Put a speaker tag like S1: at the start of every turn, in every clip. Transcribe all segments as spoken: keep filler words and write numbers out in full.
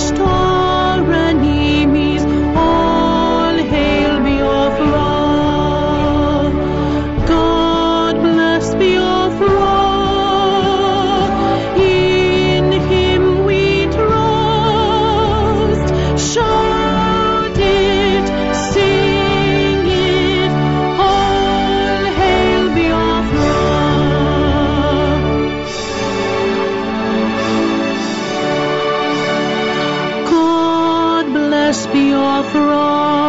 S1: vanquished our enemies. All hail Biafra. God bless Biafra. In him we trust. Shout it, sing it. All hail Biafra. God bless Biafra.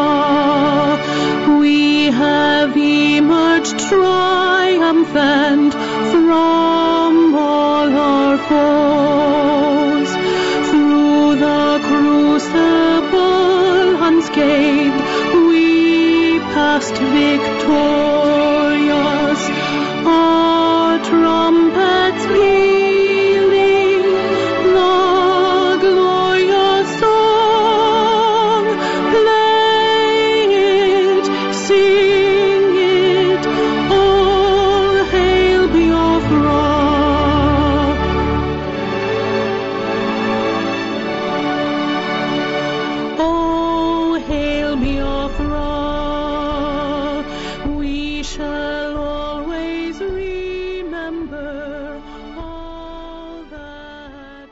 S1: We have emerged triumphant from all our foes. Through the crucible unscathed, we passed victorious. Our trumpets pealing the glorious song. Play it, sing it, all hail Biafra. Oh, hail Biafra. We shall always remember all that.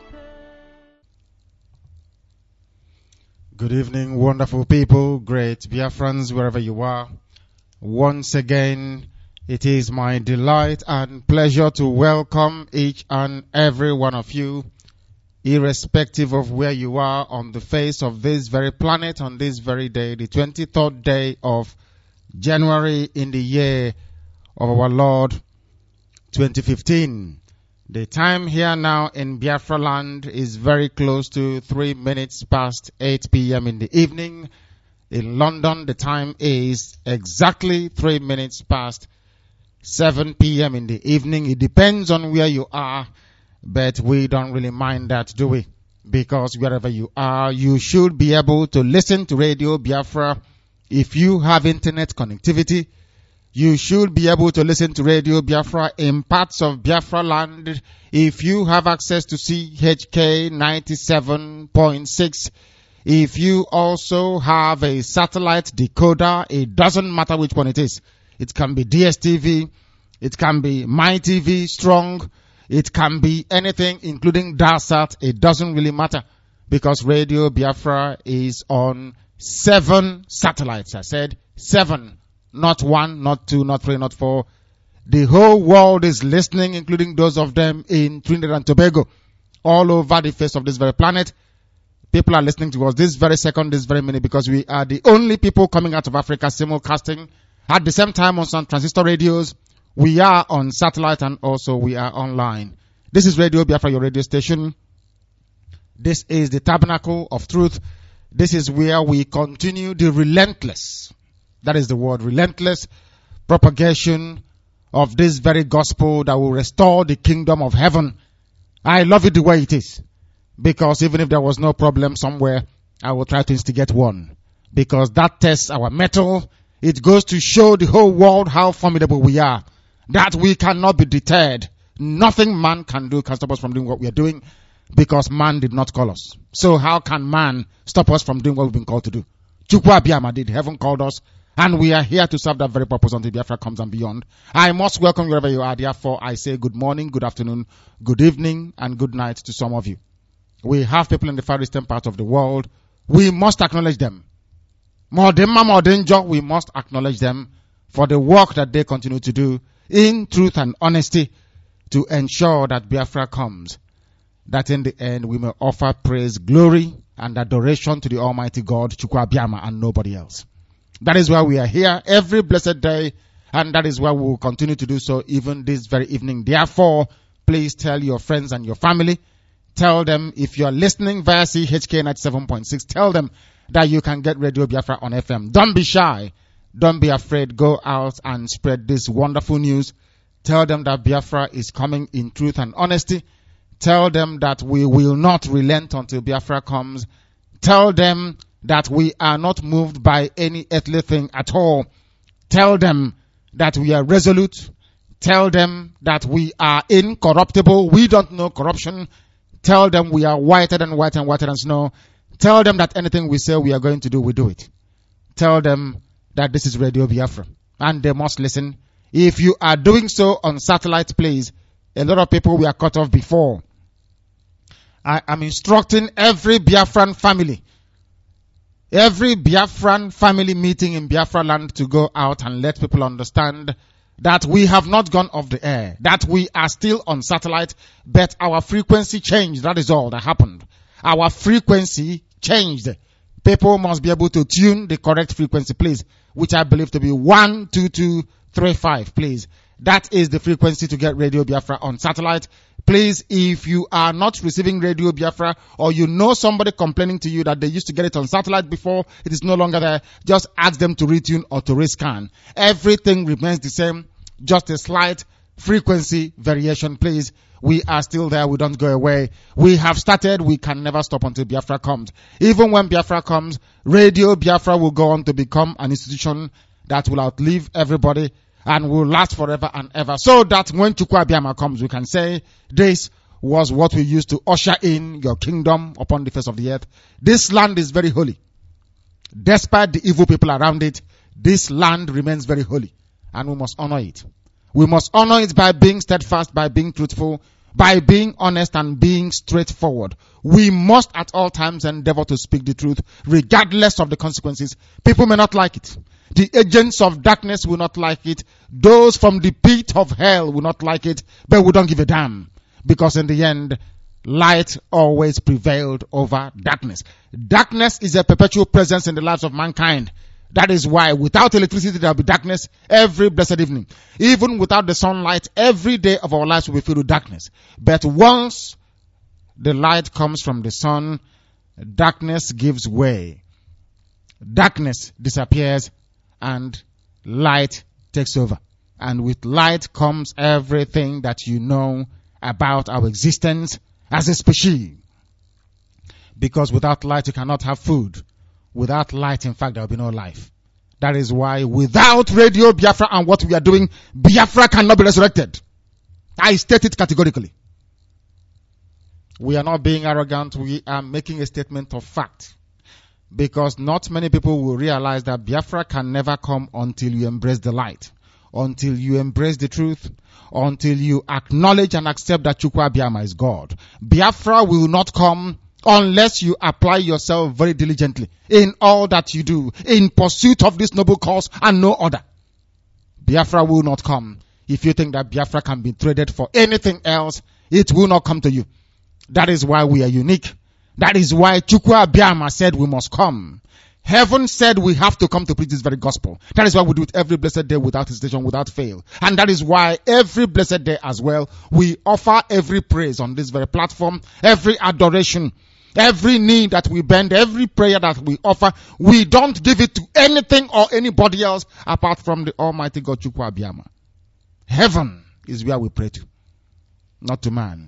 S2: Good evening, wonderful people, great Biafrans, wherever you are. Once again, it is my delight and pleasure to welcome each and every one of you, irrespective of where you are on the face of this very planet, on this very day, the twenty-third day of January in the year of our Lord twenty fifteen. The time here now in Biafra land is very close to three minutes past eight p.m. in the evening. In London, the time is exactly three minutes past seven p.m. in the evening. It depends on where you are, but we don't really mind that, do we? Because wherever you are, you should be able to listen to Radio Biafra. If you have internet connectivity, you should be able to listen to Radio Biafra in parts of Biafra land. If you have access to C H K ninety-seven point six, if you also have a satellite decoder, it doesn't matter which one it is. It can be D S T V, it can be MyTV Strong, it can be anything including Darsat. It doesn't really matter because Radio Biafra is on seven satellites. I said seven. Not one, not two, not three, not four. The whole world is listening, including those of them in Trinidad and Tobago. All over the face of this very planet, people are listening to us this very second, this very minute, because we are the only people coming out of Africa simulcasting at the same time on some transistor radios. We are on satellite and also we are online. This is Radio Biafra, your radio station. This is the Tabernacle of Truth. This is where we continue the relentless, that is the word, relentless propagation of this very gospel that will restore the kingdom of heaven. I love it the way it is, because even if there was no problem somewhere, I will try to instigate one, because that tests our mettle. It goes to show the whole world how formidable we are, that we cannot be deterred. Nothing man can do can stop us from doing what we are doing, because man did not call us. So how can man stop us from doing what we've been called to do? Chukwu Abiyama did. Heaven called us, and we are here to serve that very purpose until Biafra comes and beyond. I must welcome you wherever you are. Therefore, I say good morning, good afternoon, good evening, and good night to some of you. We have people in the far eastern part of the world. We must acknowledge them. More demma, more danger, we must acknowledge them for the work that they continue to do in truth and honesty to ensure that Biafra comes. That in the end we may offer praise, glory, and adoration to the Almighty God, Chukwu Abiyama, and nobody else. That is why we are here every blessed day, and that is why we will continue to do so even this very evening. Therefore, please tell your friends and your family. Tell them, if you are listening via C H K ninety-seven point six, tell them that you can get Radio Biafra on F M. Don't be shy. Don't be afraid. Go out and spread this wonderful news. Tell them that Biafra is coming in truth and honesty. Tell them that we will not relent until Biafra comes. Tell them that we are not moved by any earthly thing at all. Tell them that we are resolute. Tell them that we are incorruptible. We don't know corruption. Tell them we are whiter than white and whiter than snow. Tell them that anything we say we are going to do, we do it. Tell them that this is Radio Biafra, and they must listen. If you are doing so on satellite, please, a lot of people were cut off before. I am instructing every Biafran family, every Biafran family meeting in Biafra land to go out and let people understand that we have not gone off the air, that we are still on satellite, but our frequency changed. That is all that happened. Our frequency changed. People must be able to tune the correct frequency, please, which I believe to be one two two three five, please. That is the frequency to get Radio Biafra on satellite. Please, if you are not receiving Radio Biafra, or you know somebody complaining to you that they used to get it on satellite before, it is no longer there, just ask them to retune or to rescan. Everything remains the same, just a slight frequency variation, please. We are still there. We don't go away. We have started. We can never stop until Biafra comes. Even when Biafra comes, Radio Biafra will go on to become an institution that will outlive everybody and will last forever and ever. So that when Chukwu Abịama comes, we can say, this was what we used to usher in your kingdom upon the face of the earth. This land is very holy. Despite the evil people around it, this land remains very holy, and we must honor it. We must honor it by being steadfast, by being truthful, by being honest and being straightforward. We must at all times endeavor to speak the truth, regardless of the consequences. People may not like it. The agents of darkness will not like it. Those from the pit of hell will not like it, but we don't give a damn. Because in the end, light always prevailed over darkness. Darkness is a perpetual presence in the lives of mankind. That is why without electricity there will be darkness every blessed evening. Even without the sunlight, every day of our lives will be filled with darkness. But once the light comes from the sun, darkness gives way. Darkness disappears and light takes over. And with light comes everything that you know about our existence as a species. Because without light you cannot have food. Without light, in fact, there will be no life. That is why without Radio Biafra and what we are doing, Biafra cannot be resurrected. I state it categorically. We are not being arrogant. We are making a statement of fact. Because not many people will realize that Biafra can never come until you embrace the light. Until you embrace the truth. Until you acknowledge and accept that Chukwu Abịama is God. Biafra will not come unless you apply yourself very diligently in all that you do, in pursuit of this noble cause and no other. Biafra will not come. If you think that Biafra can be traded for anything else, it will not come to you. That is why we are unique. That is why Chukwu Abịama said we must come. Heaven said we have to come to preach this very gospel. That is why we do it every blessed day without hesitation, without fail. And that is why every blessed day as well, we offer every praise on this very platform, every adoration, every knee that we bend, every prayer that we offer, we don't give it to anything or anybody else apart from the Almighty God, Chukwu Abịama. Heaven is where we pray to, not to man.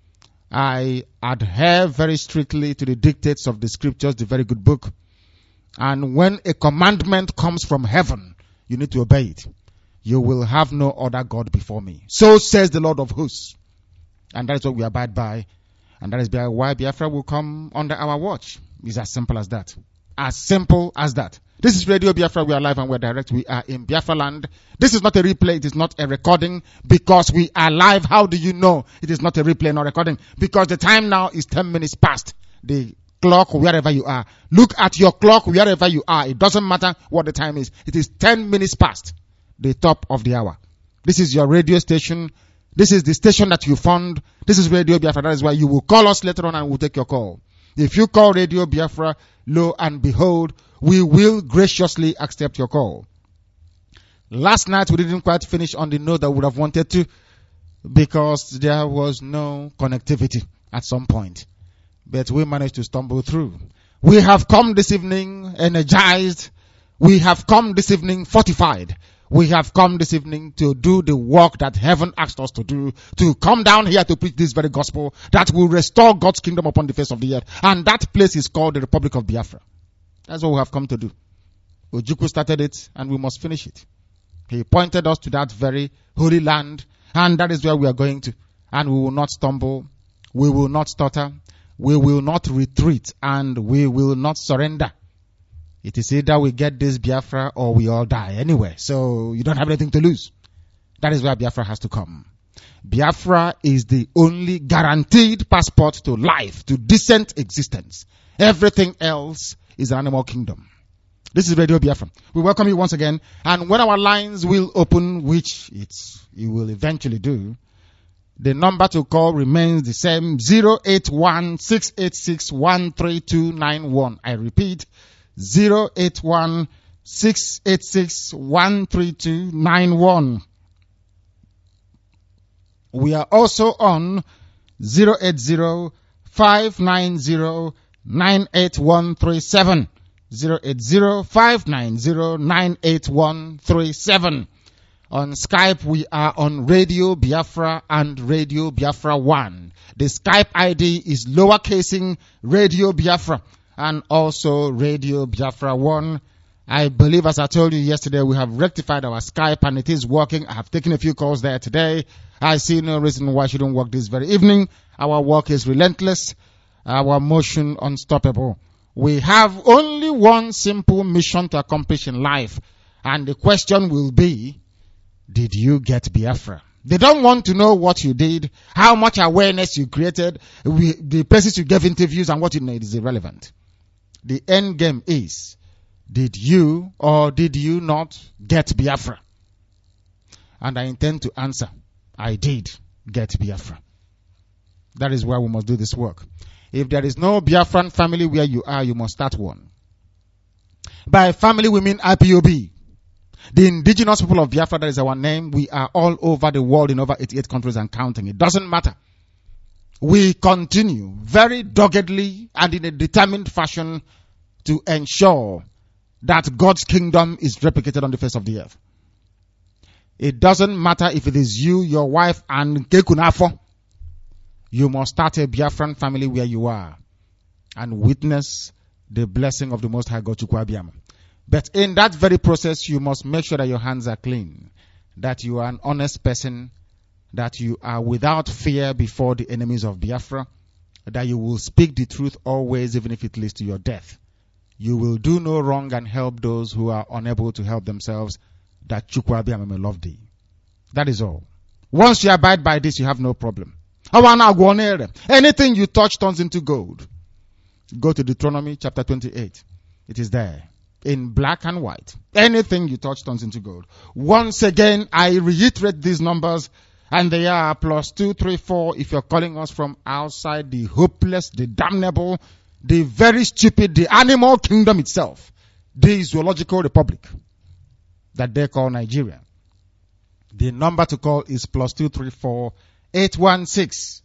S2: I adhere very strictly to the dictates of the scriptures, the very good book. And when a commandment comes from heaven, you need to obey it. You will have no other God before me. So says the Lord of hosts. And that is what we abide by. And that is why Biafra will come under our watch. It's as simple as that. As simple as that. This is Radio Biafra. We are live and we are direct. We are in Biafra land. This is not a replay. It is not a recording because we are live. How do you know it is not a replay nor recording? Because the time now is ten minutes past the clock wherever you are. Look at your clock wherever you are. It doesn't matter what the time is. It is ten minutes past the top of the hour. This is your radio station. This is the station that you found. This is Radio Biafra. That is why you will call us later on and we'll take your call. If you call Radio Biafra, lo and behold, we will graciously accept your call. Last night we didn't quite finish on the note that we would have wanted to because there was no connectivity at some point. But we managed to stumble through. We have come this evening energized. We have come this evening fortified. We have come this evening to do the work that heaven asked us to do, to come down here to preach this very gospel that will restore God's kingdom upon the face of the earth. And that place is called the Republic of Biafra. That's what we have come to do. Ojukwu started it and we must finish it. He pointed us to that very holy land and that is where we are going to. And we will not stumble. We will not stutter. we will not retreat and we will not surrender. It is either we get this Biafra or we all die anyway. So you don't have anything to lose. That is where Biafra has to come. Biafra is the only guaranteed passport to life, to decent existence. Everything else is an animal kingdom. This is Radio Biafra. We welcome you once again. And when our lines will open, which it's, it will eventually do, the number to call remains the same, zero eight one, six eight six, one three two nine one. I repeat, zero eight one, six eight six, one three two nine one. We are also on zero eight zero, five nine zero, nine eight one three seven. zero eight zero, five nine zero, nine eight one three seven. On Skype, we are on Radio Biafra and Radio Biafra one. The Skype I D is lowercasing Radio Biafra and also Radio Biafra one. I believe, as I told you yesterday, we have rectified our Skype and it is working. I have taken a few calls there today. I see no reason why it shouldn't work this very evening. Our work is relentless. Our motion unstoppable. We have only one simple mission to accomplish in life. And the question will be, did you get Biafra? They don't want to know what you did, how much awareness you created, we, the places you gave interviews, and what you need is irrelevant. The end game is, did you or did you not get Biafra? And I intend to answer, I did get Biafra. That is why we must do this work. If there is no Biafran family where you are, you must start one. By family, we mean I P O B. The indigenous people of Biafra, that is our name. We are all over the world in over eighty-eight countries and counting. It doesn't matter. We continue very doggedly and in a determined fashion to ensure that God's kingdom is replicated on the face of the earth. It doesn't matter if it is you, your wife, and Kekunafo. You must start a Biafran family where you are and witness the blessing of the Most High God, Chukwu Abiyama. But in that very process, you must make sure that your hands are clean, that you are an honest person, that you are without fear before the enemies of Biafra, that you will speak the truth always, even if it leads to your death. You will do no wrong and help those who are unable to help themselves, that Chukwu Abiyama may love thee. That is all. Once you abide by this, you have no problem. Anything you touch turns into gold. Go to Deuteronomy chapter twenty-eight. It is there. In black and white. Anything you touch turns into gold. Once again, I reiterate these numbers, and they are plus two, three, four if you're calling us from outside the hopeless, the damnable, the very stupid, the animal kingdom itself, the zoological republic that they call Nigeria. The number to call is plus two, three, four, eight one six,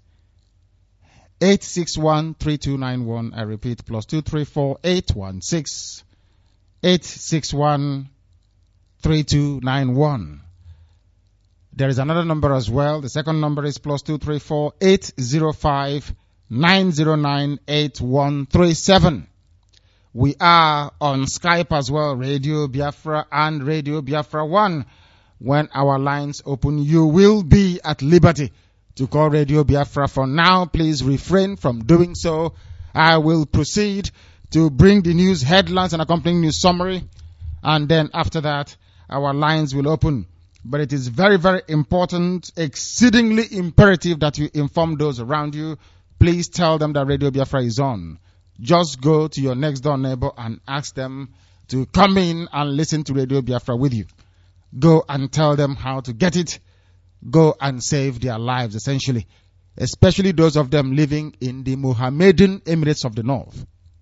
S2: eight six one, three two nine one. I repeat, plus two, three, four, eight one six, eight six one, three two nine one. There is another number as well. The second number is plus two three four eight zero five nine zero nine eight one three seven. We are on Skype as well, Radio Biafra and Radio Biafra one. When our lines open, you will be at liberty to call Radio Biafra. For now, please refrain from doing so. I will proceed to bring the news headlines and accompanying news summary, and then after that, our lines will open. But it is very, very important, exceedingly imperative that you inform those around you. Please tell them that Radio Biafra is on. Just go to your next door neighbor and ask them to come in and listen to Radio Biafra with you. Go and tell them how to get it. Go and save their lives, essentially. Especially those of them living in the Mohammedan Emirates of the North.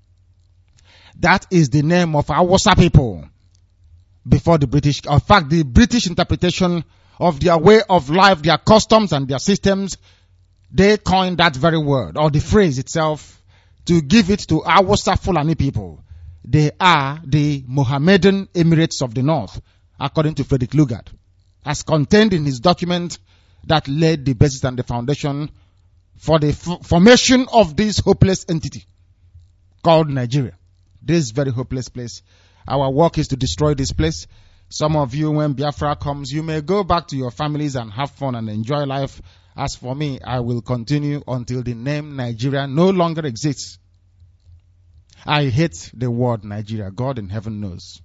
S2: That is the name of Hausa people before the British. In fact, the British interpretation of their way of life, their customs and their systems, they coined that very word, or the phrase itself, to give it to Hausa Fulani people. They are the Mohammedan Emirates of the North, according to Frederick Lugard, as contained in his document that laid the basis and the foundation for the f- formation of this hopeless entity called Nigeria. This very hopeless place. Our work is to destroy this place. Some of you, when Biafra comes, you may go back to your families and have fun and enjoy life As for me, I will continue until the name Nigeria no longer exists. I hate the word Nigeria. God in heaven knows.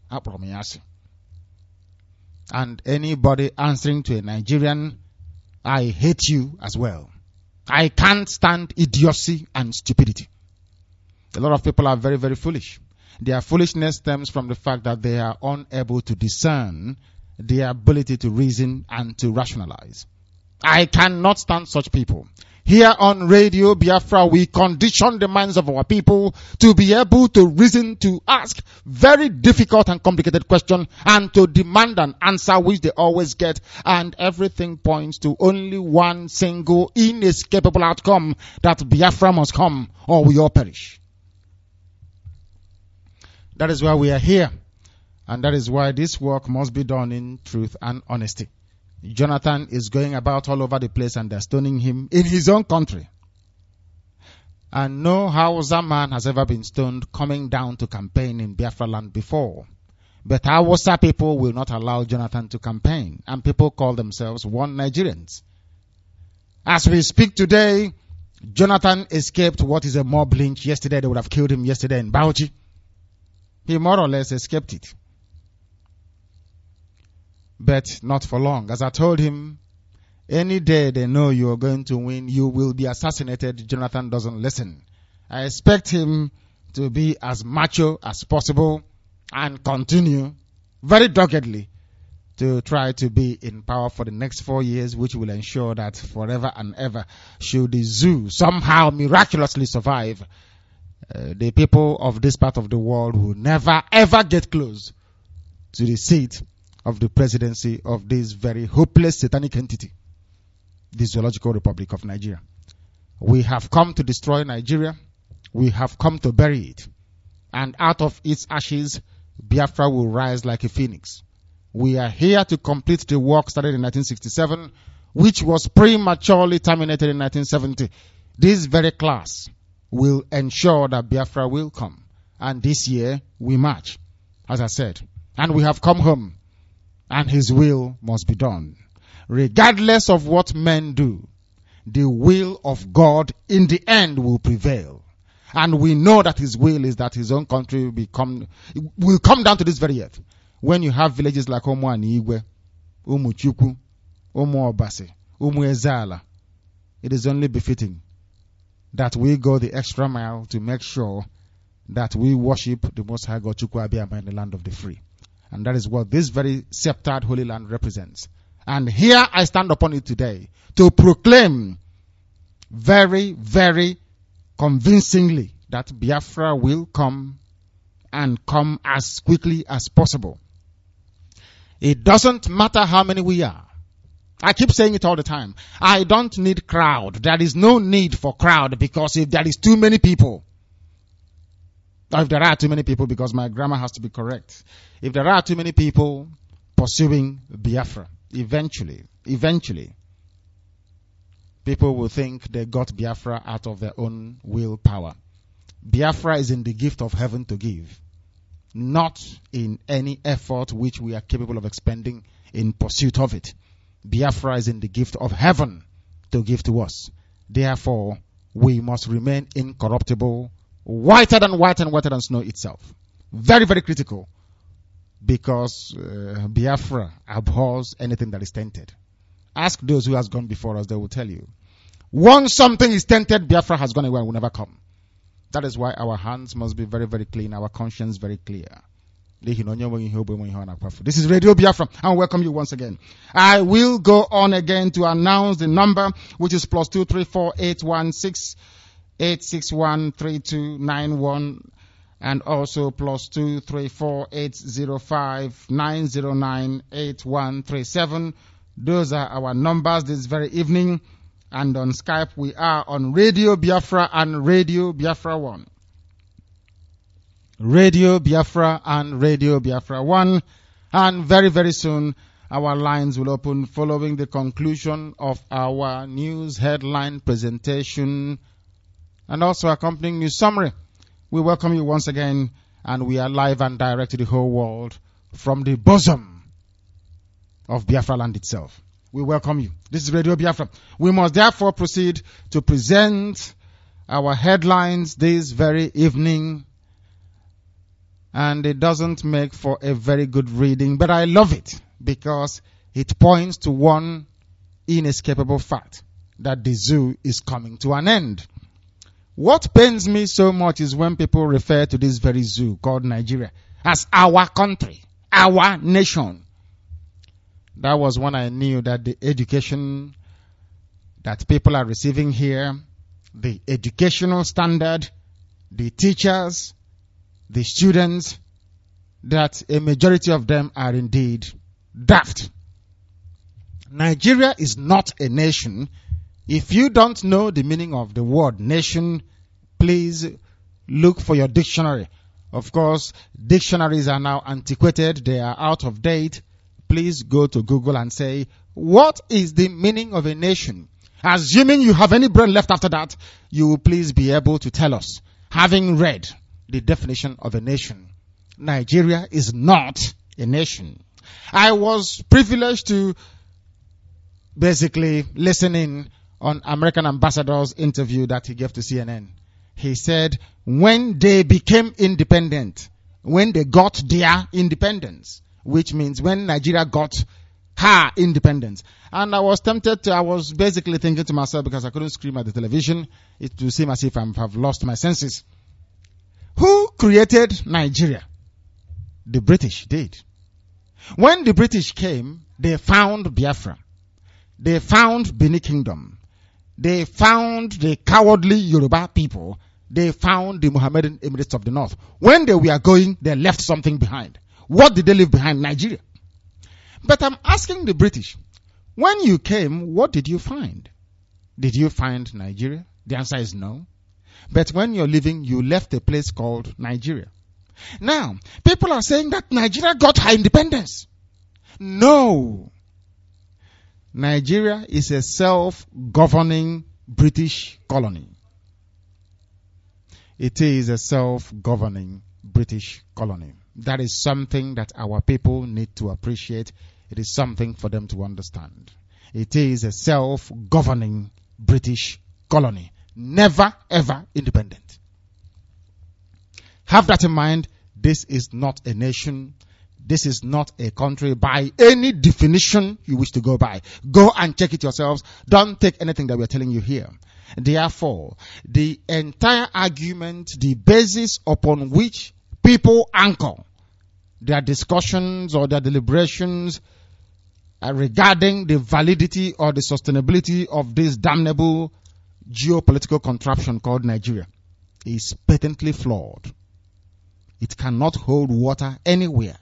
S2: And anybody answering to a Nigerian, I hate you as well. I can't stand idiocy and stupidity. A lot of people are very, very foolish. Their foolishness stems from the fact that they are unable to discern their ability to reason and to rationalize. I cannot stand such people. Here on Radio Biafra, we condition the minds of our people to be able to reason, to ask very difficult and complicated questions, and to demand an answer which they always get. And everything points to only one single inescapable outcome, that Biafra must come or we all perish. That is why we are here. And that is why this work must be done in truth and honesty. Jonathan is going about all over the place and they're stoning him in his own country. And no Hausa man has ever been stoned coming down to campaign in Biafra land before. But Hausa people will not allow Jonathan to campaign, and people call themselves One Nigerians. As we speak today, Jonathan escaped what is a mob lynch. Yesterday they would have killed him yesterday in Bauchi. He more or less escaped it. But not for long. As I told him, any day they know you are going to win, you will be assassinated. Jonathan doesn't listen. I expect him to be as macho as possible and continue very doggedly to try to be in power for the next four years, which will ensure that forever and ever, should the zoo somehow miraculously survive, uh, the people of this part of the world will never ever get close to the seat of the presidency of this very hopeless satanic entity, the Zoological Republic of Nigeria. We have come to destroy Nigeria. We have come to bury it. And out of its ashes, Biafra will rise like a phoenix. We are here to complete the work started in nineteen sixty-seven, which was prematurely terminated in nineteen seventy. This very class will ensure that Biafra will come. And this year, we march, as I said. And we have come home. And his will must be done. Regardless of what men do, the will of God in the end will prevail. And we know that his will is that his own country will become, will come down to this very earth. When you have villages like Omo Anigwe, Umu Chukwu, Umu Obase, Umu Ezala, it is only befitting that we go the extra mile to make sure that we worship the Most High God Chukwu Abiyama in the land of the free. And that is what this very sceptered holy land represents. And here I stand upon it today to proclaim very, very convincingly that Biafra will come and come as quickly as possible. It doesn't matter how many we are. I keep saying it all the time. I don't need crowd. There is no need for crowd, because if there is too many people, or if there are too many people, because my grammar has to be correct. If there are too many people pursuing Biafra, eventually, eventually, people will think they got Biafra out of their own willpower. Biafra is in the gift of heaven to give, not in any effort which we are capable of expending in pursuit of it. Biafra is in the gift of heaven to give to us. Therefore, we must remain incorruptible, whiter than white and whiter than snow itself. Very, very critical, because uh, Biafra abhors anything that is tainted. Ask those who has gone before us, they will tell you. Once something is tainted, Biafra has gone away and will never come. That is why our hands must be very, very clean, our conscience very clear. This is Radio Biafra, and welcome you once again. I will go on again to announce the number, which is plus two three four eight one six eight six one three two nine one, and also plus two three four eight zero five nine zero nine eight one three seven. Those are our numbers this very evening. And on Skype, we are on Radio Biafra and Radio Biafra one. Radio Biafra and Radio Biafra one. And very, very soon, our lines will open following the conclusion of our news headline presentation and also accompanying news summary. We welcome you once again, and we are live and direct to the whole world from the bosom of Biafra land itself. we welcome you. This is Radio Biafra. We must therefore proceed to present our headlines this very evening. And it doesn't make for a very good reading, but I love it because it points to one inescapable fact, that the zoo is coming to an end. What pains me so much is when people refer to this very zoo called Nigeria as our country, our nation. That was when I knew that the education that people are receiving here, the educational standard, the teachers, the students, that a majority of them are indeed daft. Nigeria is not a nation. If you don't know the meaning of the word nation, please look for your dictionary. Of course, dictionaries are now antiquated. They are out of date. Please go to Google and say, what is the meaning of a nation? Assuming you have any brain left after that, you will please be able to tell us, having read the definition of a nation. Nigeria is not a nation. I was privileged to basically listen in on American ambassador's interview that he gave to C N N. He said, when they became independent, when they got their independence, which means when Nigeria got her independence. And I was tempted to, I was basically thinking to myself, because I couldn't scream at the television, it would seem as if I have lost my senses. Who created Nigeria? The British did. When the British came, they found Biafra. They found Benin Kingdom. They found the cowardly Yoruba people. They found the Mohammedan Emirates of the North. When they were going, they left something behind. What did they leave behind? Nigeria. But I'm asking the British, when you came, what did you find? Did you find Nigeria? The answer is no. But when you're leaving, you left a place called Nigeria. Now, people are saying that Nigeria got her independence. No. Nigeria is a self-governing British colony. It is a self-governing British colony. That is something that our people need to appreciate. It is something for them to understand. It is a self-governing British colony. Never, ever independent. Have that in mind. This is not a nation. This is not a country by any definition you wish to go by. Go and check it yourselves. Don't take anything that we're telling you here. Therefore, the entire argument, the basis upon which people anchor their discussions or their deliberations uh, regarding the validity or the sustainability of this damnable geopolitical contraption called Nigeria is patently flawed. It cannot hold water anywhere.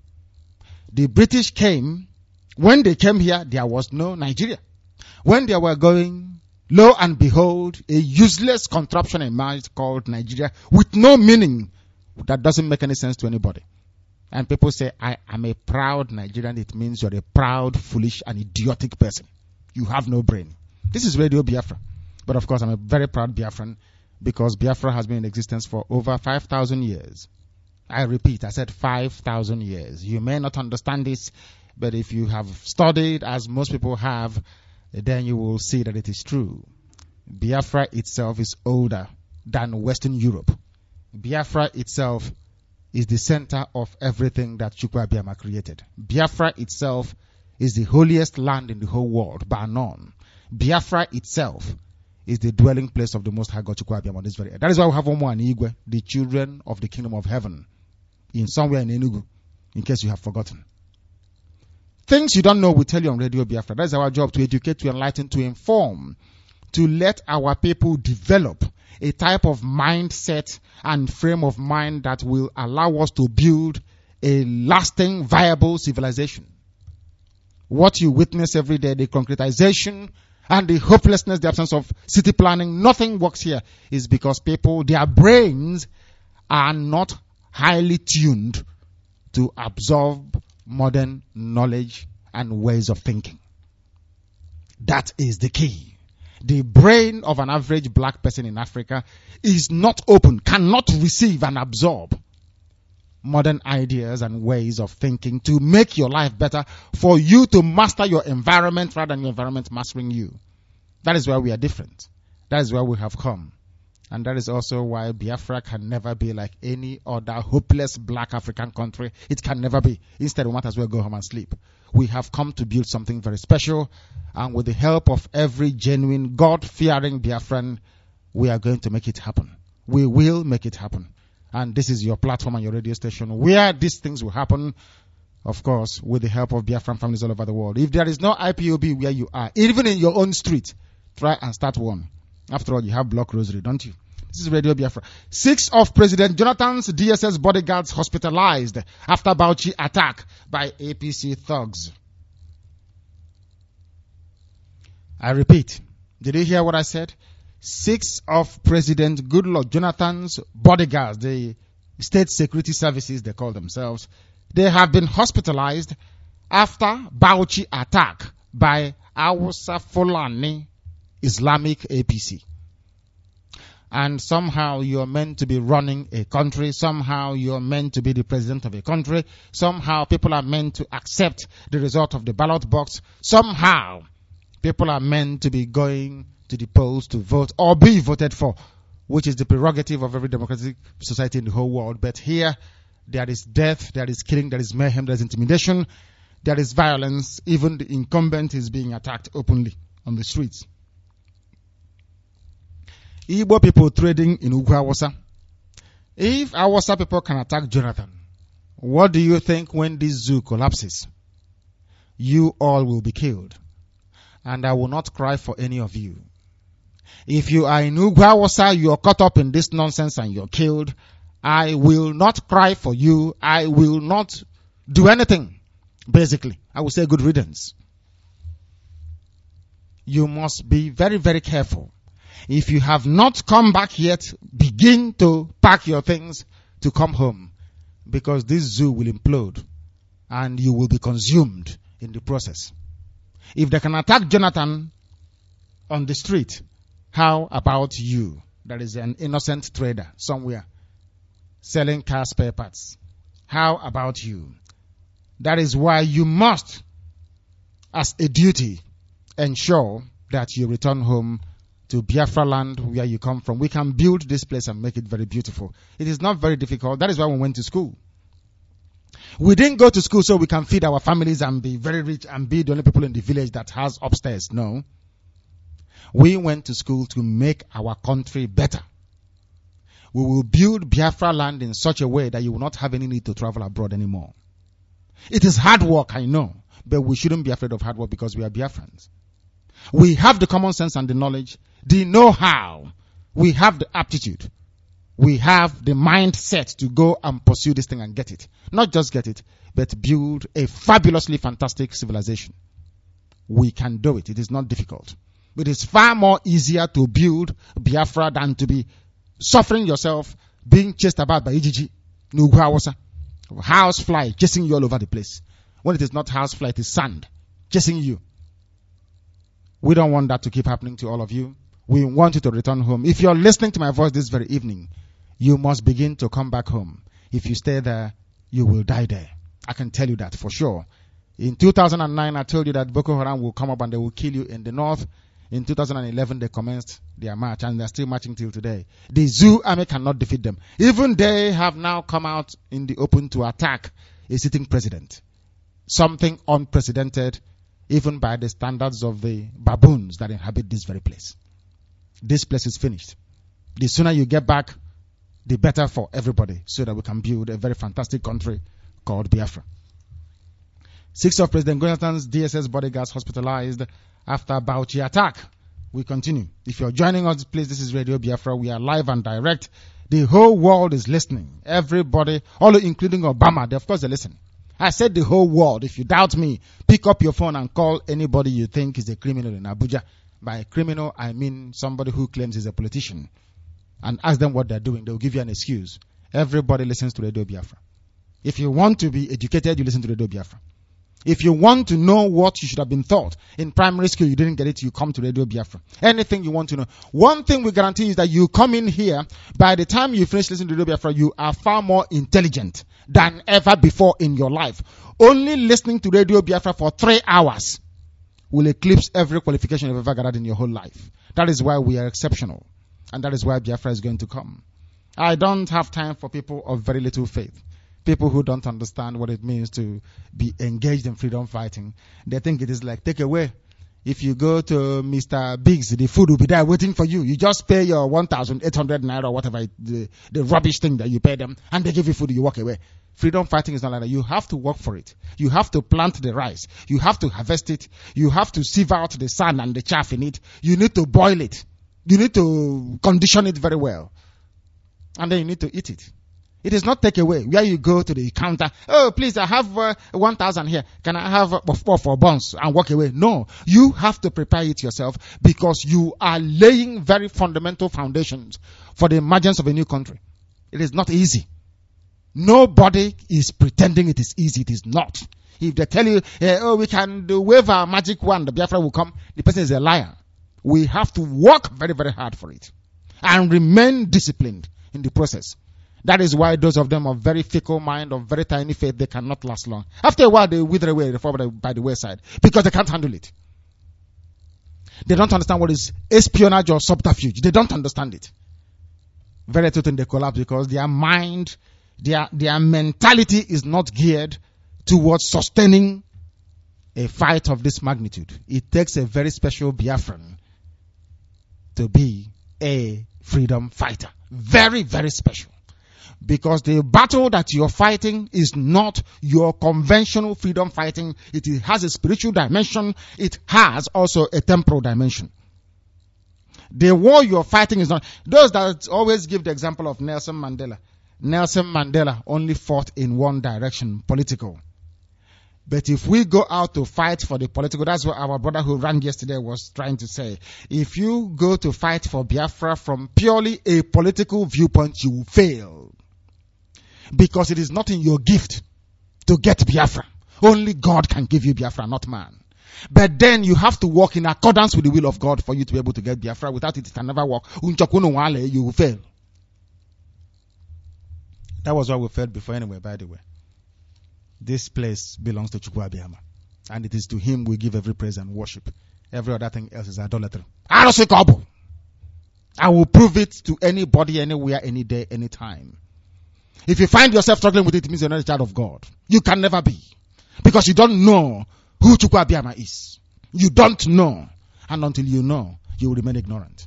S2: The British came, when they came here, there was no Nigeria. When they were going, lo and behold, a useless contraption emerged called Nigeria with no meaning that doesn't make any sense to anybody. And people say, I am a proud Nigerian. It means you're a proud, foolish, and idiotic person. You have no brain. This is Radio Biafra. But of course, I'm a very proud Biafran because Biafra has been in existence for over five thousand years. I repeat, I said five thousand years. You may not understand this, but if you have studied, as most people have, then you will see that it is true. Biafra itself is older than Western Europe. Biafra itself is the center of everything that Chukwu Abiyama created. Biafra itself is the holiest land in the whole world, bar none. Biafra itself is the dwelling place of the Most High God Chukwu Abiyama on this very earth. That is why we have Omo and Igwe, the children of the kingdom of heaven, in somewhere in Enugu, in case you have forgotten. Things you don't know, we tell you on Radio Biafra. That is our job, to educate, to enlighten, to inform, to let our people develop a type of mindset and frame of mind that will allow us to build a lasting, viable civilization. What you witness every day, the concretization and the hopelessness, the absence of city planning, nothing works here, is because people, their brains are not highly tuned to absorb modern knowledge and ways of thinking. That is the key. The brain of an average black person in Africa is not open, cannot receive and absorb modern ideas and ways of thinking to make your life better, for you to master your environment rather than your environment mastering you. That is why we are different. That is where we have come. And that is also why Biafra can never be like any other hopeless black African country. It can never be. Instead, we might as well go home and sleep. We have come to build something very special. And with the help of every genuine, God-fearing Biafran, we are going to make it happen. We will make it happen. And this is your platform and your radio station where these things will happen, of course, with the help of Biafran families all over the world. If there is no I P O B where you are, even in your own street, try and start one. After all, you have Block Rosary, don't you? This is Radio Biafra. Six of President Jonathan's D S S bodyguards hospitalized after Bauchi attack by A P C thugs. I repeat, did you hear what I said? Six of President Goodluck Jonathan's bodyguards, the state security services they call themselves, they have been hospitalized after Bauchi attack by Hausa Fulani Islamic A P C. And somehow you're meant to be running a country. Somehow you're meant to be the president of a country. Somehow people are meant to accept the result of the ballot box. Somehow people are meant to be going to the polls to vote or be voted for, which is the prerogative of every democratic society in the whole world. But here, there is death, there is killing, there is mayhem, there is intimidation, there is violence. Even the incumbent is being attacked openly on the streets. Igbo people trading in Ugwu Awasa. If Awasa people can attack Jonathan, what do you think when this zoo collapses? You all will be killed. And I will not cry for any of you. If you are in Ugwu Awasa, you are caught up in this nonsense and you're killed, I will not cry for you. I will not do anything. Basically, I will say good riddance. You must be very, very careful. If you have not come back yet, begin to pack your things to come home, because this zoo will implode and you will be consumed in the process. If they can attack Jonathan on the street, how about you? There is an innocent trader somewhere selling car spare parts. How about you? That is why you must, as a duty, ensure that you return home to Biafra land where you come from. We can build this place and make it very beautiful. It is not very difficult. That is why we went to school. We didn't go to school so we can feed our families and be very rich and be the only people in the village that has upstairs. No. We went to school to make our country better. We will build Biafra land in such a way that you will not have any need to travel abroad anymore. It is hard work, I know, but we shouldn't be afraid of hard work because we are Biafrans. We have the common sense and the knowledge, the know-how. We have the aptitude. We have the mindset to go and pursue this thing and get it. Not just get it, but build a fabulously fantastic civilization. We can do it. It is not difficult. It is far more easier to build Biafra than to be suffering yourself, being chased about by Ijiji, N'Ugwu Awasa, house fly chasing you all over the place. When it is not house fly, it is sand chasing you. We don't want that to keep happening to all of you. We want you to return home. If you're listening to my voice this very evening, you must begin to come back home. If you stay there, you will die there. I can tell you that for sure. In two thousand nine, I told you that Boko Haram will come up and they will kill you in the north. In two thousand eleven, they commenced their march and they're still marching till today. The Zoo army cannot defeat them. Even they have now come out in the open to attack a sitting president. Something unprecedented, even by the standards of the baboons that inhabit this very place. This place is finished. The sooner you get back, the better for everybody, so that we can build a very fantastic country called Biafra. Six of President Jonathan's D S S bodyguards hospitalized after Bauchi attack. We continue. If you're joining us, please, this is Radio Biafra. We are live and direct. The whole world is listening. Everybody, all including Obama, they, of course they listen. I said the whole world. If you doubt me, pick up your phone and call anybody you think is a criminal in Abuja. By criminal, I mean somebody who claims he's a politician. And ask them what they're doing. They'll give you an excuse. Everybody listens to Radio Biafra. If you want to be educated, you listen to Radio Biafra. If you want to know what you should have been taught in primary school, you didn't get it, you come to Radio Biafra. Anything you want to know. One thing we guarantee is that you come in here, by the time you finish listening to Radio Biafra, you are far more intelligent than ever before in your life. Only listening to Radio Biafra for three hours will eclipse every qualification you've ever gathered in your whole life. That is why we are exceptional. And that is why Biafra is going to come. I don't have time for people of very little faith. People who don't understand what it means to be engaged in freedom fighting. They think it is like take away. If you go to Mister Biggs, the food will be there waiting for you. You just pay your one thousand eight hundred naira or whatever, the, the rubbish thing that you pay them, and they give you food, you walk away. Freedom fighting is not like that. You have to work for it. You have to plant the rice. You have to harvest it. You have to sieve out the sand and the chaff in it. You need to boil it. You need to condition it very well. And then you need to eat it. It is not take away where you go to the counter. Oh, please, I have uh, one thousand here. Can I have uh, four for buns and walk away? No, you have to prepare it yourself because you are laying very fundamental foundations for the emergence of a new country. It is not easy. Nobody is pretending it is easy. It is not. If they tell you, uh, oh, we can do wave a magic wand, the Biafra will come, the person is a liar. We have to work very, very hard for it and remain disciplined in the process. That is why those of them of very fickle mind, of very tiny faith, they cannot last long. After a while, they wither away, they fall by the, by the wayside because they can't handle it. They don't understand what is espionage or subterfuge. They don't understand it. Very often they collapse because their mind, their, their mentality is not geared towards sustaining a fight of this magnitude. It takes a very special Biafran to be a freedom fighter. Very, very special. Because the battle that you're fighting is not your conventional freedom fighting. It has a spiritual dimension. It has also a temporal dimension. The war you're fighting is not... Those that always give the example of Nelson Mandela. Nelson Mandela only fought in one direction, political. But if we go out to fight for the political, that's what our brother who ran yesterday was trying to say. If you go to fight for Biafra from purely a political viewpoint, you will fail. Because it is not in your gift to get Biafra. Only God can give you Biafra, not man. But then you have to work in accordance with the will of God for you to be able to get Biafra. Without it, it can never work. You will fail. That was what we failed before anyway, by the way. This place belongs to Chukwu Abiyama. And it is to him we give every praise and worship. Every other thing else is idolatry. I will prove it to anybody, anywhere, any day, any time. If you find yourself struggling with it, it means you're not a child of God. You can never be. Because you don't know who Chukwu Abiyama is. You don't know. And until you know, you will remain ignorant.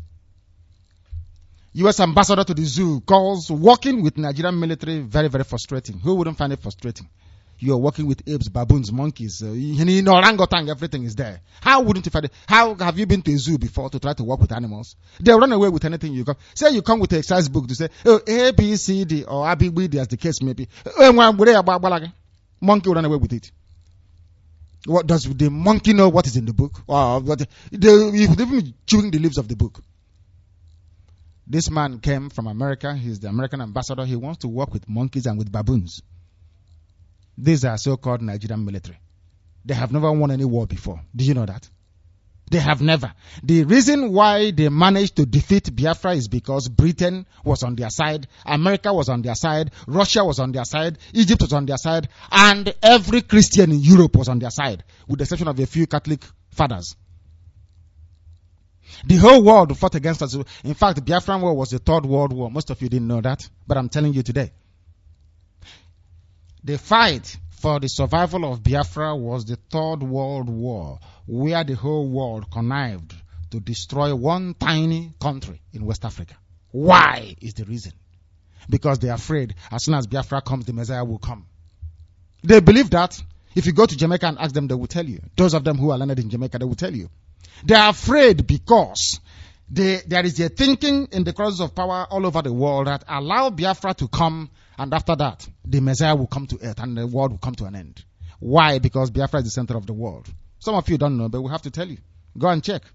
S2: U S ambassador to the zoo calls working with Nigerian military very, very frustrating. Who wouldn't find it frustrating? You are working with apes, baboons, monkeys, uh, you know, orangutan, everything is there. How wouldn't you find it? How have you been to a zoo before to try to work with animals? They'll run away with anything you come. Say you come with an exercise book to say, oh, A, B, C, D, or A, B, B, D, as the case may be. Monkey will run away with it. What does the monkey know what is in the book? Or what? They even be chewing the leaves of the book. This man came from America. He's the American ambassador. He wants to work with monkeys and with baboons. These are so-called Nigerian military. They have never won any war before. Do you know that? They have never. The reason why they managed to defeat Biafra is because Britain was on their side, America was on their side, Russia was on their side, Egypt was on their side, and every Christian in Europe was on their side, with the exception of a few Catholic fathers. The whole world fought against us. In fact, the Biafran War was the third world war. Most of you didn't know that, but I'm telling you today. The fight for the survival of Biafra was the Third World War, where the whole world connived to destroy one tiny country in West Africa. Why is the reason? Because they are afraid as soon as Biafra comes, the Messiah will come. They believe that. If you go to Jamaica and ask them, they will tell you. Those of them who are learned in Jamaica, they will tell you. They are afraid because they, there is a thinking in the crosses of power all over the world that allow Biafra to come, and after that, the Messiah will come to earth and the world will come to an end. Why? Because Biafra is the center of the world. Some of you don't know, but we have to tell you. Go and check.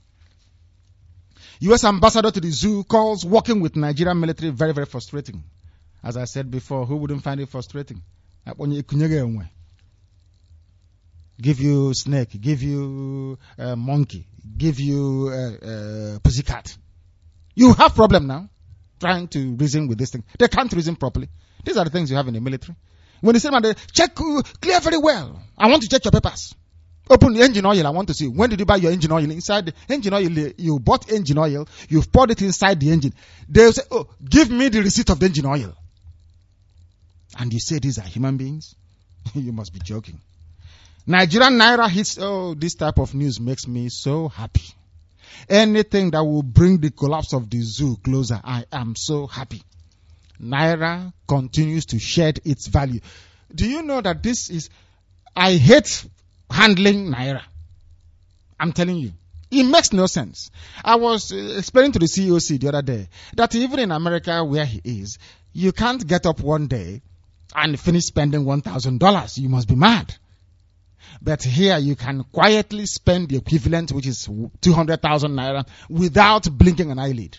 S2: U S ambassador to the zoo calls working with Nigerian military very, very frustrating. As I said before, who wouldn't find it frustrating? give you snake, give you uh, monkey, give you uh, uh, pussycat. You have problem now trying to reason with this thing. They can't reason properly. These are the things you have in the military. When they say, man, they check, uh, clear very well. I want to check your papers. Open the engine oil. I want to see. When did you buy your engine oil? Inside the engine oil, you bought engine oil. You've poured it inside the engine. They'll say, oh, give me the receipt of the engine oil. And you say these are human beings? You must be joking. Nigerian Naira hits, oh, this type of news makes me so happy. Anything that will bring the collapse of the zoo closer, I am so happy. Naira continues to shed its value. Do you know that this is, I hate handling Naira. I'm telling you. It makes no sense. I was uh, explaining to the C O C the other day that even in America where he is, you can't get up one day and finish spending one thousand dollars. You must be mad. But here you can quietly spend the equivalent, which is two hundred thousand naira, without blinking an eyelid.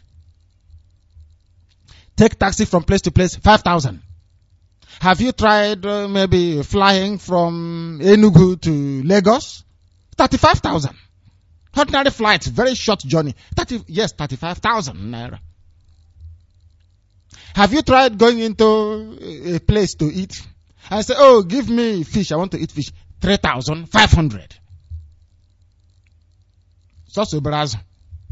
S2: Take taxi from place to place, five thousand. Have you tried uh, maybe flying from Enugu to Lagos? thirty-five thousand. Ordinary flight, very short journey. thirty, yes, thirty-five thousand naira. Have you tried going into a place to eat and say, oh, give me fish, I want to eat fish? three thousand five hundred. So, so, brazo.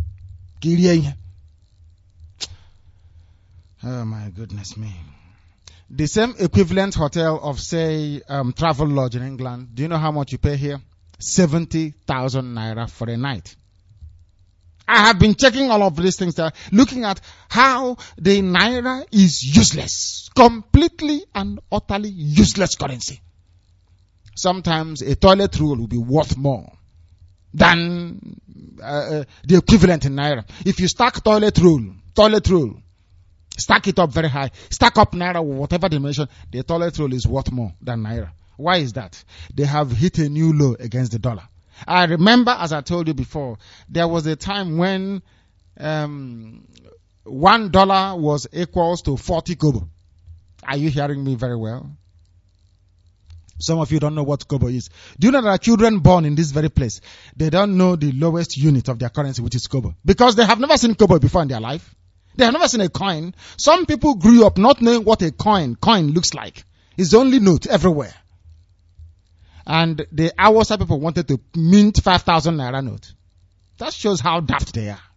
S2: Oh my goodness me. The same equivalent hotel of, say, um, Travel Lodge in England. Do you know how much you pay here? seventy thousand naira for a night. I have been checking all of these things there, looking at how the naira is useless. Completely and utterly useless currency. Sometimes a toilet roll will be worth more than uh, the equivalent in naira. If you stack toilet roll, toilet roll, stack it up very high, stack up naira with whatever dimension, the toilet roll is worth more than naira. Why is that? They have hit a new low against the dollar. I remember, as I told you before, there was a time when um, one dollar was equals to forty kobo. Are you hearing me very well? Some of you don't know what kobo is. Do you know there are children born in this very place? They don't know the lowest unit of their currency, which is kobo. Because they have never seen kobo before in their life. They have never seen a coin. Some people grew up not knowing what a coin, coin looks like. It's only note everywhere. And the Awasa people wanted to mint five thousand naira note. That shows how daft they are.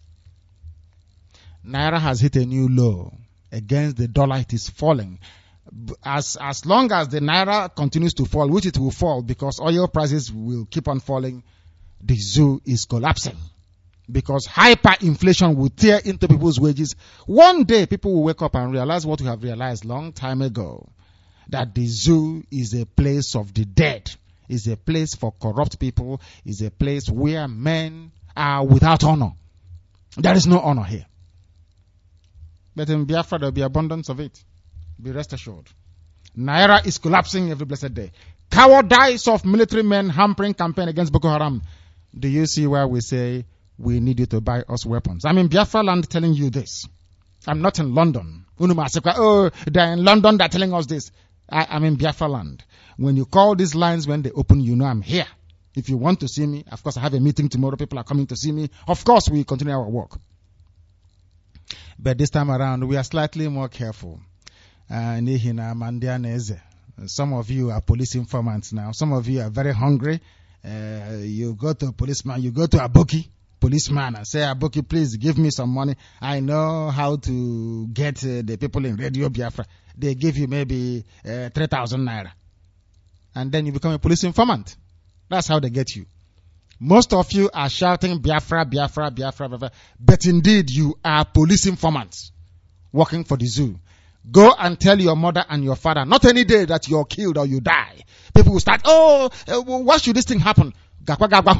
S2: Naira has hit a new low. Against the dollar, it is falling. As, as long as the naira continues to fall, which it will fall because oil prices will keep on falling, the zoo is collapsing. Because hyperinflation will tear into people's wages. One day, people will wake up and realize what we have realized long time ago. That the zoo is a place of the dead, is a place for corrupt people, is a place where men are without honor. There is no honor here. But in Biafra, there will be abundance of it. Be rest assured. Naira is collapsing every blessed day. Cowardice of military men hampering campaign against Boko Haram. Do you see why we say we need you to buy us weapons? I'm in Biafra land telling you this. I'm not in London. Oh, they're in London, they're telling us this. I, I'm in Biafra land. When you call these lines, when they open, you know I'm here. If you want to see me, of course I have a meeting tomorrow, people are coming to see me. Of course we continue our work. But this time around, we are slightly more careful. Uh, some of you are police informants now. Some of you are very hungry. Uh, you go to a policeman, you go to a Aboki, policeman, and say, Aboki, please give me some money. I know how to get uh, the people in Radio Biafra. They give you maybe uh, three thousand naira. And then you become a police informant. That's how they get you. Most of you are shouting Biafra, Biafra, Biafra, Biafra. But indeed, you are police informants working for the zoo. Go and tell your mother and your father, not any day that you're killed or you die. People will start, oh, uh, why should this thing happen? Go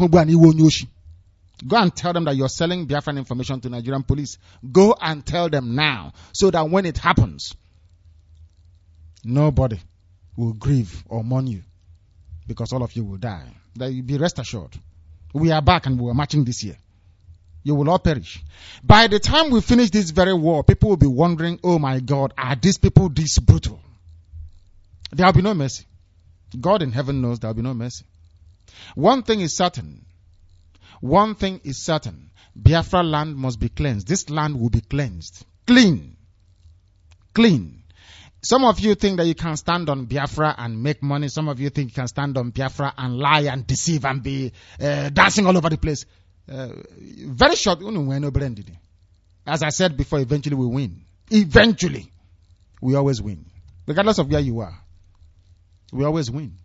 S2: and tell them that you're selling Biafran information to Nigerian police. Go and tell them now, so that when it happens, nobody will grieve or mourn you, because all of you will die. That you be rest assured. We are back and we are marching this year. You will all perish. By the time we finish this very war, people will be wondering, oh my God, are these people this brutal? There will be no mercy. God in heaven knows there will be no mercy. One thing is certain. One thing is certain. Biafra land must be cleansed. This land will be cleansed. Clean. Clean. Some of you think that you can stand on Biafra and make money. Some of you think you can stand on Biafra and lie and deceive and be uh, dancing all over the place. Uh, very short. As I said before, eventually we win. Eventually. We always win. Regardless of where you are. We always win.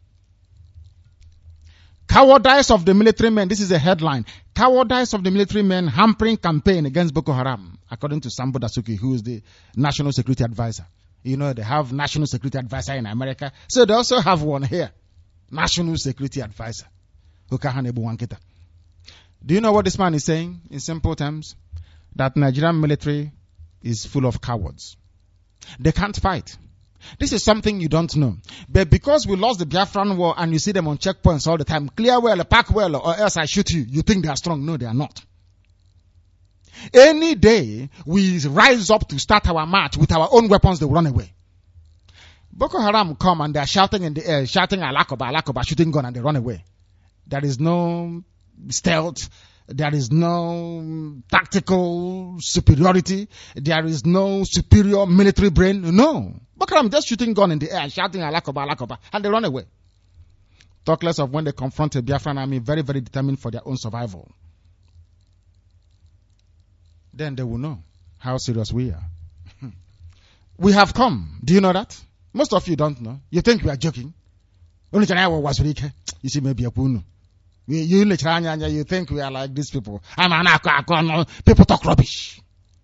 S2: Cowardice of the military men. This is a headline. Cowardice of the military men hampering campaign against Boko Haram, according to Sambo Dasuki, who is the National Security Advisor. You know, they have National Security Advisor in America, so they also have one here. National Security Advisor. Do you know what this man is saying in simple terms? That Nigerian military is full of cowards. They can't fight. This is something you don't know. But because we lost the Biafran war and you see them on checkpoints all the time, clear well, pack well, or else I shoot you, you think they are strong. No, they are not. Any day we rise up to start our march with our own weapons, they will run away. Boko Haram come and they are shouting in the air, shouting Alakoba, Alakoba, shooting gun, and they run away. There is no stealth. There is no tactical superiority. There is no superior military brain. No. Boko Haram just shooting gun in the air, shouting Alakoba, Alakoba, and they run away. Talk less of when they confront a Biafran army, very, very determined for their own survival. Then they will know how serious we are. We have come. Do you know that? Most of you don't know. You think we are joking. You see, maybe a punu. You you think we are like these people. People talk rubbish.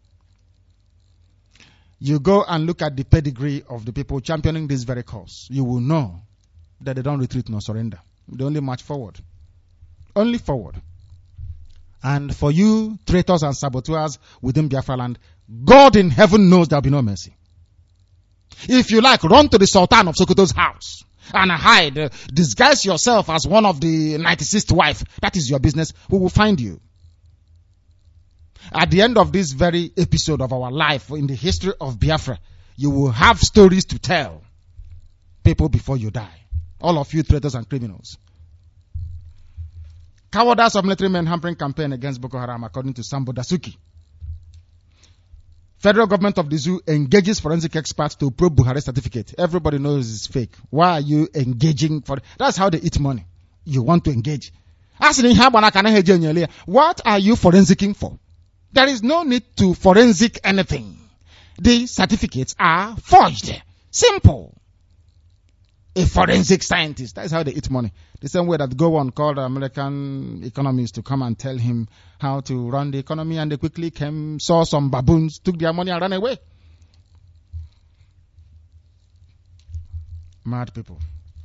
S2: You go and look at the pedigree of the people championing this very cause. You will know that they don't retreat nor surrender. They only march forward. Only forward. And for you, traitors and saboteurs within Biafra land, God in heaven knows there will be no mercy. If you like, run to the Sultan of Sokoto's house and hide. Uh, disguise yourself as one of the ninety-sixth wife. That is your business. We will find you. At the end of this very episode of our life in the history of Biafra, you will have stories to tell people before you die. All of you traitors and criminals. Cowardice of military men hampering campaign against Boko Haram, according to Sambo Dasuki. Federal government of the zoo engages forensic experts to probe Buhari certificate. Everybody knows it's fake. Why are you engaging for? That's how they eat money. You want to engage. What are you forensicing for? There is no need to forensic anything. The certificates are forged. Simple. A forensic scientist. That's how they eat money. The same way that go on called American economists to come and tell him how to run the economy, and they quickly came, saw some baboons, took their money and ran away. Mad people.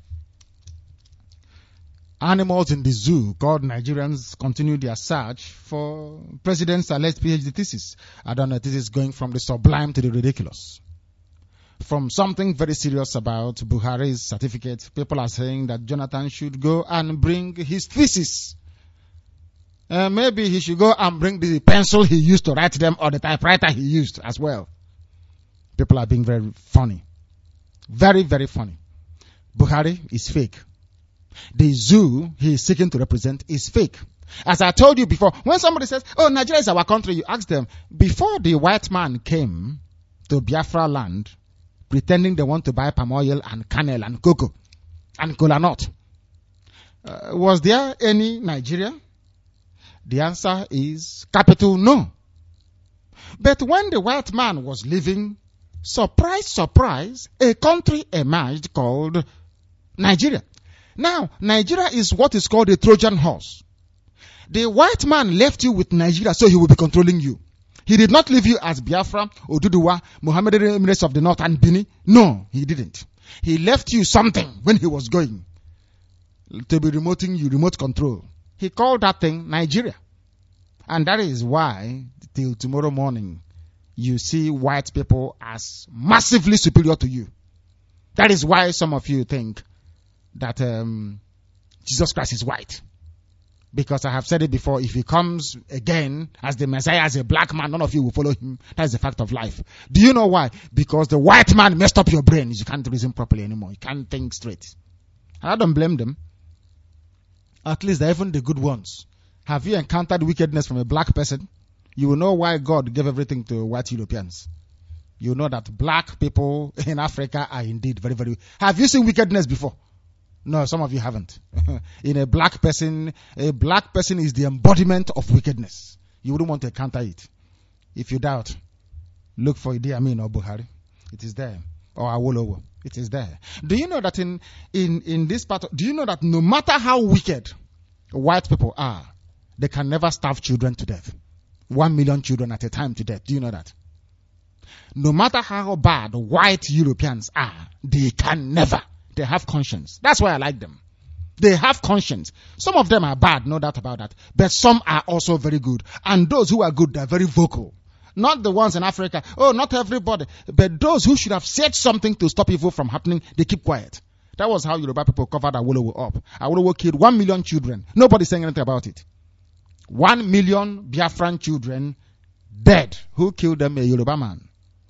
S2: Animals in the zoo called Nigerians continue their search for president's alleged PhD thesis. I don't know, this is going from the sublime to the ridiculous. From something very serious about Buhari's certificate, people are saying that Jonathan should go and bring his thesis. Uh, maybe he should go and bring the pencil he used to write them or the typewriter he used as well. People are being very funny. Very, very funny. Buhari is fake. The zoo he is seeking to represent is fake. As I told you before, when somebody says, oh, Nigeria is our country, you ask them, before the white man came to Biafra land, pretending they want to buy palm oil and kernel and cocoa and cola nut, uh, was there any Nigeria? The answer is capital no. But when the white man was leaving, surprise, surprise, a country emerged called Nigeria. Now, Nigeria is what is called a Trojan horse. The white man left you with Nigeria so he will be controlling you. He did not leave you as Biafra, Oduduwa, Mohammedan Emirates of the North and Benin. No, he didn't. He left you something when he was going to be remoting you, remote control. He called that thing Nigeria. And that is why, till tomorrow morning, you see white people as massively superior to you. That is why some of you think that um, Jesus Christ is white. Because I have said it before, if he comes again as the Messiah, as a black man, none of you will follow him. That is the fact of life. Do you know why? Because the white man messed up your brain. You can't reason properly anymore. You can't think straight. And I don't blame them. At least they're even the good ones. Have you encountered wickedness from a black person? You will know why God gave everything to white Europeans. You know that black people in Africa are indeed very, very... Have you seen wickedness before? No, some of you haven't. In a black person, a black person is the embodiment of wickedness. You wouldn't want to encounter it. If you doubt, look for Idi Amin or Buhari. It is there. Or Awolowo. It is there. Do you know that in, in, in this part, of, do you know that no matter how wicked white people are, they can never starve children to death? One million children at a time to death. Do you know that? No matter how bad white Europeans are, they can never. They have conscience. That's why I like them. They have conscience. Some of them are bad, no doubt about that. But some are also very good. And those who are good, they're very vocal. Not the ones in Africa. Oh, not everybody. But those who should have said something to stop evil from happening, they keep quiet. That was how Yoruba people covered Awolowo up. Awolowo killed one million children. Nobody's saying anything about it. One million Biafran children dead. Who killed them? A Yoruba man.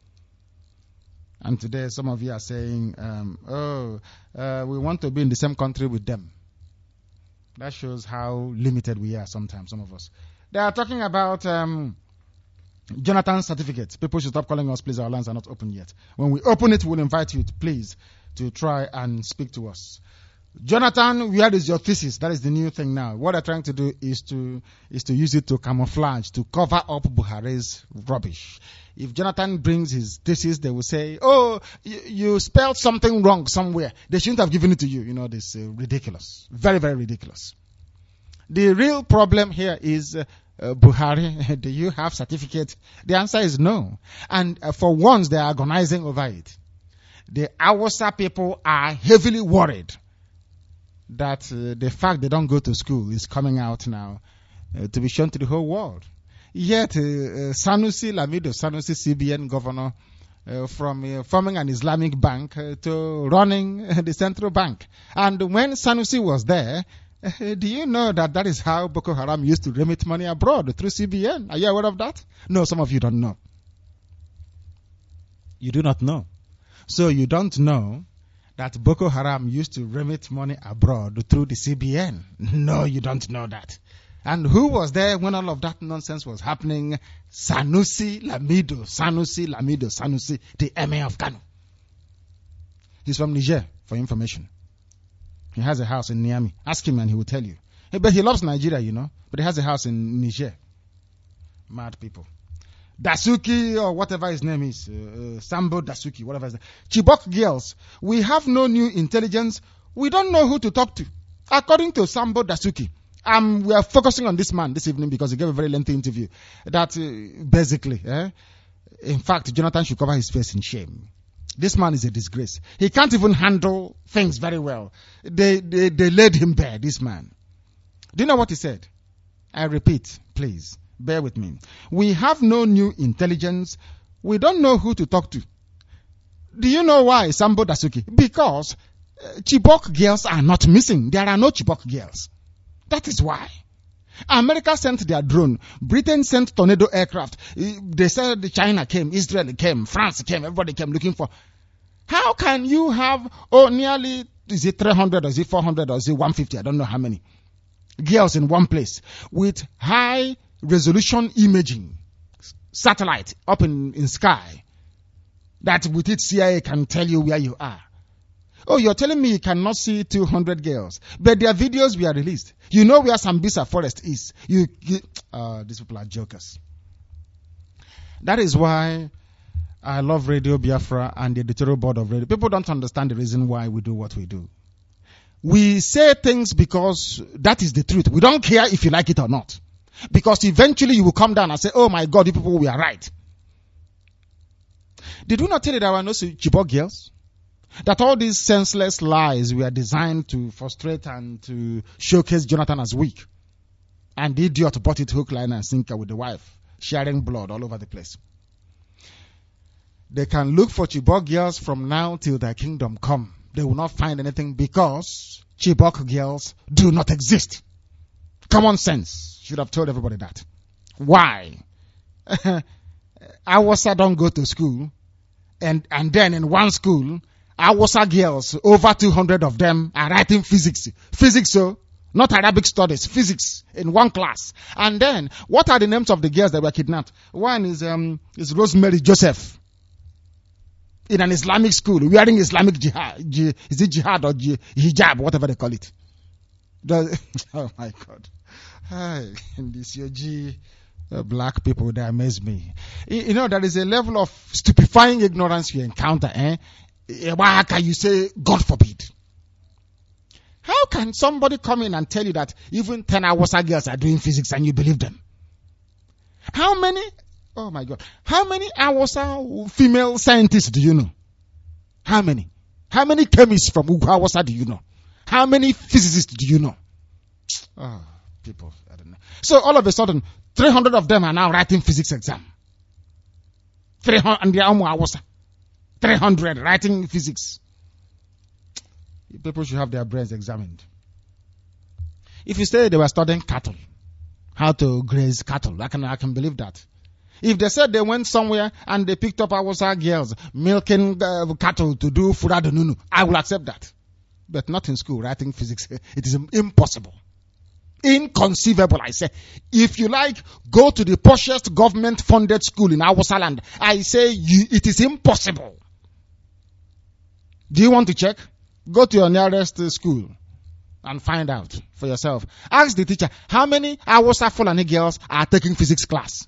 S2: And today some of you are saying, um, oh, uh, we want to be in the same country with them. That shows how limited we are sometimes, some of us. They are talking about um, Jonathan's certificate. People should stop calling us, please. Our lines are not open yet. When we open it, we'll invite you, to, please, to try and speak to us. Jonathan, where is your thesis? That is the new thing now. What they're trying to do is to is to use it to camouflage, to cover up Buhari's rubbish. If Jonathan brings his thesis, they will say, oh, you, you spelled something wrong somewhere. They shouldn't have given it to you. You know, this uh, ridiculous. Very, very ridiculous. The real problem here is, uh, uh, Buhari, do you have certificate? The answer is no. And uh, for once, they are agonizing over it. The Awasa people are heavily worried that uh, the fact they don't go to school is coming out now uh, to be shown to the whole world. Yet, uh, uh, Sanusi Lamido, Sanusi C B N governor, uh, from uh, forming an Islamic bank uh, to running uh, the central bank. And when Sanusi was there, uh, do you know that that is how Boko Haram used to remit money abroad, through C B N? Are you aware of that? No, some of you don't know. You do not know. So you don't know that Boko Haram used to remit money abroad through the C B N. No, you don't know that. And who was there when all of that nonsense was happening? Sanusi Lamido, Sanusi Lamido, Sanusi, the Emir of Kano. He's from Niger, for information. He has a house in Niamey. Ask him and he will tell you. But he loves Nigeria, you know. But he has a house in Niger. Mad people. Dasuki, or whatever his name is, uh, uh, Sambo Dasuki, whatever his name. Chibok girls, we have no new intelligence. We don't know who to talk to. According to Sambo Dasuki, um, we are focusing on this man this evening because he gave a very lengthy interview. That uh, basically, eh, in fact, Jonathan should cover his face in shame. This man is a disgrace. He can't even handle things very well. They, they, they laid him bare, this man. Do you know what he said? I repeat, please. Bear with me. We have no new intelligence. We don't know who to talk to. Do you know why, Sambo Dasuki? Because uh, Chibok girls are not missing. There are no Chibok girls. That is why. America sent their drone. Britain sent tornado aircraft. They said China came, Israel came, France came, everybody came looking for. How can you have, oh, nearly, is it three hundred or is it four hundred or is it one hundred fifty? I don't know how many. Girls in one place with high resolution imaging satellite up in, in sky that with it C I A can tell you where you are. Oh, you're telling me you cannot see two hundred girls, but their videos were released. You know where Sambisa Forest is. You, you uh, these people are jokers. That is why I love Radio Biafra and the editorial board of radio. People don't understand the reason why we do what we do. We say things because that is the truth. We don't care if you like it or not. Because eventually you will come down and say, oh my God, you people, we are right. Did we not tell you that there were no Chibok girls? That all these senseless lies were designed to frustrate and to showcase Jonathan as weak. And the idiot bought it hook, line, and sinker with the wife, sharing blood all over the place. They can look for Chibok girls from now till their kingdom come. They will not find anything because Chibok girls do not exist. Common sense should have told everybody that. Why? Awasa don't go to school, and, and then in one school, Awasa girls, over two hundred of them, are writing physics. Physics, so Not Arabic studies, physics in one class. And then, what are the names of the girls that were kidnapped? One is um is Rosemary Joseph. In an Islamic school, wearing Islamic jihad. Ji, is it jihad or ji, hijab, whatever they call it? The, oh my God. Hi, this your G, uh, black people, they amaze me. You, you know, there is a level of stupefying ignorance you encounter. Eh? Why can you say, God forbid? How can somebody come in and tell you that even ten Hausa girls are doing physics and you believe them? How many, oh my God, how many Hausa female scientists do you know? How many? How many chemists from Hausa do you know? How many physicists do you know? Oh, people, I don't know. So all of a sudden, three hundred of them are now writing physics exam. three hundred, and they are Hausa. three hundred writing physics. People should have their brains examined. If you say they were studying cattle, how to graze cattle, I can I can believe that. If they said they went somewhere and they picked up Hausa girls milking uh, cattle to do furadununu, I will accept that. But not in school, writing physics. It is impossible. Inconceivable, I say. If you like, go to the poshest government-funded school in Hausa land. I say you, it is impossible. Do you want to check? Go to your nearest uh, school and find out for yourself. Ask the teacher, how many Hausa Fulani girls are taking physics class?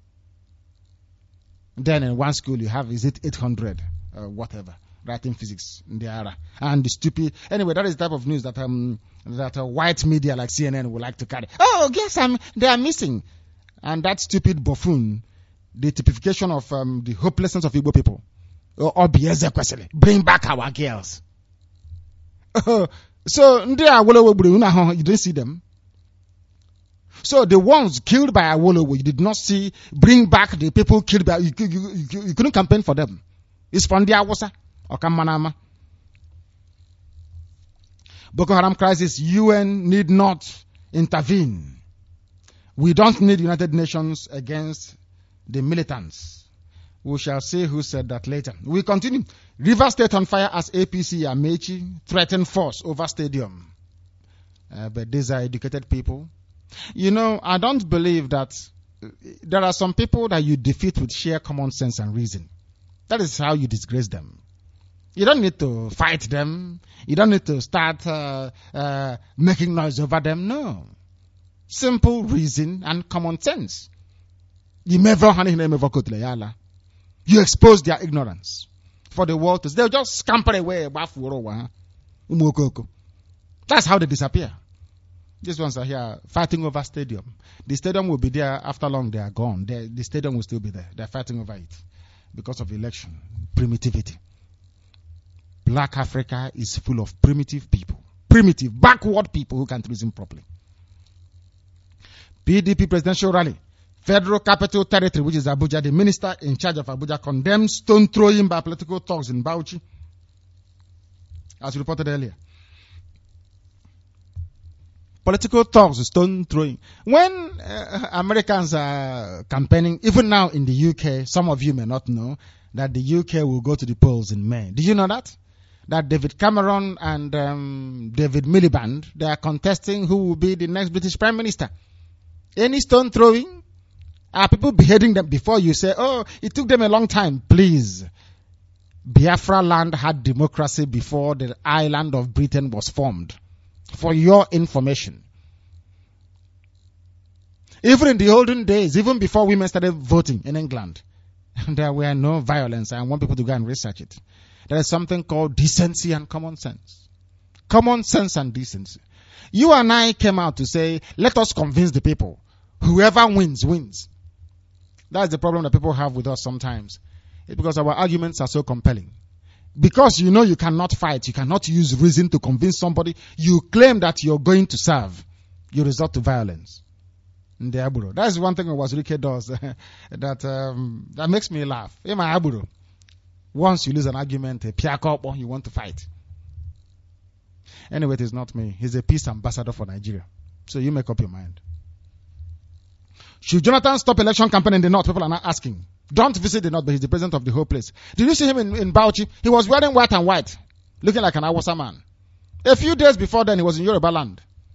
S2: Then in one school you have, is it eight hundred, uh, whatever, writing physics in the area. And the stupid, anyway, that is the type of news that um that uh, white media like C N N would like to carry. Oh, guess I'm, they are missing. And that stupid buffoon, the typification of um, the hopelessness of Igbo people. Or bring back our girls. So, you didn't see them. So, the ones killed by Awolowo, you did not see, bring back the people killed by, you, you, you, you couldn't campaign for them. It's from the Awasa or Kamanama. Boko Haram crisis, U N need not intervene. We don't need United Nations against the militants. We shall see who said that later. We continue. River State on fire as A P C Amechi threaten force over stadium. Uh, but these are educated people. You know, I don't believe that there are some people that you defeat with sheer common sense and reason. That is how you disgrace them. You don't need to fight them. You don't need to start uh, uh, making noise over them. No. Simple reason and common sense. You expose their ignorance for the world to see. They'll just scamper away. That's how they disappear. These ones are here fighting over stadium. The stadium will be there after long they are gone. They, the stadium will still be there. They're fighting over it because of election. Primitivity. Black Africa is full of primitive people. Primitive, backward people who can't reason properly. P D P presidential rally. Federal Capital Territory, which is Abuja, the minister in charge of Abuja condemns stone throwing by political thugs in Bauchi, as reported earlier. Political thugs, stone throwing. When uh, Americans are campaigning, even now in the U K, some of you may not know that the U K will go to the polls in May. Did you know that? That David Cameron and um, David Miliband, they are contesting who will be the next British Prime Minister. Any stone throwing? Are people beheading them before you say, oh, it took them a long time? Please. Biafra land had democracy before the island of Britain was formed. For your information. Even in the olden days, even before women started voting in England, there were no violence. I want people to go and research it. There is something called decency and common sense. Common sense and decency. You and I came out to say, let us convince the people. Whoever wins, wins. That's the problem that people have with us sometimes. It's because our arguments are so compelling. Because you know you cannot fight, you cannot use reason to convince somebody, you claim that you're going to serve, you resort to violence. That's one thing Wazirike does that um, that makes me laugh. In my aburo, once you lose an argument, you want to fight. Anyway, it is not me. He's a peace ambassador for Nigeria. So you make up your mind. Should Jonathan stop election campaign in the north? People are not asking. Don't visit the north, but he's the president of the whole place. Did you see him in, in Bauchi? He was wearing white and white, looking like an Awasa man. A few days before then, he was in Yoruba land.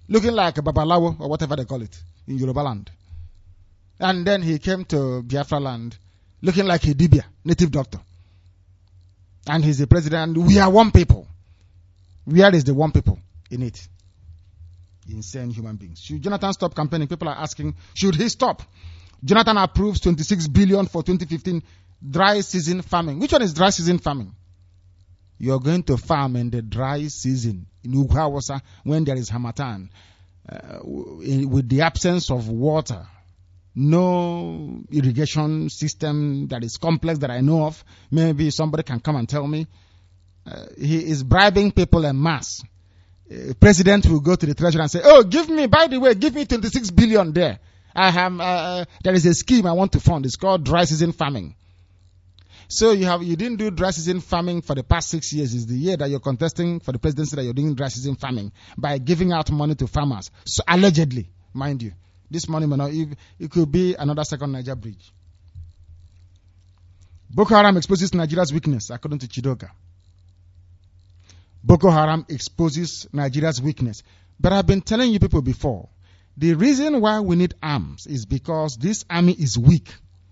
S2: looking like a Babalawo or whatever they call it in Yoruba land. And then he came to Biafra land looking like a Dibia, native doctor. And he's the president. We are one people. Where is the one people in it? Insane human beings. Should Jonathan stop campaigning? People are asking, should he stop? Jonathan approves twenty-six billion for twenty fifteen dry season farming. Which one is dry season farming? You're going to farm in the dry season in Ugawasa when there is Hamatan, uh, with the absence of water. No irrigation system that is complex that I know of. Maybe somebody can come and tell me. Uh, he is bribing people en masse. Uh, president will go to the treasury and say, oh, give me, by the way, give me twenty-six billion there. I have, uh, there is a scheme I want to fund. It's called dry season farming. So you have, you didn't do dry season farming for the past six years. It's the year that you're contesting for the presidency that you're doing dry season farming by giving out money to farmers. So allegedly, mind you. This money may not, it could be another second Niger bridge. Boko Haram exposes Nigeria's weakness, according to Chidoka. Boko Haram exposes Nigeria's weakness. But I've been telling you people before, the reason why we need arms is because this army is weak.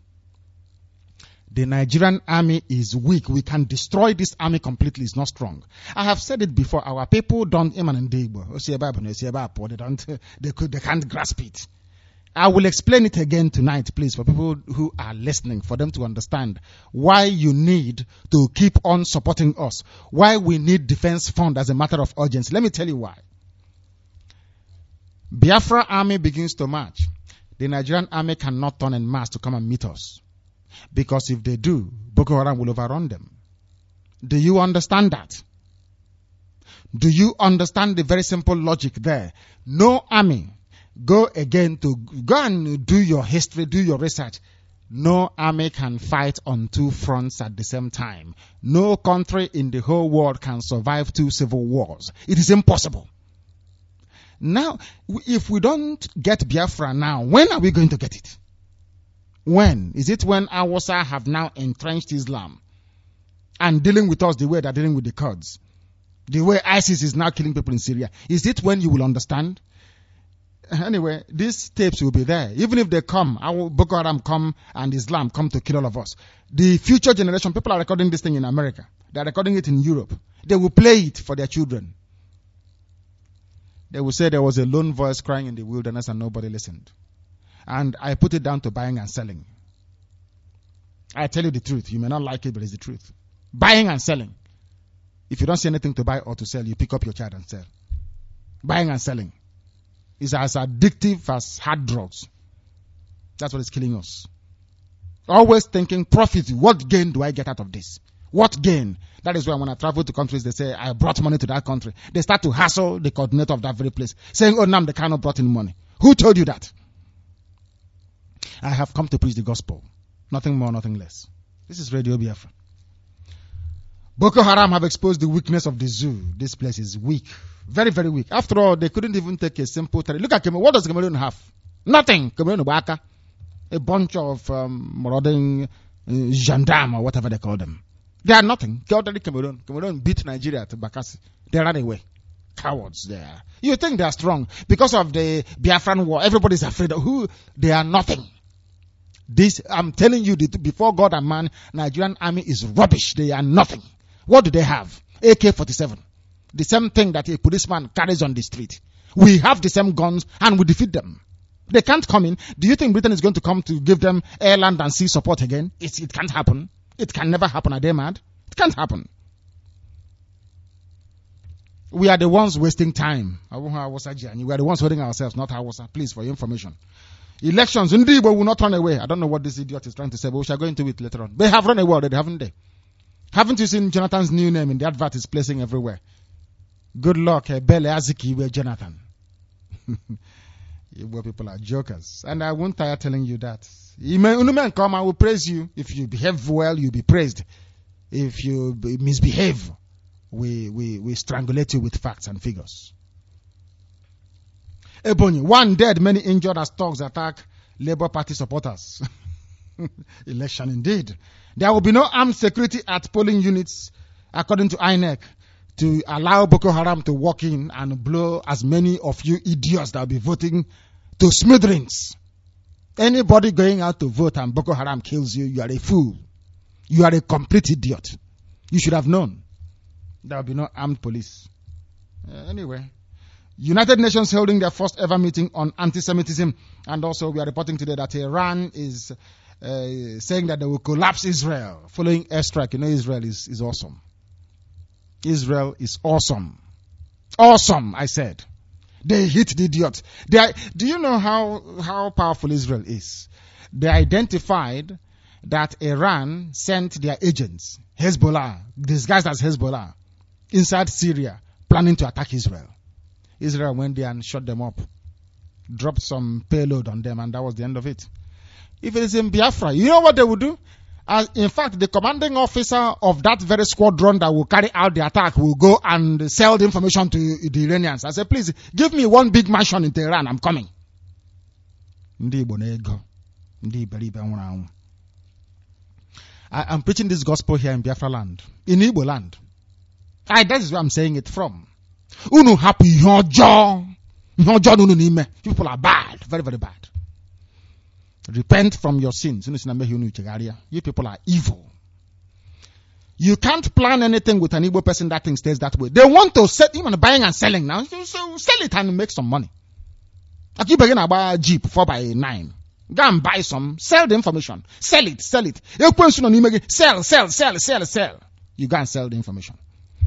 S2: The Nigerian army is weak. We can destroy this army completely. It's not strong. I have said it before. Our people don't, they don't, they could, they can't grasp it. I will explain it again tonight, please, for people who are listening, for them to understand why you need to keep on supporting us, why we need defense fund as a matter of urgency. Let me tell you why. Biafra army begins to march. The Nigerian army cannot turn en masse to come and meet us. Because if they do, Boko Haram will overrun them. Do you understand that? Do you understand the very simple logic there? No army. Go again to go and do your history, do your research. No army can fight on two fronts at the same time. No country in the whole world can survive two civil wars. It is impossible. Now, if we don't get Biafra now, when are we going to get it? When? Is it when Awasa have now entrenched Islam and dealing with us the way they're dealing with the Kurds? The way ISIS is now killing people in Syria. Is it when you will understand? Anyway, these tapes will be there. Even if they come, our Boko Haram come and Islam come to kill all of us. The future generation, people are recording this thing in America. They're recording it in Europe. They will play it for their children. They will say there was a lone voice crying in the wilderness and nobody listened. And I put it down to buying and selling. I tell you the truth. You may not like it, but it's the truth. Buying and selling. If you don't see anything to buy or to sell, you pick up your child and sell. Buying and selling is as addictive as hard drugs. That's what is killing us. Always thinking profit. What gain do I get out of this? What gain? That is why when I travel to countries, they say, I brought money to that country. They start to hassle the coordinator of that very place, saying, oh, Nam, they cannot brought in money. Who told you that? I have come to preach the gospel. Nothing more, nothing less. This is Radio Biafra. Boko Haram have exposed the weakness of the zoo. This place is weak. Very, very weak. After all, they couldn't even take a simple terrain. Look at Cameroon. What does Cameroon have? Nothing. Cameroon, Ubaka. A bunch of um, marauding uh, gendarmes or whatever they call them. They are nothing. Cameroon. Cameroon beat Nigeria to Bakassi. They ran away. Cowards there. You think they are strong. Because of the Biafran war, everybody's afraid of who? They are nothing. This, I'm telling you, before God and man, Nigerian army is rubbish. They are nothing. What do they have? A K forty-seven. The same thing that a policeman carries on the street. We have the same guns and we defeat them. They can't come in. Do you think Britain is going to come to give them air, land and sea support again? It's, it can't happen. It can never happen. Are they mad? It can't happen. We are the ones wasting time. We are the ones holding ourselves, not Hausa. Please, for your information. Elections, indeed, but will not run away. I don't know what this idiot is trying to say, but we shall go into it later on. They have run away already, haven't they? Haven't you seen Jonathan's new name in the advert is placing everywhere? Good luck, Bele Azikiwe Jonathan. You people are jokers. And I won't tire telling you that. You may come, I will praise you. If you behave well, you'll be praised. If you misbehave, we, we, we strangulate you with facts and figures. Ebony, one dead, many injured as thugs attack Labour Party supporters. Election indeed. There will be no armed security at polling units, according to I N E C.
S3: to allow Boko Haram to walk in and blow as many of you idiots that will be voting to smithereens. Anybody going out to vote and Boko Haram kills you, you are a fool. You are a complete idiot. You should have known there will be no armed police. Uh, anyway, United Nations holding their first ever meeting on anti-Semitism, and also we are reporting today that Iran is uh, saying that they will collapse Israel following airstrike. You know, Israel is, is awesome. Israel is awesome. Awesome, I said. They hit the idiot. They are, do you know how, how powerful Israel is? They identified that Iran sent their agents, Hezbollah, disguised as Hezbollah, inside Syria, planning to attack Israel. Israel went there and shot them up, dropped some payload on them, and that was the end of it. If it is in Biafra, you know what they would do? As, in fact, the commanding officer of that very squadron that will carry out the attack will go and sell the information to the Iranians. I said, please, give me one big mansion in Tehran. I'm coming. I am preaching this gospel here in Biafra land, in Igbo land. I, that is where I'm saying it from. Unu happy yojo. People are bad, very, very bad. Repent from your sins. You people are evil. You can't plan anything with an Igbo person that thing stays that way. They want to sell, even buying and selling now. So sell it and make some money. Like you begin to buy a Jeep four by nine. Go and buy some. Sell the information. Sell it. Sell it. Sell, sell, sell, sell, sell. You go and sell the information.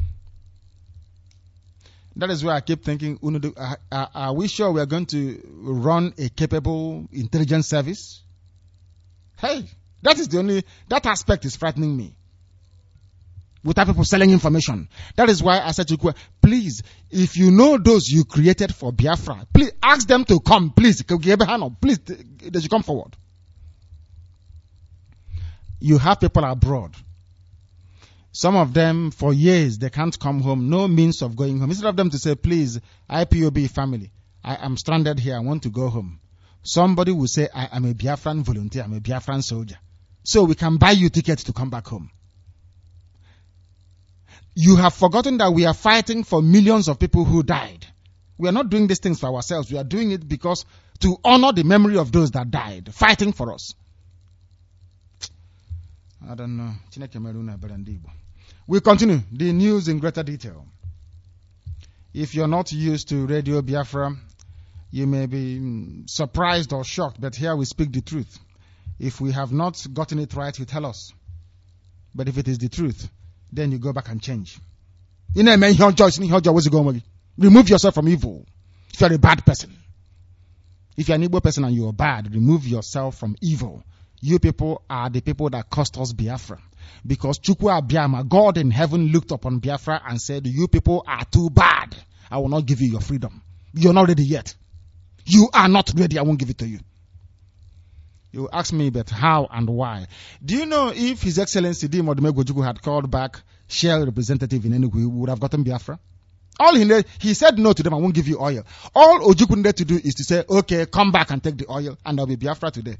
S3: That is why I keep thinking, are, are we sure we are going to run a capable intelligence service? Hey, that is the only, that aspect is frightening me. Without people selling information. That is why I said to you, please, if you know those you created for Biafra, please ask them to come, please. Please, they should come forward. You have people abroad. Some of them, for years, they can't come home. No means of going home. Instead of them to say, please, I P O B family, I am stranded here. I want to go home. Somebody will say, I am a Biafran volunteer. I'm a Biafran soldier. So we can buy you tickets to come back home. You have forgotten that we are fighting for millions of people who died. We are not doing these things for ourselves. We are doing it because to honor the memory of those that died, fighting for us. I don't know. We continue the news in greater detail. If you're not used to Radio Biafra, you may be surprised or shocked, but here we speak the truth. If we have not gotten it right, you tell us. But if it is the truth, then you go back and change. Remove yourself from evil. If you're a bad person. If you're an Igbo person and you're bad, remove yourself from evil. You people are the people that cost us Biafra. Because Chukwu Abiyama, God in heaven, looked upon Biafra and said, you people are too bad. I will not give you your freedom. You're not ready yet. You are not ready. I won't give it to you. You ask me, but how and why? Do you know if His Excellency D. Modumego Ojukwu had called back Shell representative in Enugu, we would have gotten Biafra? All he needed, he said no to them, I won't give you oil. All Ojukwu needed to do is to say, okay, come back and take the oil, and there'll be Biafra today.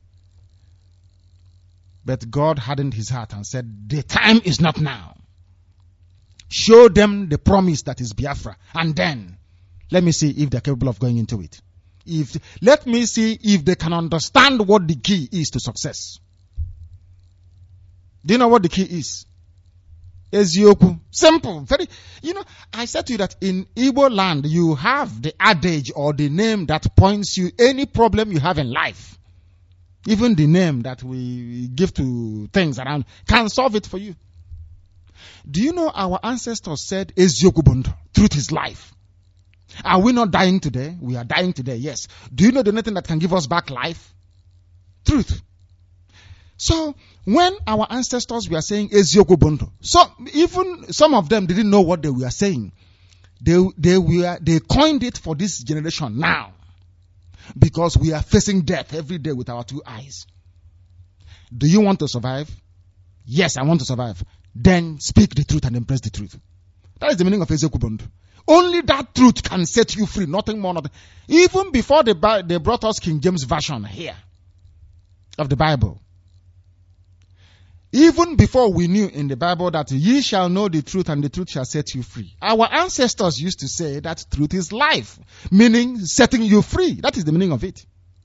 S3: But God hardened his heart and said, the time is not now. Show them the promise that is Biafra, and then let me see if they're capable of going into it. If let me see if they can understand what the key is to success. Do you know what the key is? Ezioku. Simple. Very, you know, I said to you that in Igbo land, you have the adage or the name that points you any problem you have in life. Even the name that we give to things around can solve it for you. Do you know our ancestors said Ezioku Bondo, truth is life? Are we not dying today? We are dying today, yes. Do you know the only thing that can give us back life? Truth. So, when our ancestors were saying Ezioku Bondo, so even some of them didn't know what they were saying. They, they were, they coined it for this generation now. Because we are facing death every day with our two eyes. Do you want to survive? Yes, I want to survive. Then speak the truth and embrace the truth. That is the meaning of Ezioku Bondo. Only that truth can set you free, nothing more. Nothing. Even before they, they brought us King James Version here of the Bible, Even before we knew in the Bible that ye shall know the truth and the truth shall set you free. Our ancestors used to say that truth is life, meaning setting you free. That is the meaning of it.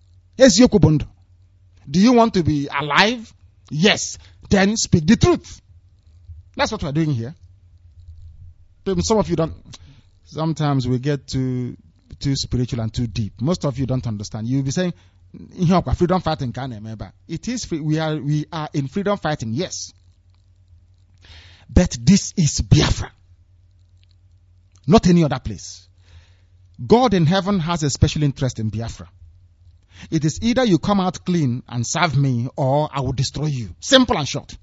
S3: Do you want to be alive? Yes. Then speak the truth. That's what we're doing here. Some of you don't. Sometimes we get too too spiritual and too deep. Most of you don't understand. You'll be saying, freedom fighting can remember. It is free. We are we are in freedom fighting, yes. But this is Biafra. Not any other place. God in heaven has a special interest in Biafra. It is either you come out clean and serve me, or I will destroy you. Simple and short.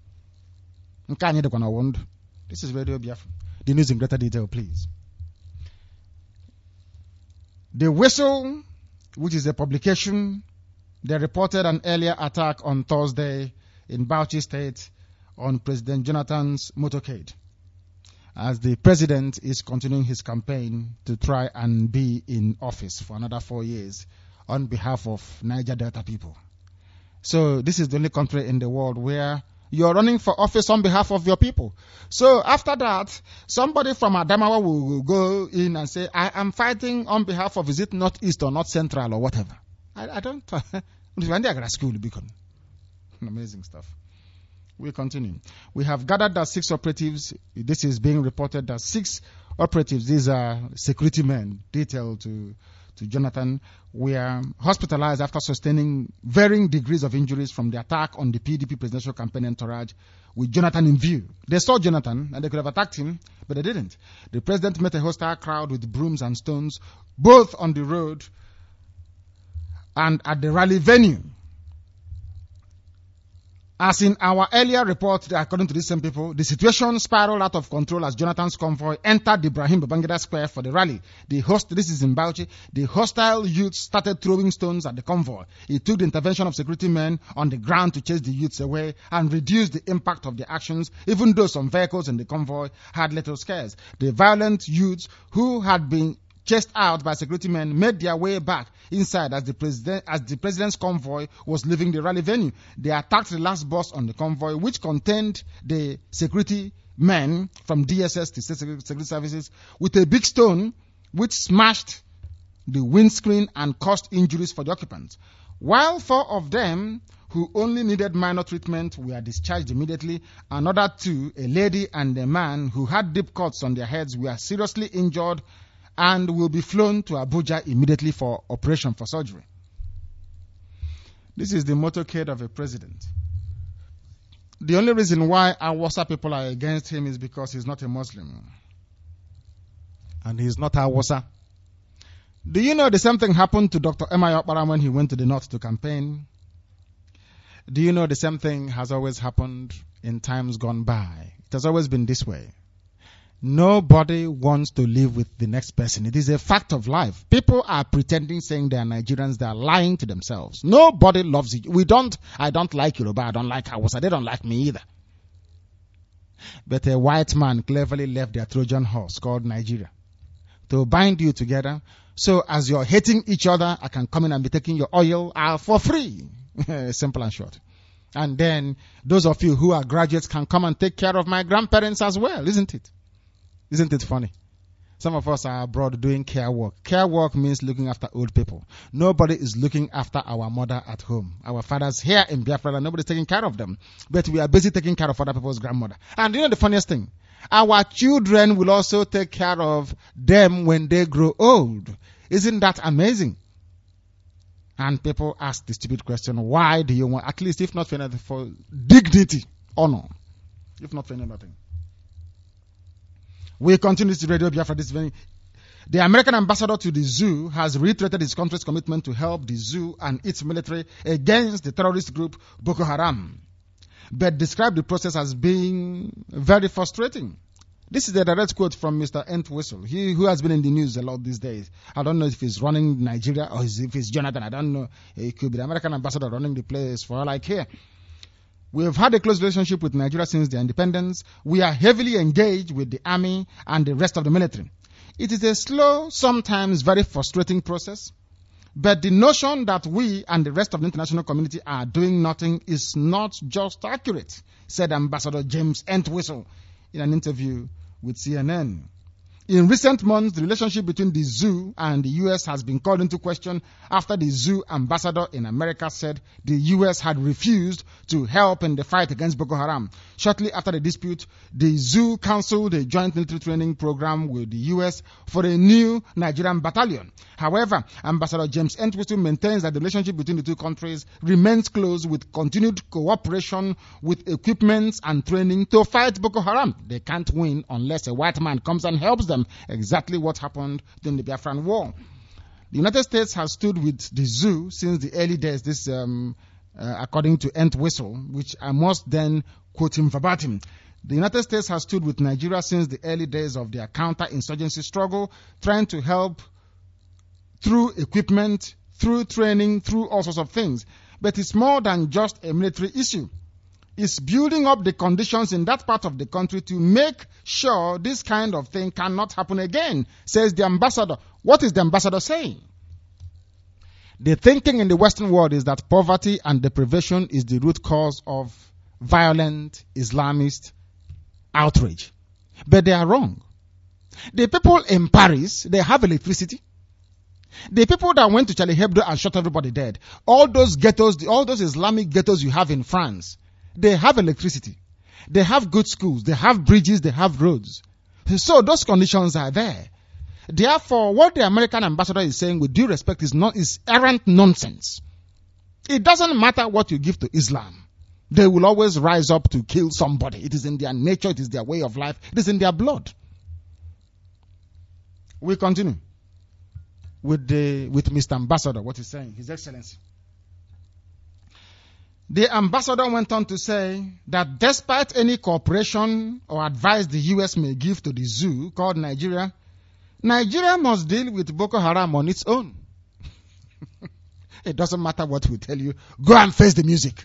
S3: This is Radio Biafra. The news in greater detail, please. The Whistle, which is a publication, they reported an earlier attack on Thursday in Bauchi State on President Jonathan's motorcade, as the president is continuing his campaign to try and be in office for another four years on behalf of Niger Delta people. So this is the only country in the world where you're running for office on behalf of your people. So after that, somebody from Adamawa will go in and say, I am fighting on behalf of, is it Northeast or North Central or whatever. I, I don't, school beacon. Amazing stuff. We continue. We have gathered that six operatives, this is being reported that six operatives, these are security men detailed to to Jonathan, were hospitalized after sustaining varying degrees of injuries from the attack on the P D P presidential campaign entourage with Jonathan in view. They saw Jonathan and they could have attacked him, but they didn't. The president met a hostile crowd with brooms and stones, both on the road and at the rally venue. As in our earlier report, according to these same people, the situation spiraled out of control as Jonathan's convoy entered the Ibrahim Babangida Square for the rally. The host, this is in Bauchi, the hostile youths started throwing stones at the convoy. It took the intervention of security men on the ground to chase the youths away and reduce the impact of the actions, even though some vehicles in the convoy had little scares. The violent youths who had been chased out by security men made their way back inside as the president, as the president's convoy was leaving the rally venue. They attacked the last bus on the convoy, which contained the security men from D S S, the State Security Services, with a big stone, which smashed the windscreen and caused injuries for the occupants. While four of them, who only needed minor treatment, were discharged immediately, another two, a lady and a man who had deep cuts on their heads, were seriously injured and will be flown to Abuja immediately for operation for surgery. This is the motorcade of a president. The only reason why Awasa people are against him is because he's not a Muslim. And he's not Awasa. Do you know the same thing happened to Doctor Emma Yokparam when he went to the north to campaign? Do you know the same thing has always happened in times gone by? It has always been this way. Nobody wants to live with the next person. It is a fact of life. People are pretending, saying they are Nigerians. They are lying to themselves. Nobody loves it. We don't, I don't like Yoruba. I don't like Hausa. They don't like me either. But a white man cleverly left their Trojan horse called Nigeria to bind you together. So as you're hating each other, I can come in and be taking your oil uh, for free. Simple and short. And then those of you who are graduates can come and take care of my grandparents as well, isn't it? Isn't it funny? Some of us are abroad doing care work. Care work means looking after old people. Nobody is looking after our mother at home. Our fathers here in Biafra, nobody's taking care of them. But we are busy taking care of other people's grandmother. And you know the funniest thing? Our children will also take care of them when they grow old. Isn't that amazing? And people ask the stupid question, why do you want, at least if not for anything, for dignity, honor, if not for anything. We continue to Radio Biafra this evening. The American ambassador to the zoo has reiterated his country's commitment to help the zoo and its military against the terrorist group Boko Haram, but described the process as being very frustrating. This is a direct quote from Mister Entwistle, he who has been in the news a lot these days. I don't know if he's running Nigeria or if it's Jonathan. I don't know. It could be the American ambassador running the place for all I care. We have had a close relationship with Nigeria since their independence. We are heavily engaged with the army and the rest of the military. It is a slow, sometimes very frustrating process. But the notion that we and the rest of the international community are doing nothing is not just accurate, said Ambassador James Entwistle in an interview with C N N. In recent months, the relationship between the zoo and the U S has been called into question after the zoo ambassador in America said the U S had refused to help in the fight against Boko Haram. Shortly after the dispute, the zoo canceled a joint military training program with the U S for a new Nigerian battalion. However, Ambassador James Entwistle maintains that the relationship between the two countries remains close with continued cooperation with equipment and training to fight Boko Haram. They can't win unless a white man comes and helps them. Exactly what happened during the Biafran War. The United States has stood with the zoo since the early days, this um, uh, according to Entwistle, which I must then quote him verbatim. The United States has stood with Nigeria since the early days of their counter-insurgency struggle, trying to help through equipment, through training, through all sorts of things. But it's more than just a military issue. It's building up the conditions in that part of the country to make sure this kind of thing cannot happen again, says the ambassador. What is the ambassador saying? The thinking in the Western world is that poverty and deprivation is the root cause of violent Islamist outrage. But they are wrong. The people in Paris, they have electricity. The people that went to Charlie Hebdo and shot everybody dead, all those ghettos, all those Islamic ghettos you have in France, they have electricity. They have good schools. They have bridges. They have roads. So those conditions are there. Therefore, what the American ambassador is saying, with due respect, is not is errant nonsense. It doesn't matter what you give to Islam. They will always rise up to kill somebody. It is in their nature. It is their way of life. It is in their blood. We continue with the with Mister Ambassador. What he's saying, His Excellency. The ambassador went on to say that despite any cooperation or advice the U S may give to the zoo called Nigeria, Nigeria must deal with Boko Haram on its own. It doesn't matter what we tell you. Go and face the music.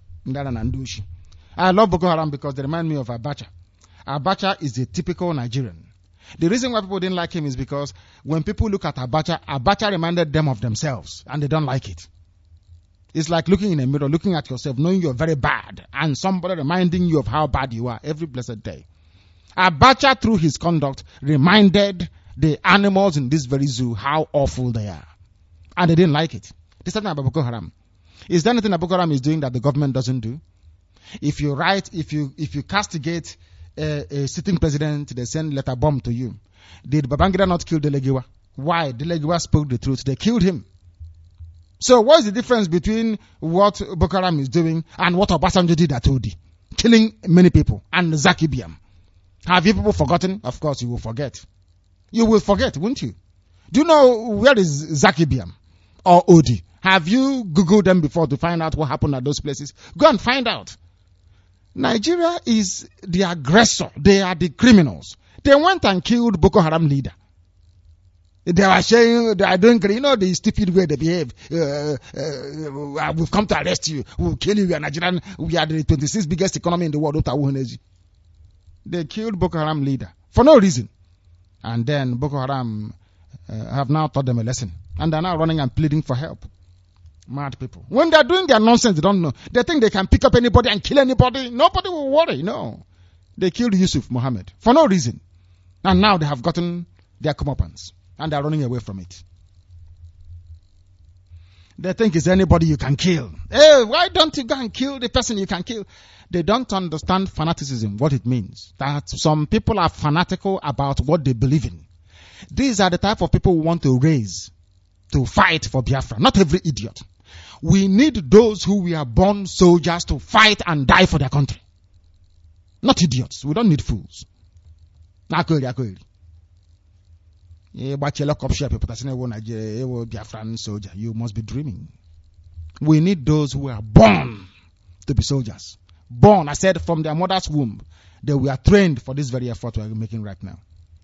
S3: I love Boko Haram because they remind me of Abacha. Abacha is a typical Nigerian. The reason why people didn't like him is because when people look at Abacha, Abacha reminded them of themselves and they don't like it. It's like looking in a mirror, looking at yourself, knowing you're very bad, and somebody reminding you of how bad you are every blessed day. Abacha, through his conduct, reminded the animals in this very zoo how awful they are. And they didn't like it. They said about Boko Haram. Is there anything that Boko Haram is doing that the government doesn't do? If you write, if you if you castigate a, a sitting president, they send letter bomb to you. Did Babangida not kill Delegiwa? Why? Delegiwa spoke the truth. They killed him. So what is the difference between what Boko Haram is doing and what Obasanjo did at Odi? Killing many people and Zaki Biam. Have you people forgotten? Of course you will forget. You will forget, won't you? Do you know where is Zaki Biam or Odi? Have you Googled them before to find out what happened at those places? Go and find out. Nigeria is the aggressor. They are the criminals. They went and killed Boko Haram leader. They were saying, they are doing, you know, the stupid way they behave. Uh, uh, we've come to arrest you. We'll kill you. We are Nigerian. We are the twenty-sixth biggest economy in the world. They killed Boko Haram leader for no reason. And then Boko Haram uh, have now taught them a lesson. And they're now running and pleading for help. Mad people. When they're doing their nonsense, they don't know. They think they can pick up anybody and kill anybody. Nobody will worry. No. They killed Yusuf Mohammed for no reason. And now they have gotten their comeuppance. And they're running away from it. They think it's anybody you can kill. Hey, why don't you go and kill the person you can kill? They don't understand fanaticism, what it means. That some people are fanatical about what they believe in. These are the type of people we want to raise to fight for Biafra. Not every idiot. We need those who were born soldiers to fight and die for their country. Not idiots. We don't need fools. You must be dreaming. We need those who are born to be soldiers. Born, I said, from their mother's womb. They were trained for this very effort we are making right now.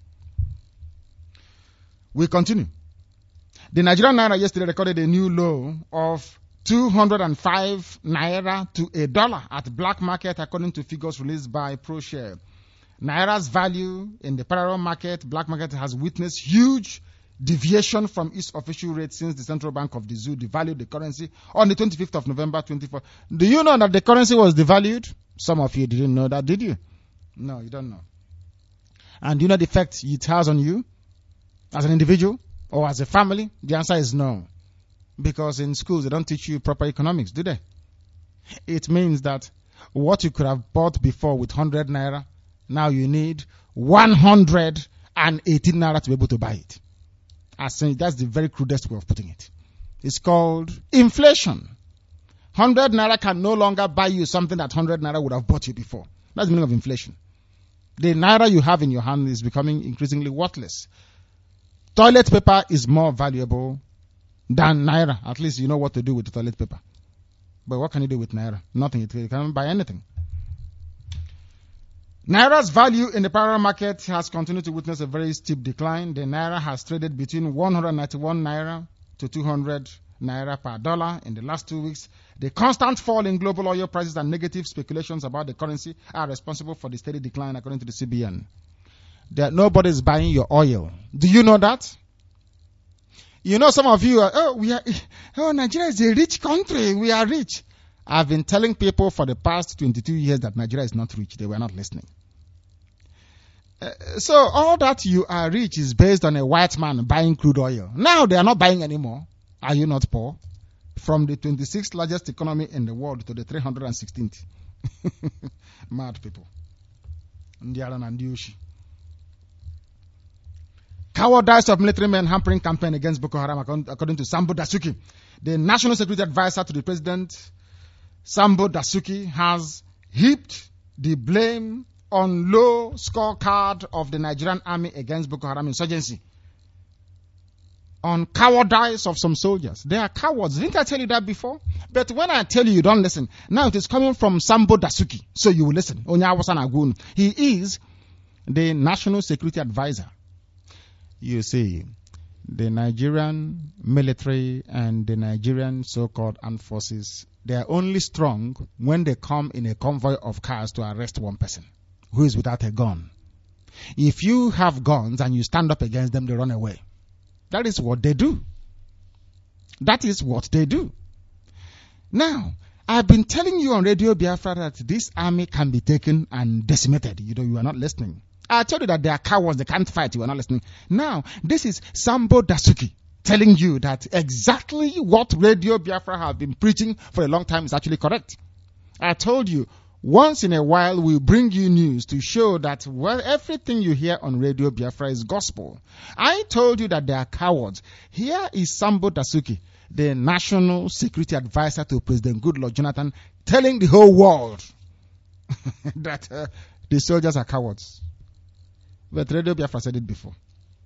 S3: We continue. The Nigerian Naira yesterday recorded a new low of two hundred five Naira to a dollar at black market, according to figures released by ProShare. Naira's value in the parallel market, black market, has witnessed huge deviation from its official rate since the Central Bank of the Zoo devalued the currency on the twenty-fifth of November twenty-four. Do you know that the currency was devalued? Some of you didn't know that, did you? No, you don't know. And do you know the effect it has on you as an individual or as a family? The answer is no. Because in schools, they don't teach you proper economics, do they? It means that what you could have bought before with one hundred naira, now you need one hundred eighteen naira to be able to buy it. As in, that's the very crudest way of putting it. It's called inflation. one hundred naira can no longer buy you something that one hundred naira would have bought you before. That's the meaning of inflation. The naira you have in your hand is becoming increasingly worthless. Toilet paper is more valuable than naira. At least you know what to do with the toilet paper. But what can you do with naira? Nothing. You can't buy anything. Naira's value in the parallel market has continued to witness a very steep decline. The naira has traded between one hundred ninety-one naira to two hundred naira per dollar in the last two weeks. The constant fall in global oil prices and negative speculations about the currency are responsible for the steady decline, according to the C B N. That nobody is buying your oil. Do you know that? You know, some of you are, oh, we are, oh, Nigeria is a rich country. We are rich. I've been telling people for the past twenty-two years that Nigeria is not rich. They were not listening. Uh, so all that you are rich is based on a white man buying crude oil. Now they are not buying anymore. Are you not poor? From the twenty-sixth largest economy in the world to the three hundred sixteenth. Mad people. Ndiara and Ndiushi. Cowardice of military men hampering campaign against Boko Haram, according to Sambo Dasuki. The National Security Advisor to the President, Sambo Dasuki, has heaped the blame on low scorecard of the Nigerian army against Boko Haram insurgency. On cowardice of some soldiers. They are cowards. Didn't I tell you that before? But when I tell you, you don't listen. Now it is coming from Sambo Dasuki, so you will listen. He is the National Security Advisor. You see, the Nigerian military and the Nigerian so-called armed forces, they are only strong when they come in a convoy of cars to arrest one person who is without a gun. If you have guns and you stand up against them, they run away. That is what they do. That is what they do. Now, I've been telling you on Radio Biafra that this army can be taken and decimated. You know, you are not listening. I told you that they are cowards, they can't fight, you are not listening. Now, this is Sambo Dasuki telling you that exactly what Radio Biafra have been preaching for a long time is actually correct. I told you, once in a while we bring you news to show that, well, everything you hear on Radio Biafra is gospel. I told you that they are cowards. Here is Sambo Dasuki, the National Security Advisor to President Goodluck Jonathan, telling the whole world that uh, the soldiers are cowards. But Radio Biafra said it before.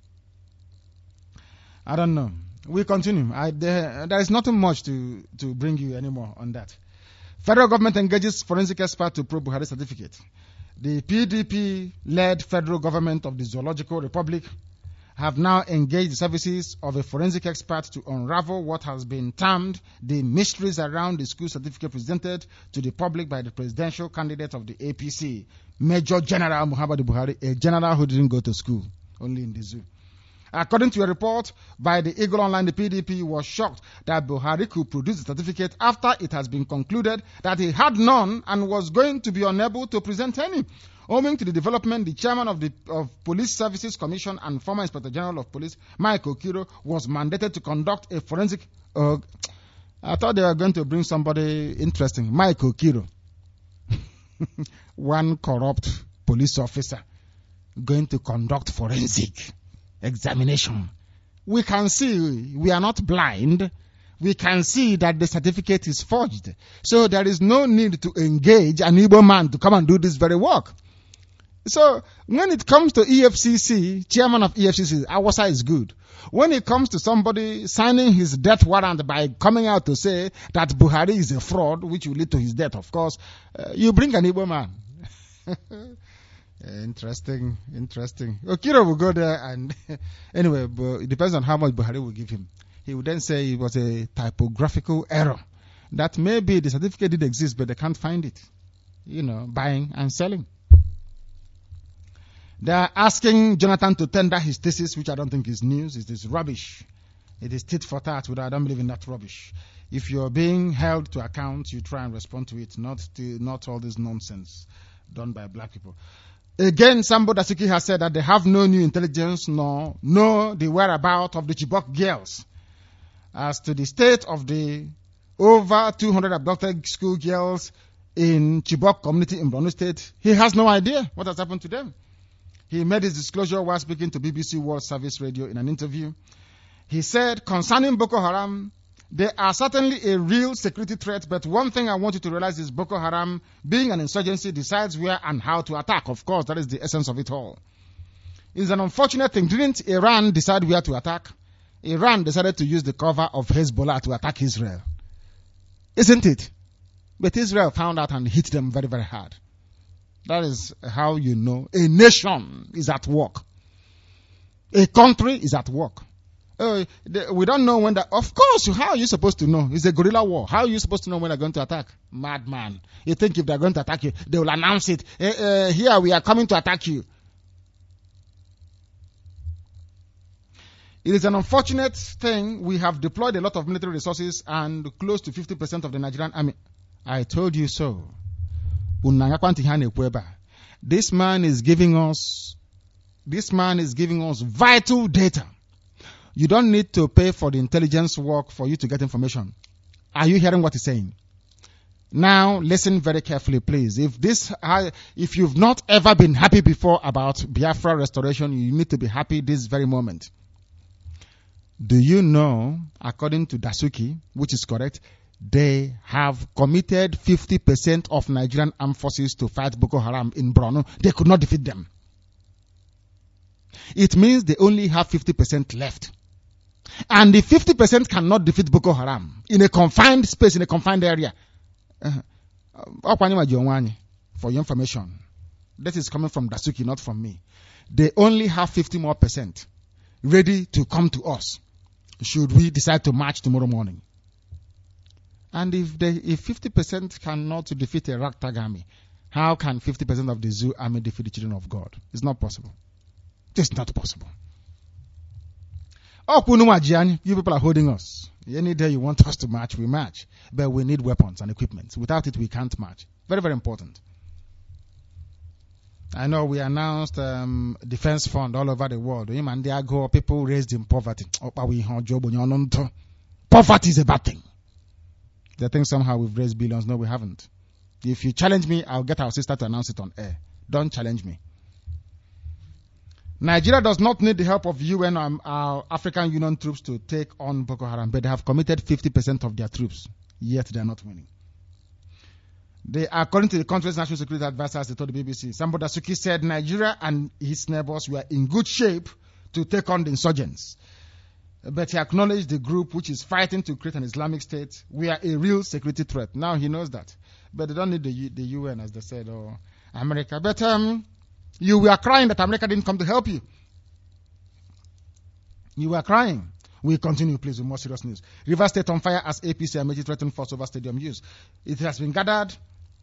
S3: I don't know. We continue. I, there, there is nothing much to, to bring you anymore on that. Federal government engages forensic expert to probe Buhari certificate. The P D P-led federal government of the Zoological Republic have now engaged the services of a forensic expert to unravel what has been termed the mysteries around the school certificate presented to the public by the presidential candidate of the A P C, Major General Muhammadu Buhari, a general who didn't go to school, only in the zoo. According to a report by the Eagle Online, the P D P was shocked that Buhari could produce the certificate after it has been concluded that he had none and was going to be unable to present any. Owing to the development, the chairman of the of Police Services Commission and former Inspector General of Police, Mike Okiro, was mandated to conduct a forensic... Uh, I thought they were going to bring somebody interesting. Mike Okiro. One corrupt police officer going to conduct forensic examination. We can see, we are not blind. We can see that the certificate is forged. So there is no need to engage an Igbo man to come and do this very work. So when it comes to E F C C, chairman of E F C C, Awasa is good. When it comes to somebody signing his death warrant by coming out to say that Buhari is a fraud, which will lead to his death, of course, uh, you bring an Igbo man. Interesting, interesting. Okiro will go there and anyway, but it depends on how much Buhari will give him. He would then say it was a typographical error. That maybe the certificate did exist, but they can't find it. You know, buying and selling. They are asking Jonathan to tender his thesis, which I don't think is news. It is rubbish. It is tit for tat, but I don't believe in that rubbish. If you're being held to account, you try and respond to it, not to, not all this nonsense done by black people. Again, Sambo Dasuki has said that they have no new intelligence nor know the whereabouts of the Chibok girls. As to the state of the over two hundred abducted school girls in Chibok community in Borno State, he has no idea what has happened to them. He made his disclosure while speaking to B B C World Service Radio in an interview. He said, concerning Boko Haram, they are certainly a real security threat, but one thing I want you to realize is Boko Haram, being an insurgency, decides where and how to attack. Of course, that is the essence of it all. It's an unfortunate thing. Didn't Iran decide where to attack? Iran decided to use the cover of Hezbollah to attack Israel. Isn't it? But Israel found out and hit them very, very hard. That is how you know a nation is at work. A country is at work. Uh, the, we don't know when that. Of course, how are you supposed to know? It's a guerrilla war. How are you supposed to know when they're going to attack? Madman. You think if they're going to attack you, they will announce it. Uh, uh, here, we are coming to attack you. It is an unfortunate thing. We have deployed a lot of military resources and close to fifty percent of the Nigerian army. I told you so. This man is giving us, this man is giving us vital data. You don't need to pay for the intelligence work for you to get information. Are you hearing what he's saying? Now, listen very carefully, please. If this, if you've not ever been happy before about Biafra restoration, you need to be happy this very moment. Do you know, according to Dasuki, which is correct, they have committed fifty percent of Nigerian armed forces to fight Boko Haram in Borno. They could not defeat them. It means they only have fifty percent left. And the fifty percent cannot defeat Boko Haram in a confined space, in a confined area. Uh, for your information, that is coming from Dasuki, not from me. They only have fifty more percent ready to come to us should we decide to march tomorrow morning. And if they, if fifty percent cannot defeat a ragtag army, how can fifty percent of the zoo army defeat the children of God? It's not possible. It's not possible. Oh, you people are holding us. Any day you want us to march, we march. But we need weapons and equipment. Without it, we can't march. Very, very important. I know we announced um, defense fund all over the world. People raised in poverty. Poverty is a bad thing. They think somehow we've raised billions. No, we haven't. If you challenge me, I'll get our sister to announce it on air. Don't challenge me. Nigeria does not need the help of U N or our African Union troops to take on Boko Haram, but they have committed fifty percent of their troops, yet they are not winning. They, according to the country's national security advisor, as they told the B B C, Sambo Dasuki said Nigeria and his neighbors were in good shape to take on the insurgents. But he acknowledged the group which is fighting to create an Islamic state. We are a real security threat. Now he knows that. But they don't need the, the U N, as they said, or America. But um, you were crying that America didn't come to help you. You were crying. We continue, please, with more serious news. Rivers State on fire as A P C Amechi threatened force over stadium use. It has been gathered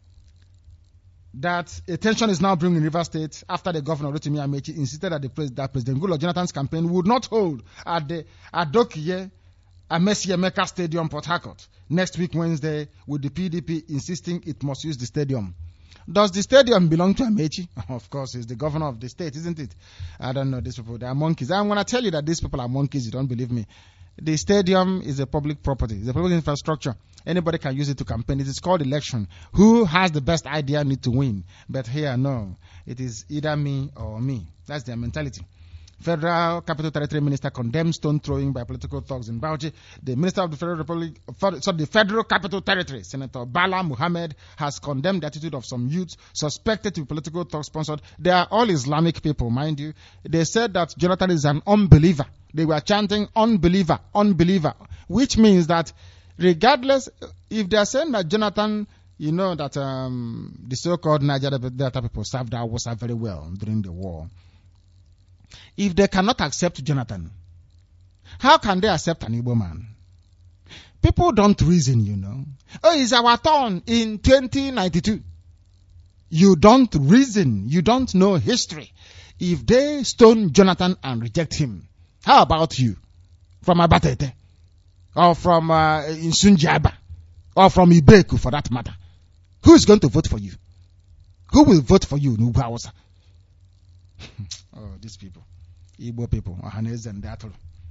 S3: that attention is now brewing in Rivers State after the governor, Rotimi Amechi, insisted that, the pres- that President Goodluck Jonathan's campaign would not hold at the Adokiye Amesi Emeka Stadium, Port Harcourt, next week, Wednesday, with the P D P insisting it must use the stadium. Does the stadium belong to Amechi? Of course, he's the governor of the state, isn't it? I don't know these people. They are monkeys. I'm going to tell you that these people are monkeys. You don't believe me. The stadium is a public property. It's a public infrastructure. Anybody can use it to campaign. It is called election. Who has the best idea need to win. But here, no. It is either me or me. That's their mentality. Federal Capital Territory Minister condemns stone throwing by political thugs in Bauchi. The Minister of the Federal Republic, so the Federal Capital Territory, Senator Bala Muhammad, has condemned the attitude of some youths suspected to be political thug sponsored. They are all Islamic people, mind you. They said that Jonathan is an unbeliever. They were chanting unbeliever, unbeliever, which means that regardless, if they are saying that Jonathan, you know that um, the so-called Niger Delta people served Hausa very well during the war. If they cannot accept Jonathan, how can they accept an Igbo man? People don't reason, you know. Oh, it's our turn in twenty ninety-two. You don't reason. You don't know history. If they stone Jonathan and reject him, how about you? From Abatete, or from uh, Insunjaba, or from Ibeku for that matter. Who is going to vote for you? Who will vote for you, Nubu Hausa? Oh, these people. Igbo people, Ohanese and Datoro.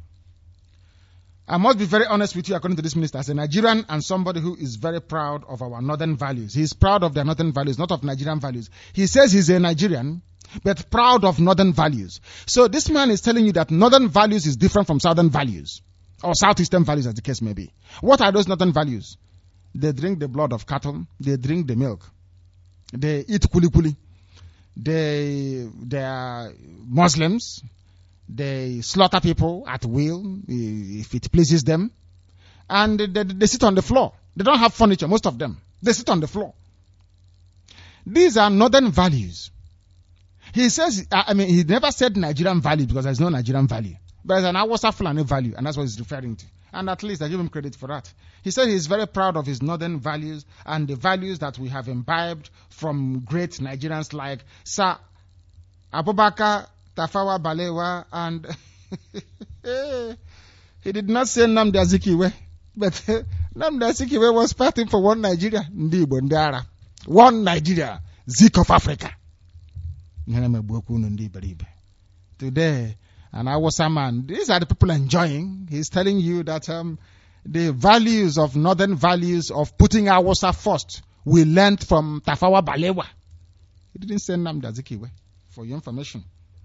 S3: I must be very honest with you, according to this minister, as a Nigerian and somebody who is very proud of our northern values. He's proud of their northern values, not of Nigerian values. He says he's a Nigerian, but proud of northern values. So this man is telling you that northern values is different from southern values, or southeastern values as the case may be. What are those northern values? They drink the blood of cattle, they drink the milk, they eat kuli kuli, they, they are Muslims, they slaughter people at will if it pleases them. And they, they, they sit on the floor. They don't have furniture, most of them. They sit on the floor. These are northern values. He says, I mean, he never said Nigerian value because there's no Nigerian value. But there's an Awasa Fulani value, and that's what he's referring to. And at least I give him credit for that. He said he's very proud of his northern values and the values that we have imbibed from great Nigerians like Sir Abubakar Tafawa Balewa, and he did not say Nnamdi Azikiwe, but Nnamdi Azikiwe was fighting for one Nigeria, Ndibo Ndara, one Nigeria, Zik of Africa. Today, and I was a man. These are the people enjoying. He's telling you that um, the values of northern values of putting Awasa first we learned from Tafawa Balewa. He didn't say Nnamdi Azikiwe, for your information.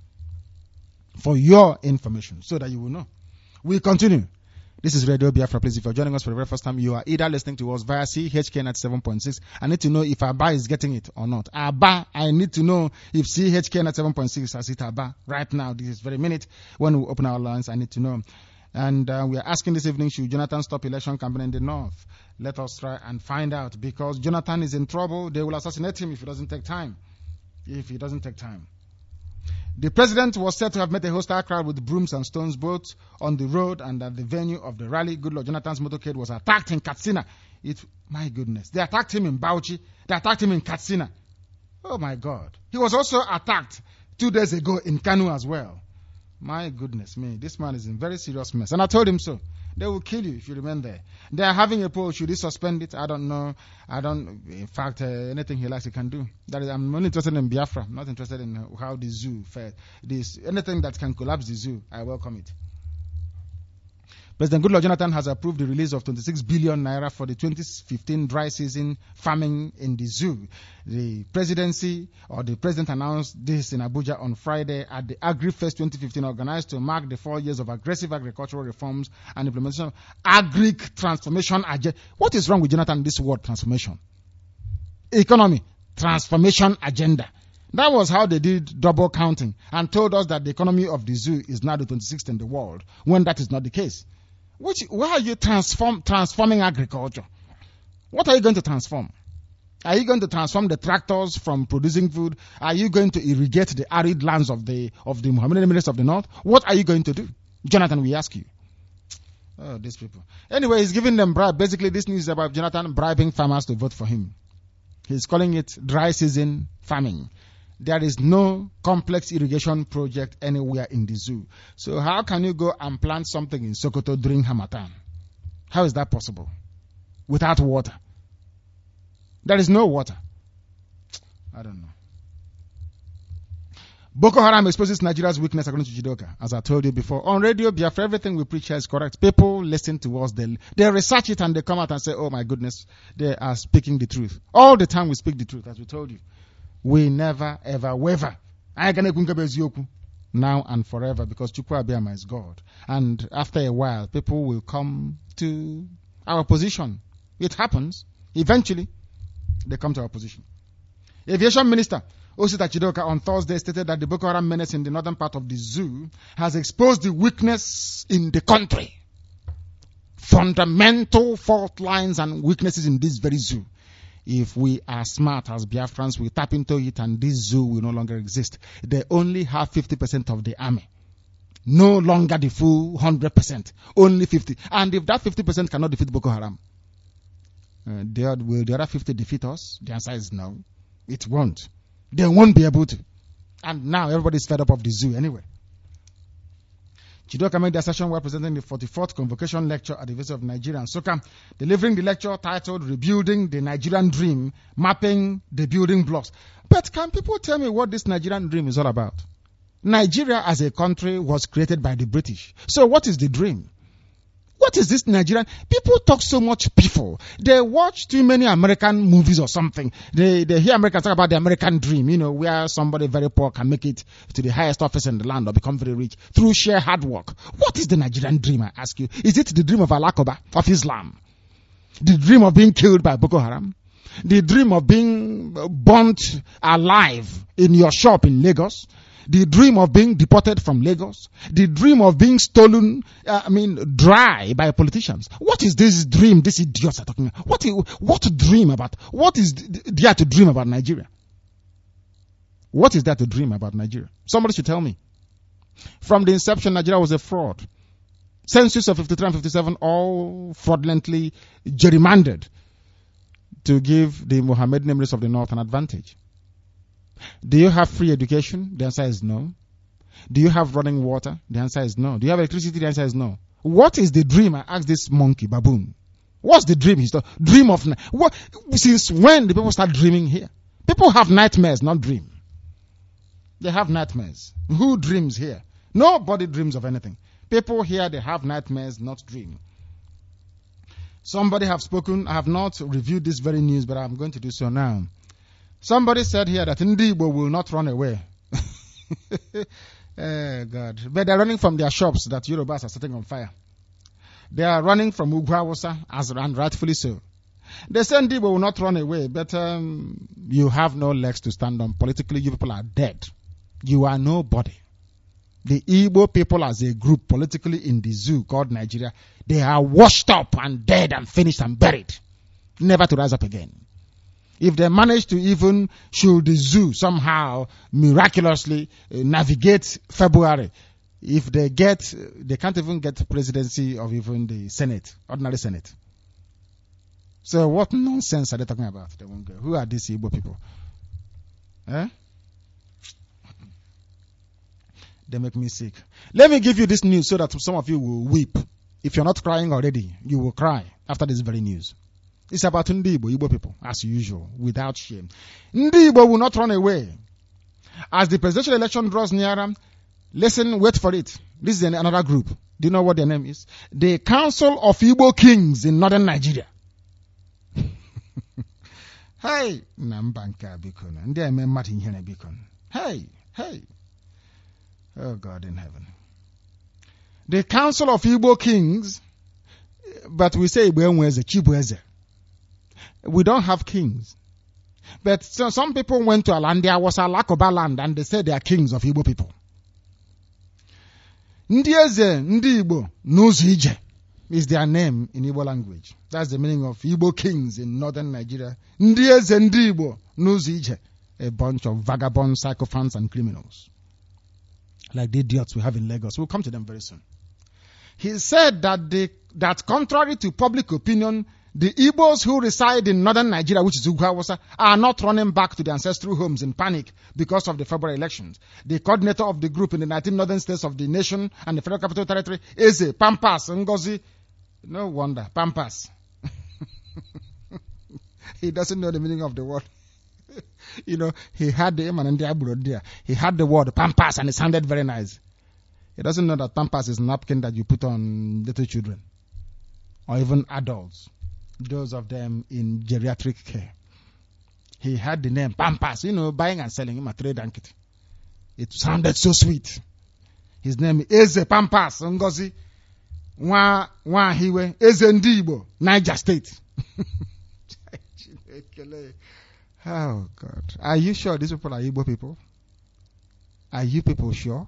S3: For your information, so that you will know. We continue. This is Radio Biafra. Please, if you're joining us for the very first time, you are either listening to us via C H K ninety-seven point six. I need to know if Abba is getting it or not. Abba, I need to know if C H K ninety-seven point six has it Abba right now. This is very minute. When we open our lines, I need to know. And uh, we are asking this evening, should Jonathan stop election campaign in the north? Let us try and find out, because Jonathan is in trouble. They will assassinate him if he doesn't take time. If he doesn't take time. The president was said to have met a hostile crowd with brooms and stones both on the road and at the venue of the rally. Goodluck Jonathan's motorcade was attacked in Katsina. It, my goodness. They attacked him in Bauchi. They attacked him in Katsina. Oh my God. He was also attacked two days ago in Kanu as well. My goodness me. This man is in very serious mess. And I told him so. They will kill you if you remain there. They are having a poll. Should he suspend it? I don't know. I don't. In fact, uh, anything he likes, he can do. That is, I'm only interested in Biafra. I'm not interested in how the zoo fared. This anything that can collapse the zoo, I welcome it. President Goodluck Jonathan has approved the release of twenty-six billion naira for the twenty fifteen dry season farming in the zoo. The presidency or the president announced this in Abuja on Friday at the AgriFest twenty fifteen, organized to mark the four years of aggressive agricultural reforms and implementation of agri transformation agenda. What is wrong with Jonathan? This word transformation, economy transformation agenda. That was how they did double counting and told us that the economy of the zoo is now the twenty-sixth in the world, when that is not the case. Which, why are you transform, transforming agriculture? What are you going to transform? Are you going to transform the tractors from producing food? Are you going to irrigate the arid lands of the of the Mohammedan Emirates of the North? What are you going to do? Jonathan, we ask you. Oh, these people. Anyway, he's giving them bribe. Basically, this news is about Jonathan bribing farmers to vote for him. He's calling it dry season farming. There is no complex irrigation project anywhere in the zoo. So how can you go and plant something in Sokoto during Hamatan? How is that possible? Without water. There is no water. I don't know. Boko Haram exposes Nigeria's weakness, according to Jidoka. As I told you before, on Radio Biafra, everything we preach here is correct. People listen to us. They, they research it and they come out and say, oh my goodness, they are speaking the truth. All the time we speak the truth, as we told you. We never, ever, waver. Now and forever, because Chukwu Abiyama is God. And after a while, people will come to our position. It happens. Eventually, they come to our position. Aviation Minister Osita Chidoka on Thursday stated that the Boko Haram menace in the northern part of the zoo has exposed the weakness in the country. Fundamental fault lines and weaknesses in this very zoo. If we are smart as Biafrans, we tap into it and this zoo will no longer exist. They only have fifty percent of the army. No longer the full one hundred percent. Only fifty. And if that fifty percent cannot defeat Boko Haram, uh, they, will the other fifty defeat us? The answer is no. It won't. They won't be able to. And now everybody's fed up of the zoo anyway. Chidoka made the session while presenting the forty-fourth convocation lecture at the University of Nigeria, Nsukka, delivering the lecture titled Rebuilding the Nigerian Dream, Mapping the Building Blocks. But can people tell me what this Nigerian dream is all about? Nigeria as a country was created by the British. So what is the dream? What is this Nigerian? People talk so much before. They watch too many American movies or something. They they hear Americans talk about the American dream, you know, where somebody very poor can make it to the highest office in the land or become very rich through sheer hard work. What is the Nigerian dream, I ask you? Is it the dream of Alakoba, of Islam? The dream of being killed by Boko Haram? The dream of being burnt alive in your shop in Lagos? The dream of being deported from Lagos? The dream of being stolen, uh, I mean, dry by politicians? What is this dream these idiots are talking about? What, what to dream about? What is there to dream about Nigeria? What is there to dream about Nigeria? Somebody should tell me. From the inception, Nigeria was a fraud. Census of fifty-three and fifty-seven all fraudulently gerrymandered to give the Mohammedan Emirates of the North an advantage. Do you have free education? The answer is no. Do you have running water? The answer is no. Do you have electricity? The answer is no. What is the dream? I asked this monkey baboon. What's the dream? He's the dream of what? Since when do people start dreaming here? People have nightmares, not dream. They have nightmares. Who dreams here? Nobody dreams of anything. People here, they have nightmares, not dream. Somebody have spoken. I have not reviewed this very news, but I'm going to do so now. Somebody said here that Ndibo will not run away. Oh, God. But they're running from their shops that Yorubas are setting on fire. They are running from Ugwawosa, as and rightfully so. They say Ndibo will not run away, but um, you have no legs to stand on. Politically, you people are dead. You are nobody. The Igbo people as a group politically in the zoo called Nigeria, they are washed up and dead and finished and buried. Never to rise up again. If they manage to even should the zoo somehow miraculously uh, navigate February, if they get, uh, they can't even get the presidency of even the Senate, ordinary Senate. So what nonsense are they talking about? They won't go. Who are these Igbo people? Eh? They make me sick. Let me give you this news so that some of you will weep. If you're not crying already, you will cry after this very news. It's about Ndibo, Igbo people, as usual, without shame. Ndibo will not run away. As the presidential election draws nearer, listen, wait for it. This is another group. Do you know what their name is? The Council of Igbo Kings in Northern Nigeria. Hey, Nambanka Bikon. And they are Martin Hene Bikon. Hey, hey. Oh, God in heaven. The Council of Igbo Kings, but we say Igbo Chibueze. We don't have kings. But so some people went to Alandia, was a Lakoba land, and they said they are kings of Igbo people. Ndieze, Ndibo, Nuzije is their name in Igbo language. That's the meaning of Igbo kings in northern Nigeria. Ndieze, Ndibo, Nuzije. A bunch of vagabond sycophants and criminals. Like the idiots we have in Lagos. We'll come to them very soon. He said that the, that contrary to public opinion, the Igbos who reside in northern Nigeria, which is Ugwawasa, are not running back to their ancestral homes in panic because of the February elections. The coordinator of the group in the nineteen northern states of the nation and the Federal Capital Territory is a Pampas Ngozi. No wonder, Pampas. He doesn't know the meaning of the word. You know, he had the there. He had the word Pampas and it sounded very nice. He doesn't know that Pampas is a napkin that you put on little children or even adults. Those of them in geriatric care. He had the name Pampas, you know, buying and selling him a trade ankit. It sounded so sweet. His name is Eze Pampas Ngozi Nwa Nwa Hiwe Eze Ndibo, Niger State. Oh God. Are you sure these people are Igbo people? Are you people sure?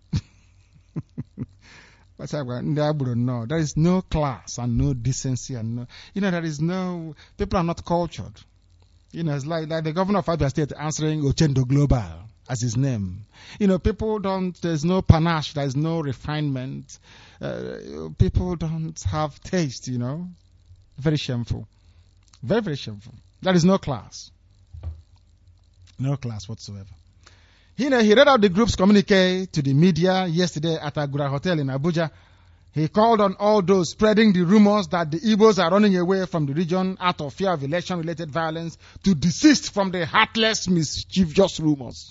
S3: What's happening? No, there is no class and no decency and no, you know, there is no, people are not cultured. You know, it's like, like the governor of Abia State answering Ochendo Global as his name. You know, people don't, there's no panache, there's no refinement. Uh, people don't have taste, you know. Very shameful. Very, very shameful. There is no class. No class whatsoever. You know, he read out the group's communique to the media yesterday at Agura Hotel in Abuja. He called on all those spreading the rumors that the Igbos are running away from the region out of fear of election-related violence to desist from the heartless, mischievous rumors.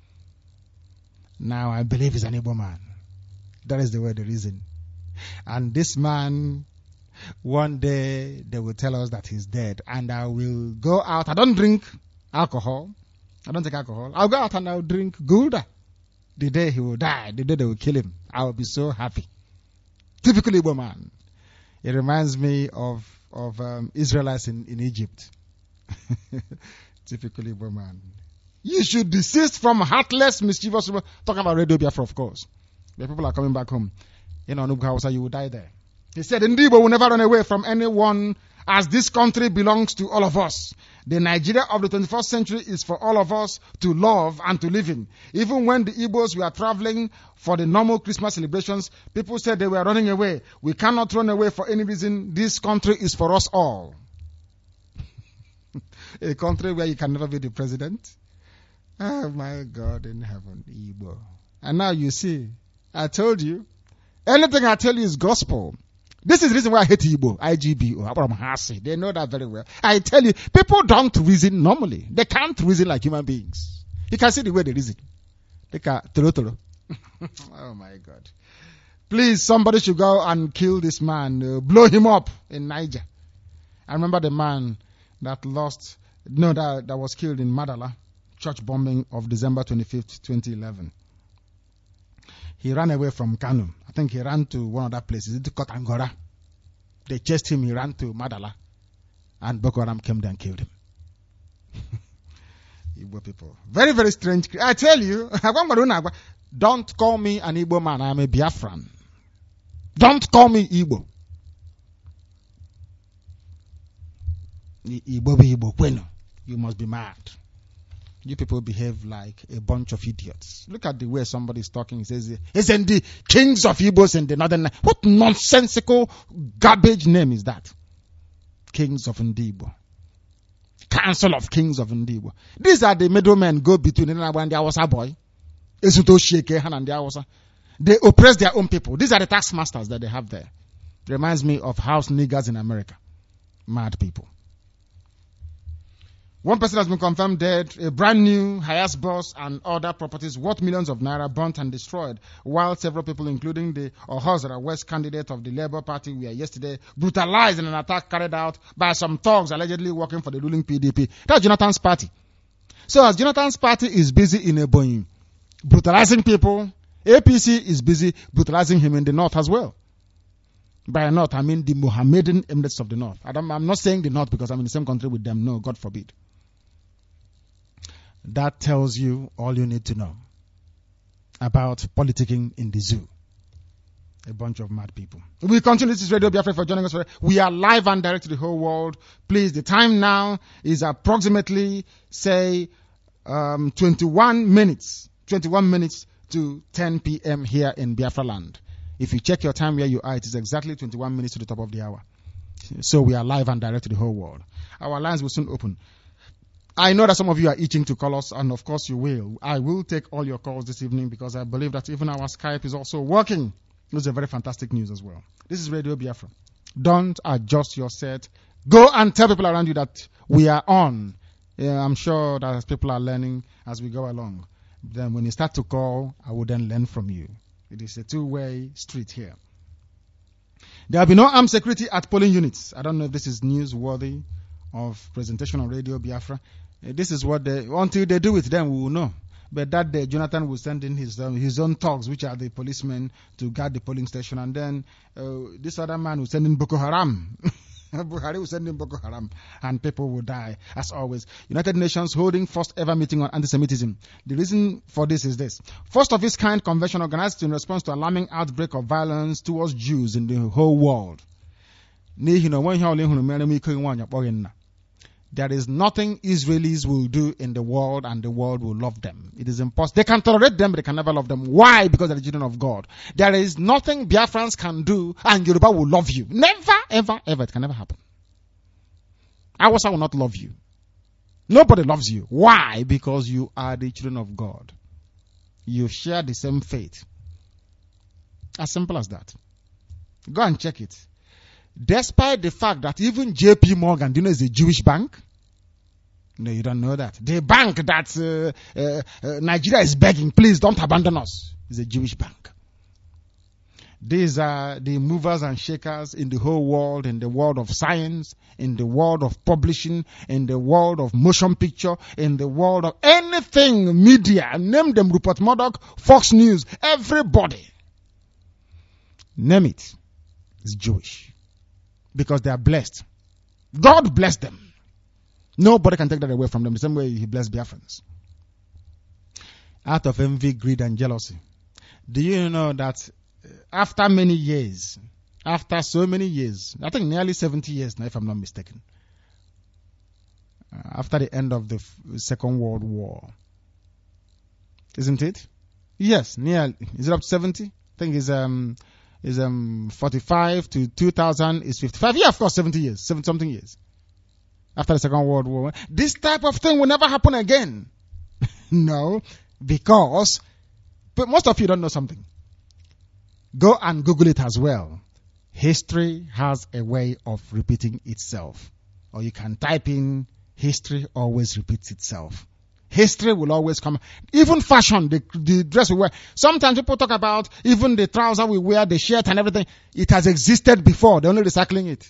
S3: Now, I believe he's an Igbo man. That is the way, the reason. And this man, one day, they will tell us that he's dead. And I will go out. I don't drink alcohol. I don't take alcohol. I'll go out and I'll drink Gulda. The day he will die, the day they will kill him, I will be so happy. Typical Igbo man. It reminds me of, of um, Israelites in, in Egypt. Typical Igbo man. You should desist from heartless, mischievous, talking about Radio Biafra, of course. Where people are coming back home. You know, Nubga Hausa, you will die there. He said, Ndibo will never run away from anyone, as this country belongs to all of us. The Nigeria of the twenty-first century is for all of us to love and to live in. Even when the Igbos were traveling for the normal Christmas celebrations, people said they were running away. We cannot run away for any reason. This country is for us all. A country where you can never be the president. Oh my God in heaven, Igbo. And now you see, I told you, anything I tell you is gospel. This is the reason why I hate Igbo, I G B O, Abraham Hasi. They know that very well. I tell you, people don't reason normally. They can't reason like human beings. You can see the way they reason. They can, tolo tolo. Oh my God. Please, somebody should go and kill this man, uh, blow him up in Niger. I remember the man that lost, no, that, that was killed in Madala, church bombing of December twenty-fifth, twenty eleven. He ran away from Kanu. I think he ran to one of that places, to Kotangora. They chased him, he ran to Madala. And Boko Haram came there and killed him. Igbo people. Very, very strange. I tell you, don't call me an Igbo man, I am a Biafran. Don't call me Igbo. Igbo be Igbo kwenu. You must be mad. You people behave like a bunch of idiots. Look at the way somebody is talking. He says, isn't the kings of Igbos in the northern... What nonsensical garbage name is that? Kings of Ndibo. Council of Kings of Ndibo. These are the middlemen go between Inaba and the Awasa boy. Esuto Sheke, Han and the Awasa. They oppress their own people. These are the tax masters that they have there. Reminds me of house niggers in America. Mad people. One person has been confirmed dead. A brand new Hayas bus and other properties worth millions of naira burnt and destroyed, while several people, including the Ohozara West candidate of the Labour Party, were yesterday brutalized in an attack carried out by some thugs allegedly working for the ruling P D P. That's Jonathan's party. So as Jonathan's party is busy in Ebonyi brutalizing people, A P C is busy brutalizing him in the north as well. By north, I mean the Mohammedan Emirates of the north. I don't, I'm not saying the north because I'm in the same country with them. No, God forbid. That tells you all you need to know about politicking in the zoo. A bunch of mad people. We continue. This is Radio Biafra for joining us. We are live and direct to the whole world. Please, the time now is approximately, say, um, twenty-one minutes. twenty-one minutes to ten p.m. here in Biafra land. If you check your time where you are, it is exactly twenty-one minutes to the top of the hour. So we are live and direct to the whole world. Our lines will soon open. I know that some of you are itching to call us, and of course you will. I will take all your calls this evening because I believe that even our Skype is also working. This is a very fantastic news as well. This is Radio Biafra. Don't adjust your set. Go and tell people around you that we are on. Yeah, I'm sure that people are learning as we go along. Then when you start to call, I will then learn from you. It is a two-way street here. There will be no armed security at polling units. I don't know if this is newsworthy of presentation on Radio Biafra. This is what they, until they do it, then we will know. But that day, Jonathan will send in his um, his own thugs, which are the policemen, to guard the polling station. And then uh, this other man will send in Boko Haram. Buhari will send in Boko Haram. And people will die, as always. United Nations holding first ever meeting on anti-Semitism. The reason for this is this. First of its kind convention organized in response to alarming outbreak of violence towards Jews in the whole world. There is nothing Israelis will do in the world and the world will love them. It is impossible. They can tolerate them, but they can never love them. Why? Because they're the children of God. There is nothing Biafrans can do and Yoruba will love you. Never, ever, ever. It can never happen. Hausa will not love you. Nobody loves you. Why? Because you are the children of God. You share the same faith. As simple as that. Go and check it. Despite the fact that even J P Morgan, do you know, is a Jewish bank? No, you don't know that. The bank that uh, uh, uh, Nigeria is begging, please don't abandon us, is a Jewish bank. These are the movers and shakers in the whole world, in the world of science, in the world of publishing, in the world of motion picture, in the world of anything media. Name them: Rupert Murdoch, Fox News, everybody. Name it. It's Jewish. Because they are blessed. God bless them. Nobody can take that away from them the same way he blessed Biafrans. Out of envy, greed, and jealousy. Do you know that after many years, after so many years, I think nearly seventy years now, if I'm not mistaken, uh, after the end of the f- Second World War, isn't it? Yes, nearly. Is it up to seventy? I think it's um is um forty-five to two thousand is fifty-five. Yeah, of course, seventy years, seventy something years after the Second World War. This type of thing will never happen again. No, because but most of you don't know something. Go and Google it as well. History has a way of repeating itself. Or you can type in, history always repeats itself. History will always come. Even fashion, the, the dress we wear. Sometimes people talk about even the trouser we wear, the shirt and everything. It has existed before. They're only recycling it.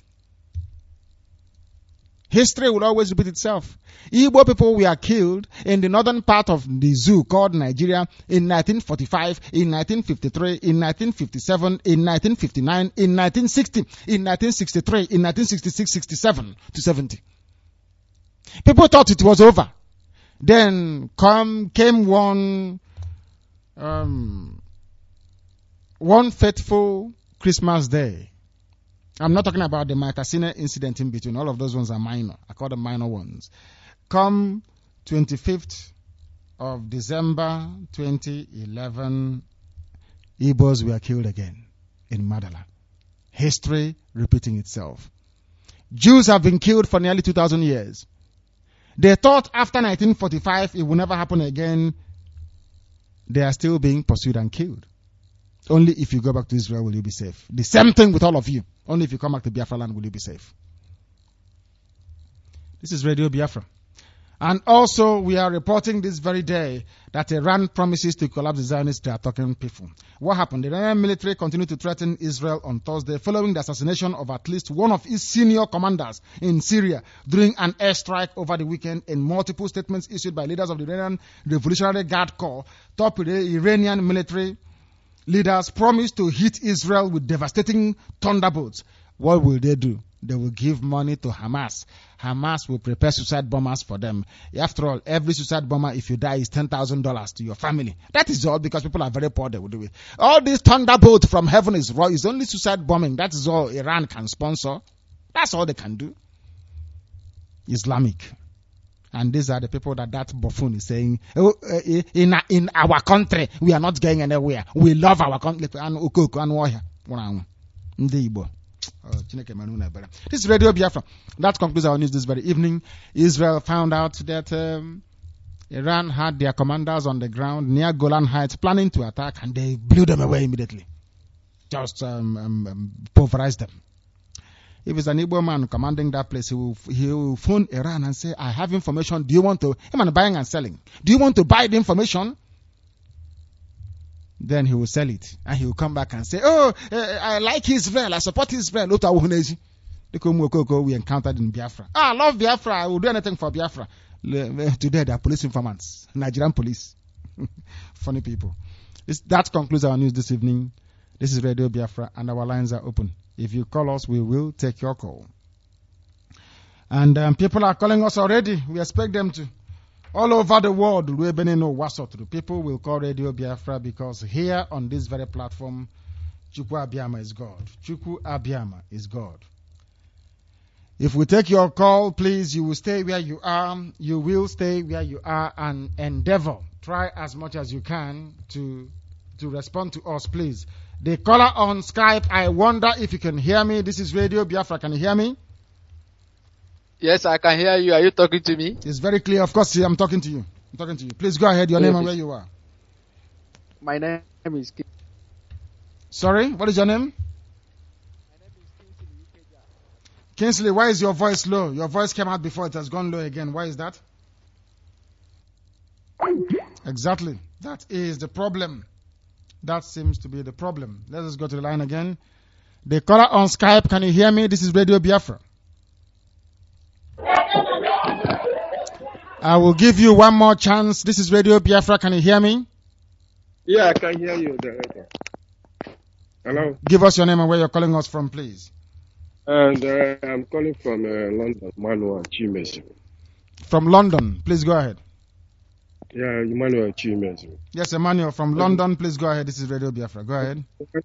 S3: History will always repeat itself. Igbo people were killed in the northern part of the zoo called Nigeria in nineteen forty-five, in nineteen fifty-three, in nineteen fifty-seven, in nineteen fifty-nine, in nineteen sixty, in nineteen sixty-three, in nineteen sixty-six, sixty-seven to seventy. People thought it was over. Then come came one um, one fateful Christmas day. I'm not talking about the Matasina incident in between. All of those ones are minor. I call them minor ones. Come twenty-fifth of December twenty eleven, Igbos were killed again in Madala. History repeating itself. Jews have been killed for nearly two thousand years. They thought after nineteen forty-five it will never happen again. They are still being pursued and killed. Only if you go back to Israel will you be safe. The same thing with all of you. Only if you come back to Biafra land will you be safe. This is Radio Biafra. And also we are reporting this very day that Iran promises to collapse the Zionists they are talking people. What happened? The Iranian military continued to threaten Israel on Thursday following the assassination of at least one of its senior commanders in Syria during an airstrike over the weekend. In multiple statements issued by leaders of the Iranian Revolutionary Guard Corps, top Iranian military leaders promised to hit Israel with devastating thunderbolts. What will they do? They will give money to Hamas. Hamas will prepare suicide bombers for them. After all, every suicide bomber, if you die, is ten thousand dollars to your family. That is all, because people are very poor, they will do it. All this thunderbolt from heaven is raw. It's only suicide bombing. That is all Iran can sponsor. That's all they can do. Islamic. And these are the people that that buffoon is saying, oh, uh, in, in our country, we are not going anywhere. We love our country. This is Radio Biafra. That concludes our news this very evening. Israel found out that um, Iran had their commanders on the ground near Golan Heights planning to attack, and they blew them away immediately. Just um, um, um, pulverized them. If it's an Igbo man commanding that place, he will, he will phone Iran and say, I have information. Do you want to? Him and buying and selling. Do you want to buy the information? Then he will sell it. And he will come back and say, oh, uh, I like Israel. I support Israel. The we encountered in Biafra. Ah, I love Biafra. I will do anything for Biafra. Today, they are police informants. Nigerian police. Funny people. This, that concludes our news this evening. This is Radio Biafra, and our lines are open. If you call us, we will take your call. And um, people are calling us already. We expect them to. All over the world, people will call Radio Biafra because here on this very platform, Chukwu Abiyama is God. Chukwu Abiyama is God. If we take your call, please, you will stay where you are. You will stay where you are and endeavor. Try as much as you can to, to respond to us, please. The caller on Skype, I wonder if you can hear me. This is Radio Biafra. Can you hear me?
S4: Yes, I can hear you. Are you talking to me?
S3: It's very clear. Of course, I'm talking to you. I'm talking to you. Please go ahead. Your name and where you are.
S4: My name is King.
S3: Sorry, what is your name?
S4: My name is Kingsley Ikeja.
S3: Kingsley, why is your voice low? Your voice came out before, it has gone low again. Why is that? Exactly. That is the problem. That seems to be the problem. Let us go to the line again. The caller on Skype, can you hear me? This is Radio Biafra. I will give you one more chance. This is Radio Biafra. Can you hear me?
S5: Yeah, I can hear you, Director. Hello?
S3: Give us your name and where you're calling us from, please.
S5: And uh, I'm calling from uh, London, Emmanuel Chimezu.
S3: From London. Please go ahead.
S5: Yeah, Emmanuel Chimezu.
S3: Yes, Emmanuel from London. Please go ahead. This is Radio Biafra. Go ahead.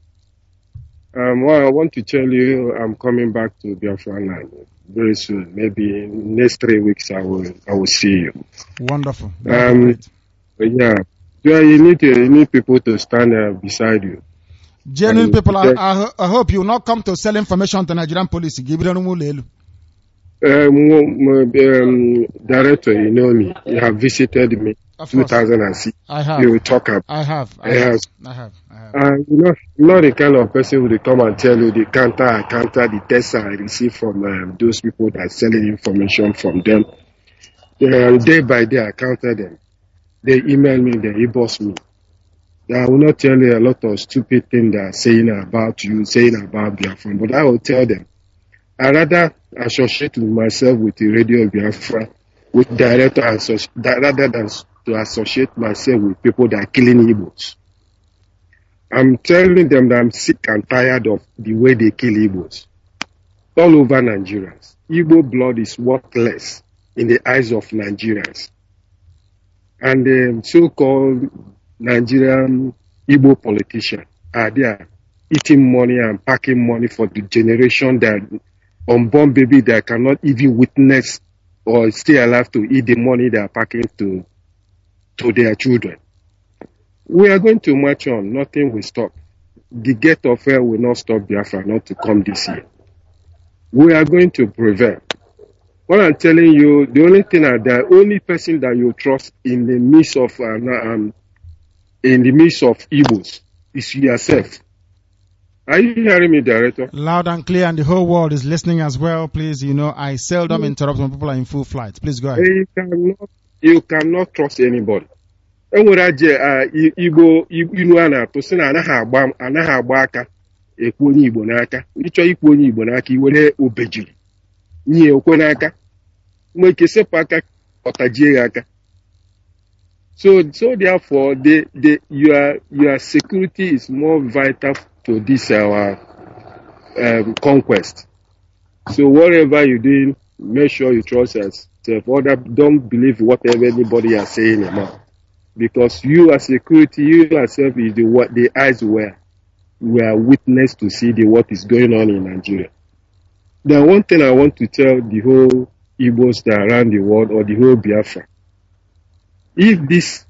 S5: Um, well, I want to tell you I'm coming back to Biafra land very soon. Maybe in next three weeks I will I will see you.
S3: Wonderful.
S5: Um,
S3: Great.
S5: yeah. Yeah, you need to, you need people to stand uh, beside you.
S3: Genuine
S5: Um,
S3: people, I,
S5: yeah.
S3: I, I hope you will not come to sell information to Nigerian police. Give it a number.
S5: Um, um, Director, you know me. You have visited me
S3: Of course.
S5: two thousand six.
S3: I have.
S5: You will talk about.
S3: I have. I
S5: Yes.
S3: have. I have. I have.
S5: Uh, you know, I'm not the kind of person who will come and tell you the counter, I counter, the tests I receive from um, those people that are selling information from them. Uh, day by day, I counter them. They email me, they inbox me. I will not tell you a lot of stupid things they are saying about you, saying about Biafra, but I will tell them. I rather associate myself with the Radio Biafra, with director, associ- rather than to associate myself with people that are killing Igbos. I'm telling them that I'm sick and tired of the way they kill Igbos. All over Nigerians. Igbo blood is worthless in the eyes of Nigerians. And the so-called Nigerian Igbo politicians are there eating money and packing money for the generation that unborn baby that cannot even witness or stay alive to eat the money they are packing to, to their children. We are going to march on. Nothing will stop. The gate of hell will not stop Biafra not to come this year. We are going to prevail. What I'm telling you, the only thing that the only person that you trust in the midst of uh, um, in the midst of evils is yourself. Are you hearing me, Director?
S3: Loud and clear, and the whole world is listening as well. Please, you know, I seldom interrupt when people are in full flight. Please go ahead.
S5: You cannot, you cannot trust anybody. Enwere aje uh, Igbo inu a na-atụ sị na anaghị agba anaghị agba aka ekwu onye Igbo n'aka. Ịchọ ikwu onye Igbo n'aka iwere obejiri nye okwe n'aka. Mgbe ike sepụ aka ọtajie ya aka. So so therefore the the your your security is more vital to this our um, conquest. So whatever you're doing, make sure you trust yourself. Other don't believe whatever anybody is saying about. Because you as security, you yourself is the what the eyes were we are witness to see the what is going on in Nigeria. The one thing I want to tell the whole Igbos that are around the world or the whole Biafra, if this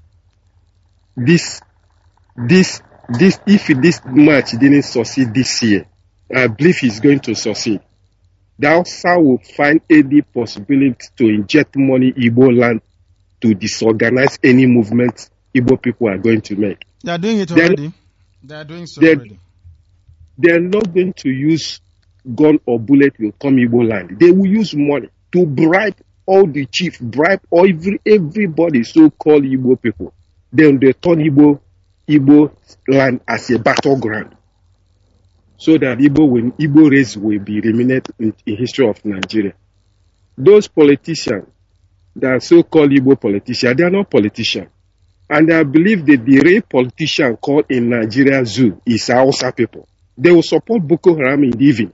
S5: this this this if this match didn't succeed this year, I believe he's going to succeed. The Hausa will find any possibility to inject money Igbo land to disorganize any movement Igbo people are going to make.
S3: They are doing it
S5: They're,
S3: already. They are doing so
S5: they're,
S3: already.
S5: They are not going to use gun or bullet will come Igbo land. They will use money to bribe all the chief, bribe every everybody so-called Igbo people. Then they turn Igbo Igbo land as a battleground, so that Igbo will, Igbo race will be remained in, in history of Nigeria. Those politicians, the so-called Igbo politicians, they are not politicians. And I believe that the real politician called in Nigeria zoo is Hausa people. They will support Boko Haram in the evening.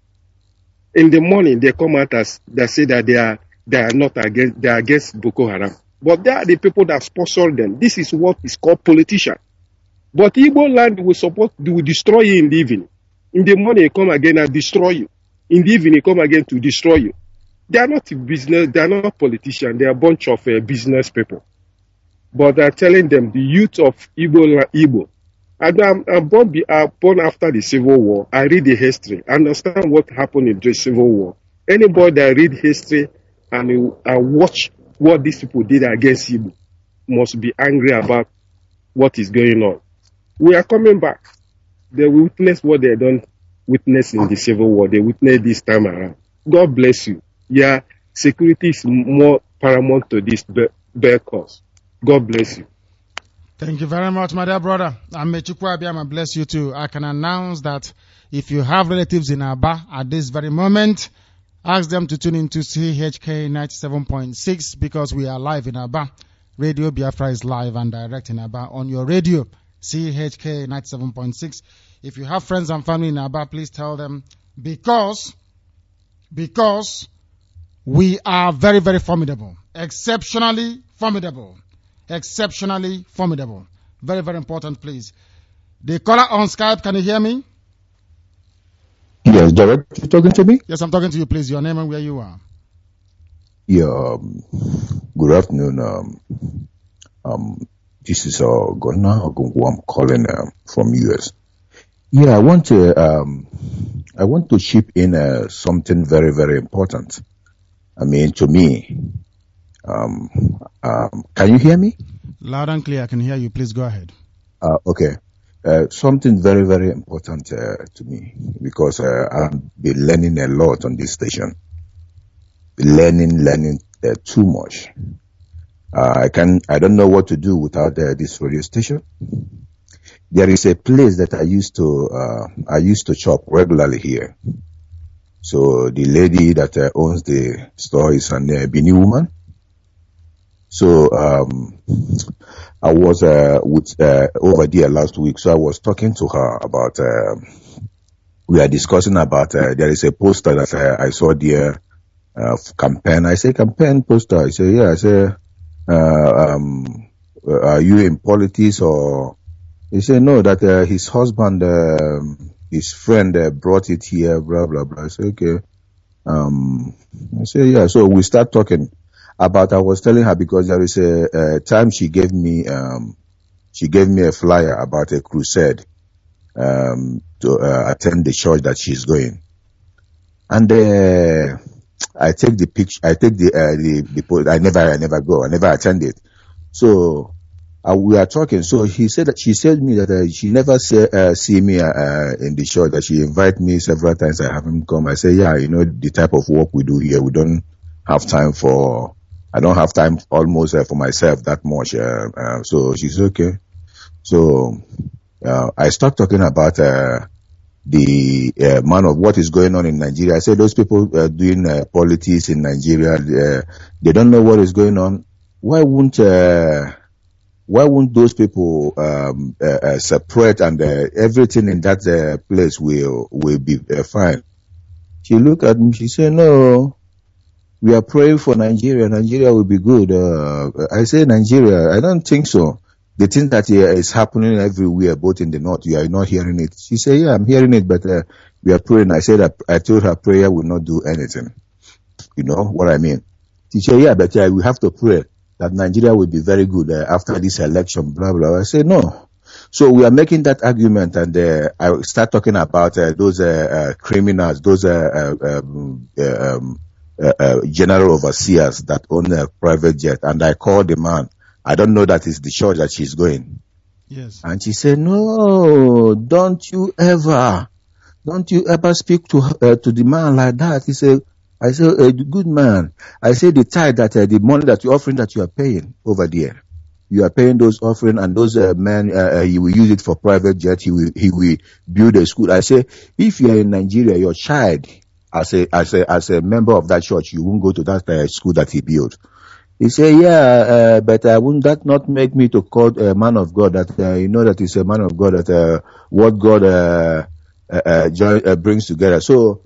S5: In the morning, they come out as they say that they are they are not against they are against Boko Haram. But they are the people that sponsor them. This is what is called politician. But Igbo land will support will destroy you in the evening. In the morning, they come again and destroy you. In the evening, they come again to destroy you. They are not business. They are not politicians. They are a bunch of uh, business people. But they are telling them the youth of Igbo Igbo. And I'm, I'm born, I'm born after the Civil War. I read the history, understand what happened in the Civil War. Anybody that read history and uh, watch what these people did against Igbo must be angry about what is going on. We are coming back. They will witness what they don't witness in the Civil War. They witness this time around. God bless you. Yeah, security is more paramount to this bear cause. God bless you.
S2: Thank you very much, my dear brother. And may Chukwu Abiyama bless you too. I can announce that if you have relatives in Aba at this very moment, ask them to tune into C H K ninety-seven point six because we are live in Aba. Radio Biafra is live and direct in Aba on your radio, C H K ninety-seven point six. If you have friends and family in Aba, please tell them because, because we are very, very formidable, exceptionally formidable. Exceptionally formidable. Very, very important, please. The caller on Skype, can you hear me?
S6: Yes, Direct, you talking to me?
S2: Yes, I'm talking to you, please. Your name and where you are.
S6: Yeah, um, good afternoon. Um, um, this is uh, Gona Ogungu. I'm calling uh, from U S. Yeah, I want to, um, I want to chip in uh, something very, very important. I mean, to me, Um, um, can you hear me?
S2: Loud and clear. I can hear you. Please go ahead.
S6: Uh, okay. Uh, something very, very important uh, to me because uh, I've been learning a lot on this station. Learning, learning uh, too much. Uh, I can, I don't know what to do without uh, this radio station. There is a place that I used to, uh, I used to shop regularly here. So the lady that uh, owns the store is an uh, Bini woman. So um, I was uh, with, uh, over there last week. So I was talking to her about. Uh, we are discussing about. Uh, there is a poster that uh, I saw there. Uh, campaign. I say campaign poster. I say yeah. I say, uh, um, are you in politics or? He said no. That uh, his husband, uh, his friend, uh, brought it here. Blah blah blah. I say okay. Um, I say yeah. So we start talking. About I was telling her because there is a, a time she gave me um she gave me a flyer about a crusade um to uh, attend the church that she's going, and uh, I take the picture I take the uh, the, the I never I never go I never attend it. So uh, we are talking. So he said that she said me that uh, she never say, uh, see me uh, in the church, that she invite me several times. I haven't come. I say yeah, you know the type of work we do here, we don't have time for. I don't have time almost uh, for myself that much. Uh, uh, so she's okay. So uh, I start talking about uh, the uh, man of what is going on in Nigeria. I say those people uh, doing uh, politics in Nigeria, uh, they don't know what is going on. Why won't uh, why won't those people um, uh, uh, separate and uh, everything in that uh, place will will be uh, fine? She looked at me. She said, "No. We are praying for Nigeria. Nigeria will be good." Uh, I say Nigeria. I don't think so. The thing that uh, is happening everywhere, both in the north, you are not hearing it. She said, yeah, I'm hearing it, but uh, we are praying. I said, that I told her prayer will not do anything. You know what I mean? She said, yeah, but uh, we have to pray that Nigeria will be very good uh, after this election, blah, blah. I said, no. So we are making that argument, and uh, I start talking about uh, those uh, uh, criminals, those uh, uh, um, uh, um, Uh, uh, general overseers that own a private jet, and I called the man. I don't know that it's the church that she's going.
S2: Yes.
S6: And she said, "No, don't you ever, don't you ever speak to uh, to the man like that." He said, "I said, uh, good man. I said the tithe that uh, the money that you're offering that you are paying over there, you are paying those offering, and those uh, men, uh, uh, he will use it for private jet. He will he will build a school." I say, if you are in Nigeria, your child. As a, as a, as a member of that church, you won't go to that uh, school that he built. He said, yeah, uh, but uh, wouldn't that not make me to call a man of God that, uh, you know, that is a man of God, that, uh, what God, uh, uh, uh, join, uh, brings together. So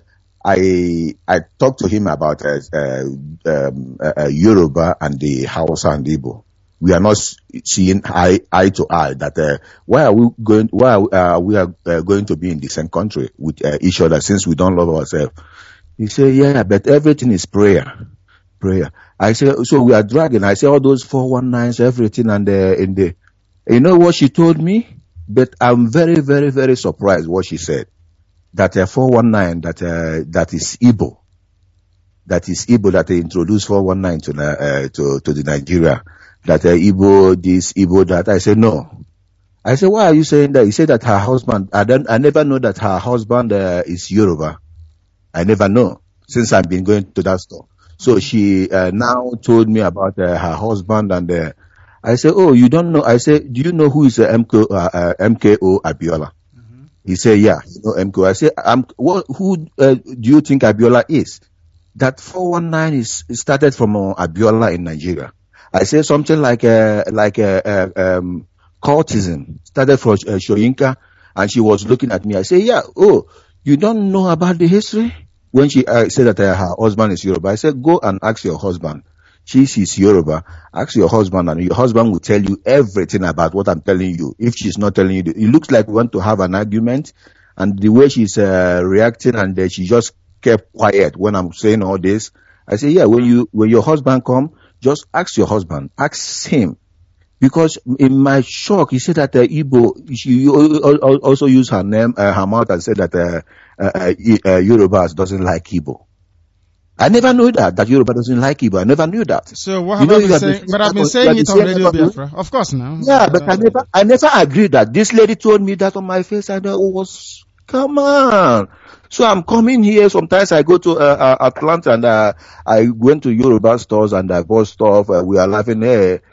S6: I, I talked to him about, uh, uh, um, uh, Yoruba and the Hausa and Igbo. We are not seeing eye, eye to eye that, uh, why are we going, why are, uh, we are uh, going to be in the same country with uh, each other since we don't love ourselves? He said, yeah, but everything is prayer, prayer. I said, so we are dragging. I said, all those four one nines, everything, and uh, in the, you know what she told me? But I'm very, very, very surprised what she said. That uh, four one nine, that, uh, that is Igbo. That is Igbo, that they introduced four one nine to, uh, to, to the Nigeria. That uh, Igbo, this, Igbo, that. I said, no. I said, why are you saying that? He said that her husband, I don't, I never know that her husband uh, is Yoruba. I never know since I've been going to that store. So she uh, now told me about uh, her husband, and uh, I said, oh, you don't know? I said, do you know who is uh, M K O, uh, uh, M K O Abiola? Mm-hmm. He said, yeah, you know M K O. I said, um, what, who uh, do you think Abiola is? That four one nine is started from uh, Abiola in Nigeria. I said something like uh, like uh, uh, um, cultism started from uh, Shoyinka, and she was looking at me. I said, yeah, oh, you don't know about the history? When she uh, said that uh, her husband is Yoruba, I said, go and ask your husband. She is Yoruba. Ask your husband, and your husband will tell you everything about what I'm telling you. If she's not telling you, it looks like we want to have an argument, and the way she's uh, reacting, and uh, she just kept quiet when I'm saying all this. I say, yeah, when you when your husband come, just ask your husband, ask him. Because in my shock, he said that uh, Igbo, she also used her name, uh, her mouth, and said that uh, uh, uh, Yoruba doesn't like Igbo. I never knew that, that Yoruba doesn't like Igbo. I never knew that.
S2: So what have you know, I been saying? But I've been saying it on Radio Biafra. Of course now.
S6: Yeah, but uh, I never, I never agreed that. This lady told me that on my face, and I was, come on. So I'm coming here. Sometimes I go to uh, uh, Atlanta, and uh, I went to Yoruba stores and I bought stuff. Uh, we are laughing here.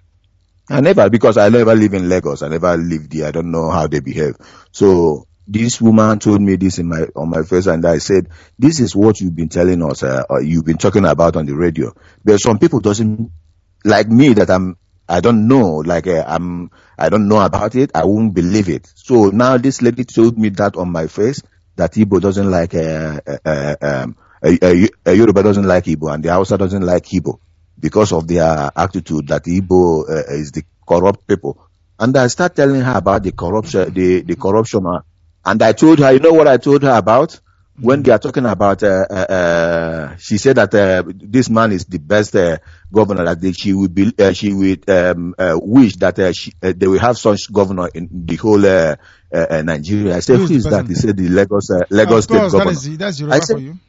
S6: I never, because I never live in Lagos. I never lived there. I don't know how they behave. So this woman told me this in my, on my face, and I said, this is what you've been telling us, uh, or you've been talking about on the radio. But some people doesn't, like me, that I'm, I don't know, like uh, I'm, I don't know about it. I won't believe it. So now this lady told me that on my face, that Igbo doesn't like, uh, uh, um, a, a, a Yoruba doesn't like Igbo, and the Hausa doesn't like Igbo, because of their attitude that Igbo uh, is the corrupt people. And I start telling her about the corruption, the, the corruption. And I told her, you know what I told her about? When they are talking about, uh, uh, uh she said that uh, this man is the best uh, governor, that they, she would be, uh, she would um, uh, wish that uh, she, uh, they will have such governor in the whole uh, uh, Nigeria. I said, who is that? He said the Lagos uh, Lagos
S2: oh, course,
S6: State governor.
S2: That is, that's Yoruba
S6: said,
S2: for you.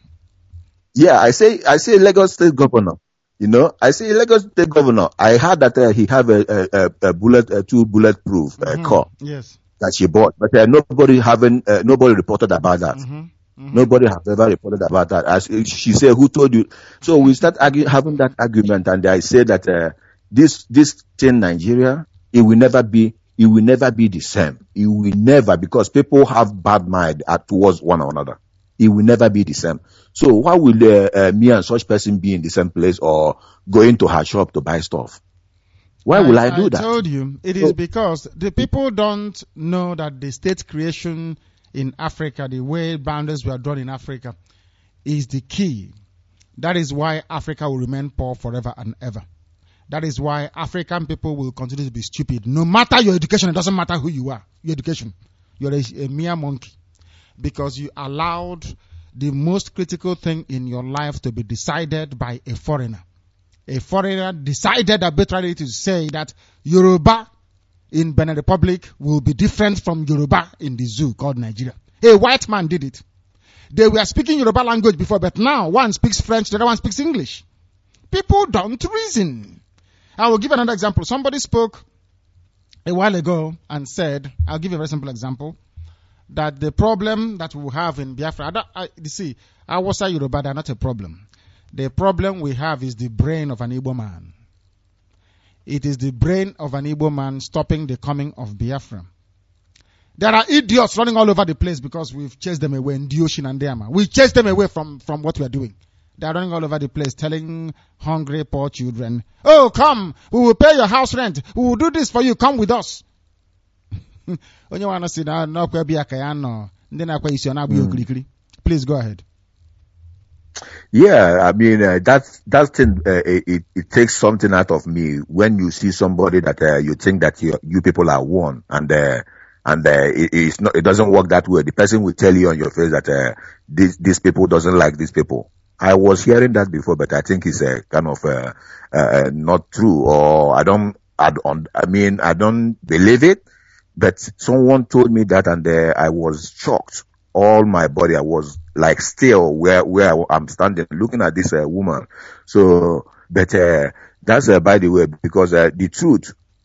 S6: Yeah, I say, I say Lagos State governor. You know, I say Lagos State governor. I heard that uh, he have a, a, a bullet, a two bulletproof uh,
S2: mm-hmm.
S6: car
S2: yes.
S6: that she bought, but uh, nobody haven't, uh, nobody reported about that. Mm-hmm. Mm-hmm. Nobody has ever reported about that. As she said, who told you? So we start argue, having that argument, and I say that uh, this this thing, Nigeria, it will never be, it will never be the same. It will never, because people have bad mind uh, towards one another. It will never be the same. So why will uh, uh, me and such person be in the same place, or going to her shop to buy stuff? Why will I, I do
S2: I
S6: that?
S2: I told you, it is because the people don't know that the state creation in Africa, the way boundaries were drawn in Africa, is the key. That is why Africa will remain poor forever and ever. That is why African people will continue to be stupid. No matter your education, it doesn't matter who you are. Your education, you're a, a mere monkey. Because you allowed the most critical thing in your life to be decided by a foreigner. A foreigner decided arbitrarily to say that Yoruba in Benin Republic will be different from Yoruba in the zoo called Nigeria. A white man did it. They were speaking Yoruba language before, but now one speaks French, the other one speaks English. People don't reason. I will give another example. Somebody spoke a while ago and said, I'll give you a very simple example, that the problem that we have in Biafra, I don't, I, you see, Hausa Yoruba, they're not a problem. The problem we have is the brain of an Igbo man. It is the brain of an Igbo man stopping the coming of Biafra. There are idiots running all over the place because we've chased them away in the ocean and Diama. We chased them away from, from what we are doing. They are running all over the place telling hungry poor children, oh, come, we will pay your house rent. We will do this for you. Come with us. Please go ahead.
S6: Yeah, I mean, uh, that, that thing, uh, it, it takes something out of me when you see somebody that, uh, you think that you, you people are one, and, uh, and, uh, it, it's not, it doesn't work that way. The person will tell you on your face that, uh, this, these people doesn't like these people. I was hearing that before, but I think it's, uh, kind of, uh, uh, not true, or I don't, I don't, I mean, I don't believe it, but someone told me that, and, uh, I was shocked. All my body, I was like still where, where I'm standing looking at this uh, woman. So, but, uh, that's, uh, by the way, because, uh, the truth,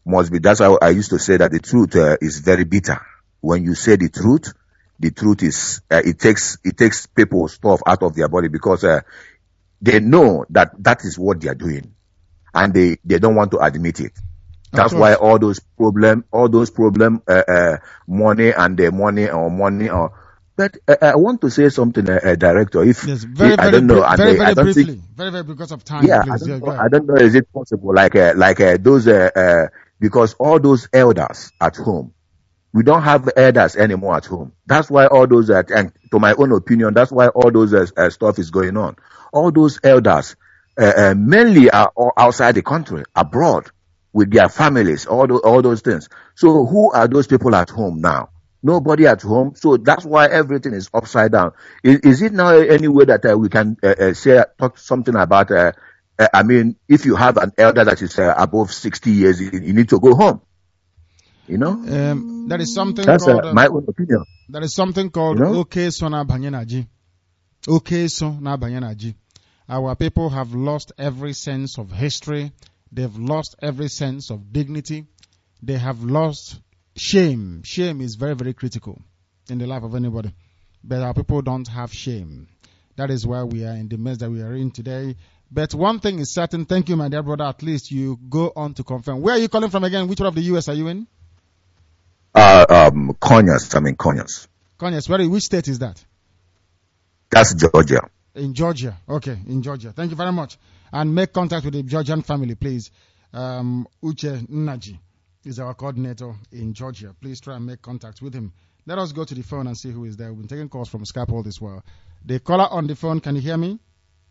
S6: must be, that's how I used to say that the truth uh, is very bitter. When you say the truth, the truth is, uh, it takes, it takes people's stuff out of their body because uh, they know that that is what they are doing and they, they don't want to admit it. That's why all those problem, all those problem, uh, uh, money and the money or money or, but uh, I want to say something, uh, uh, director. If,
S3: Yes, very,
S6: if
S3: very,
S6: I don't know,
S3: bri-
S6: and
S3: very,
S6: I,
S3: very
S6: I don't
S3: briefly,
S6: think,
S3: very, very because of time.
S6: yeah,
S3: Please.
S6: I don't,
S3: Yeah,
S6: know,
S3: go ahead.
S6: I don't know, is it possible? Like, uh, like uh, those, uh, uh, because all those elders at home, we don't have elders anymore at home. That's why all those, uh, and to my own opinion, that's why all those uh, uh, stuff is going on. All those elders, uh, uh, mainly are all outside the country, abroad, with their families, all those, all those things. So who are those people at home now? Nobody at home. So that's why everything is upside down. Is, is it now any way that uh, we can uh, uh, say, talk something about, uh, uh, I mean, if you have an elder that is uh, above sixty years, you, you need to go home. You know?
S3: Um, that is something
S6: That's
S3: called,
S6: uh,
S3: uh,
S6: my own opinion.
S3: that is something called
S6: You know?
S3: okay so na banyenaji. Okay so na banyenaji. Our people have lost every sense of history. They've lost every sense of dignity. They have lost shame. Shame is very, very critical in the life of anybody. But our people don't have shame. That is why we are in the mess that we are in today. But one thing is certain. Thank you, my dear brother. At least you go on to confirm. Where are you calling from again? Which part of the U S are you in?
S6: Uh, um, Conyers, I mean Conyers.
S3: Conyers. Where, which state is that?
S6: That's Georgia.
S3: In Georgia. Okay, in Georgia. Thank you very much. And make contact with the Georgian family, please. Um, Uche Nnaji is our coordinator in Georgia. Please try and make contact with him. Let us go to the phone and see who is there. We've been taking calls from Skype all this while. The caller on the phone, can you hear me?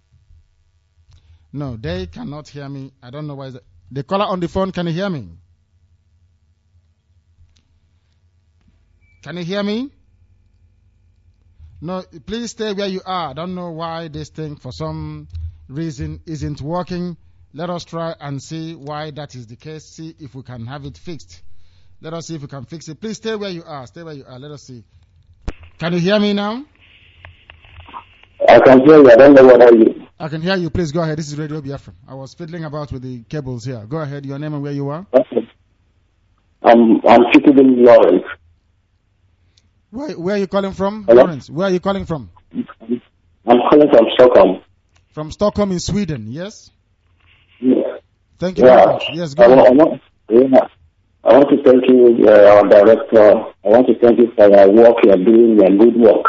S3: No, they cannot hear me. I don't know why. Is that. The caller on the phone, can you hear me? Can you hear me? No, please stay where you are. I don't know why this thing, for some reason, isn't working. Let us try and see why that is the case. See if we can have it fixed. Let us see if we can fix it. Please stay where you are. Stay where you are. Let us see. Can you hear me now?
S7: I can hear you. I don't know what are you.
S3: I can hear you. Please go ahead. This is Radio Biafra. I was fiddling about with the cables here. Go ahead. Your name and where you are.
S7: Okay. I'm I'm Chikudin Lawrence.
S3: Where, where are you calling from?
S7: Hello?
S3: Lawrence. Where are you calling from?
S7: I'm calling from Stockholm.
S3: From Stockholm in Sweden, yes?
S7: Yeah.
S3: Thank you
S7: Yeah.
S3: very much. Yes, go
S7: I,
S3: ahead.
S7: want, I, want, yeah. I want to thank you, uh, our director. I want to thank you for your work you are doing, your good work.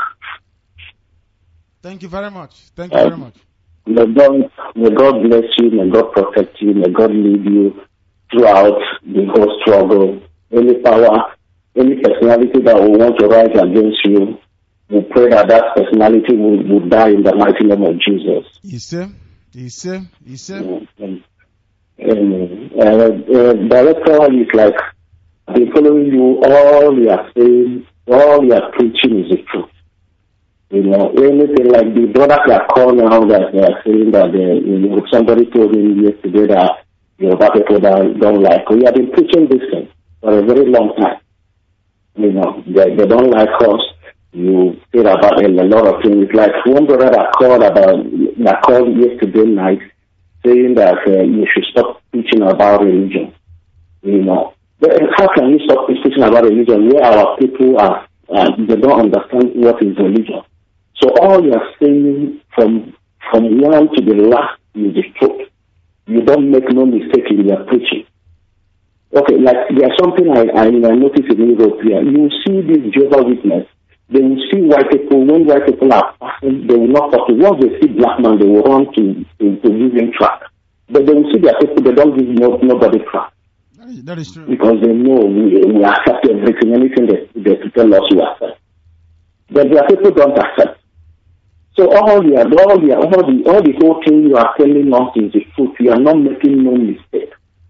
S3: Thank you very much. Thank you
S7: Uh,
S3: very much.
S7: May God, may God bless you. May God protect you. May God lead you throughout the whole struggle. Any power, any personality that will want to rise against you, we pray that that personality will, will die in the mighty name of Jesus.
S3: Ise, Ise, Ise.
S7: And, and, uh, uh, director is like, I've been following you. All you are saying, all you are preaching is the truth. You know, anything like the brothers that call now that they are saying that they, you know, somebody told me yesterday that you know, people that don't like. We have been preaching this thing for a very long time. You know, they, they don't like us. You feel about a lot of things. Like one brother that called about that called yesterday night saying that uh, you should stop preaching about religion. You know, but how can you stop preaching about religion where our people are uh, they don't understand what is religion? So all you are saying from from one to the last is the truth. You don't make no mistake in your preaching. Okay, like there's something I, I, I noticed in Europe here. You see this Jehovah's Witness. They will see white people. When white people are passing, they will not talk to. Once they see black man, they will run to, to, to give him track. But they will see their people, they don't give no, nobody track.
S3: That is, that is true.
S7: Because they know we, we accept everything, anything that they tell us we accept. But their people don't accept. So all the all the all the all the whole thing you are telling us is the truth. You are not making no mistake.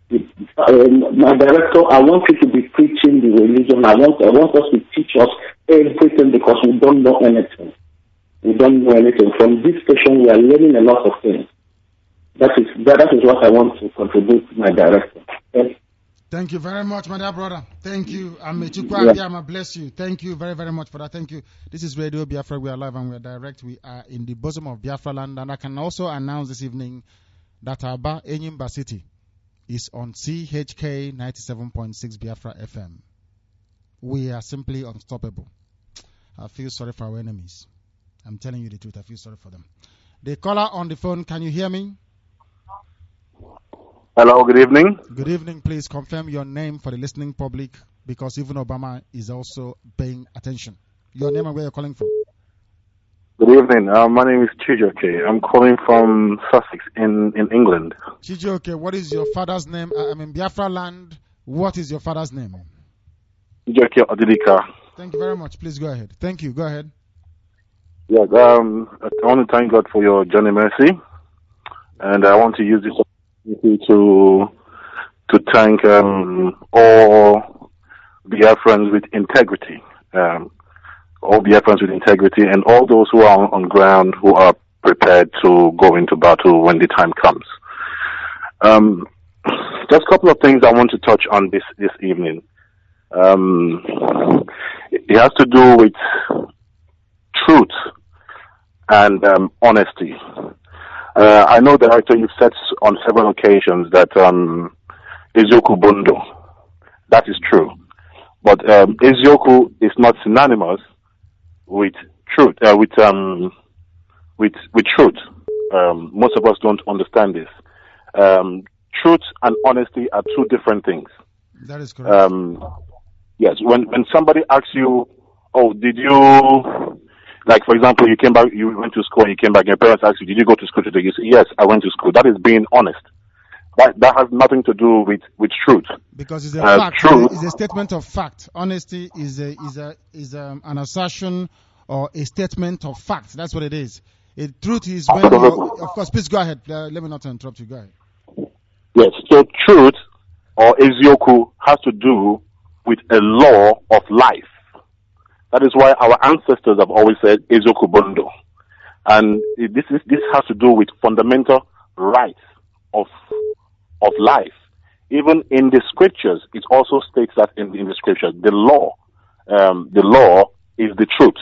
S7: Um, my director, I want you to be preaching the religion. I want I want us to teach us everything because we don't know anything. We don't know anything. From this station, we are learning a lot of things. That is that, that is what I want to contribute to my director. Okay?
S3: Thank you very much, my dear brother. Thank you. I'm
S7: Yeah.
S3: bless you. Thank you very, very much for that. Thank you. This is Radio Biafra. We are live and we are direct. We are in the bosom of Biafra land. And I can also announce this evening that Aba, Enyimba City,
S2: is on C H K ninety-seven point six Biafra F M. We are simply unstoppable. I feel sorry for our enemies. I'm telling you the truth. I feel sorry for them. The caller on the phone, can you hear me?
S8: Hello, good evening.
S2: Good evening. Please confirm your name for the listening public, because even Obama is also paying attention. Your name and where you're calling from.
S8: Good evening. Uh, my name is Chijioke. I'm calling from Sussex in, in England.
S2: Chijioke, what is your father's name? I mean, Biafra land. What is your father's name?
S8: Chijioke Odidika.
S2: Thank you very much. Please go ahead. Thank you. Go ahead.
S8: Yeah, um, I want to thank God for your Johnny Mercy, and I want to use this opportunity to to thank um, all Biafrans with integrity, um, all Biafrans with integrity, and all those who are on, on ground who are prepared to go into battle when the time comes. Um, just a couple of things I want to touch on this this evening. Um, it has to do with truth and um, honesty. Uh, I know, Director, you've said on several occasions that um, Eziokwu Bondo. That is true. But um, Eziokwu is not synonymous with truth, uh, with, um, with, with truth. Um, most of us don't understand this. Um, truth and honesty are two different things.
S2: That is correct.
S8: Um, yes, when, when somebody asks you, oh, did you, like, for example, you came back, you went to school and you came back, your parents asked you, did you go to school today? You say, yes, I went to school. That is being honest. That, that has nothing to do with, with truth.
S2: Because it's a
S8: Uh,
S2: fact.
S8: truth-
S2: It's a statement of fact. Honesty is a, is a, is um, an assertion or a statement of fact. That's what it is. It, truth is when you, of course, please go ahead. Uh, let me not interrupt you. Go ahead.
S8: Yes, so truth or Eziokwu has to do with a law of life. That is why our ancestors have always said Eziokwu Bondo. And this is, this has to do with fundamental rights of, of life. Even in the scriptures, it also states that in, in the scriptures, the law, um, the law is the truth.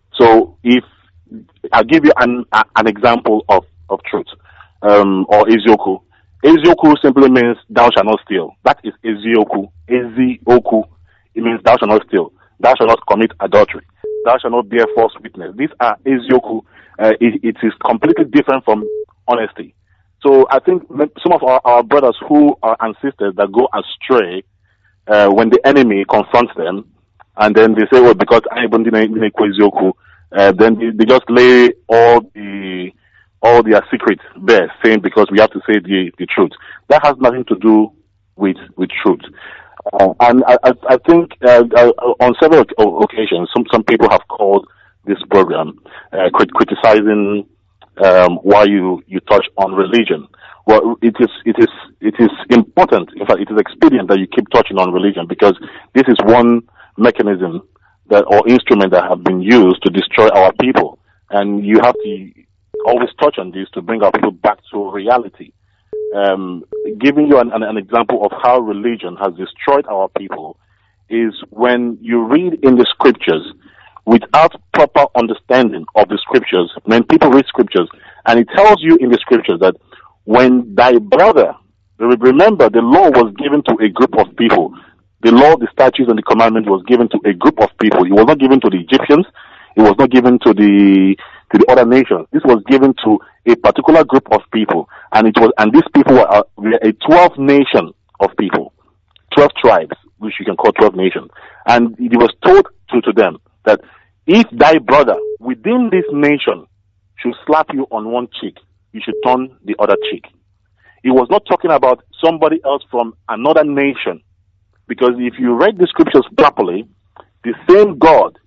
S8: So if, I'll give you an, an example of, of truth, um, or Eziokwu. Eziokwu simply means thou shalt not steal. That is Eziokwu. Ezioku. It means thou shalt not steal. Thou shalt not commit adultery. Thou shalt not bear false witness. These are Ezioku. Uh, it, it is completely different from honesty. So I think some of our, our brothers who are and sisters that go astray, uh, when the enemy confronts them, and then they say, well, because I even didn't Ezioku, uh, then they, they just lay all the, all their secrets there, saying because we have to say the, the truth. That has nothing to do with, with truth. Uh, and I, I, I think uh, uh, on several occasions, some, some people have called this program uh, crit- criticizing um, why you, you touch on religion. Well, it is it is it is important. In fact, it is expedient that you keep touching on religion, because this is one mechanism that or instrument that have been used to destroy our people, and you have to always touch on this to bring our people back to reality. Um, giving you an, an, an example of how religion has destroyed our people is when you read in the scriptures without proper understanding of the scriptures. When people read scriptures and it tells you in the scriptures that when thy brother, remember the law was given to a group of people. The law, the statutes and the commandment was given to a group of people. It was not given to the Egyptians. It was not given to the to the other nations. This was given to a particular group of people, and it was and these people were, uh, were a twelve nation of people, twelve tribes, which you can call twelve nations. And it was told to, to them that if thy brother within this nation should slap you on one cheek, you should turn the other cheek. It was not talking about somebody else from another nation, because if you read the scriptures properly, the same God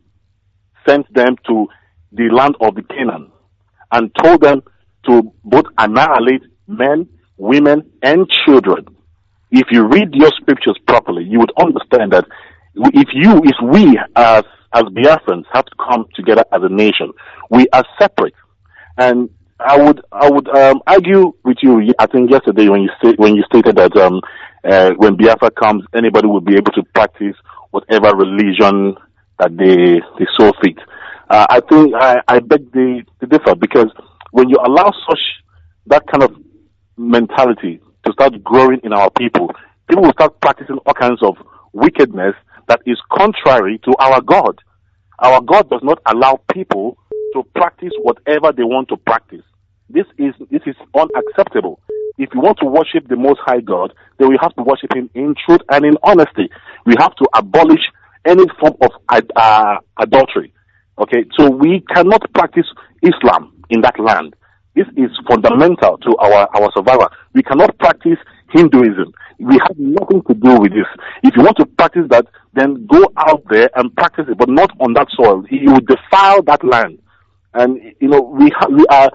S8: sent them to the land of the Canaan and told them to both annihilate men, women, and children. If you read your scriptures properly, you would understand that if you, if we as, as Biafrans have to come together as a nation, we are separate. And I would, I would, um, argue with you, I think yesterday when you say, when you stated that, um, uh, when Biafra comes, anybody will be able to practice whatever religion that they, they so fit. Uh, I think I, I beg the, the differ, because when you allow such, that kind of mentality to start growing in our people. People will start practicing all kinds of wickedness that is contrary to our God. Our God does not allow people to practice whatever they want to practice. This is this is unacceptable. If you want to worship the Most High God, then we have to worship Him in truth and in honesty. We have to abolish any form of uh, adultery. Okay, so we cannot practice Islam in that land. This is fundamental to our, our survival. We cannot practice Hinduism. We have nothing to do with this. If you want to practice that, then go out there and practice it, but not on that soil. You will defile that land. And, you know, we, ha- we are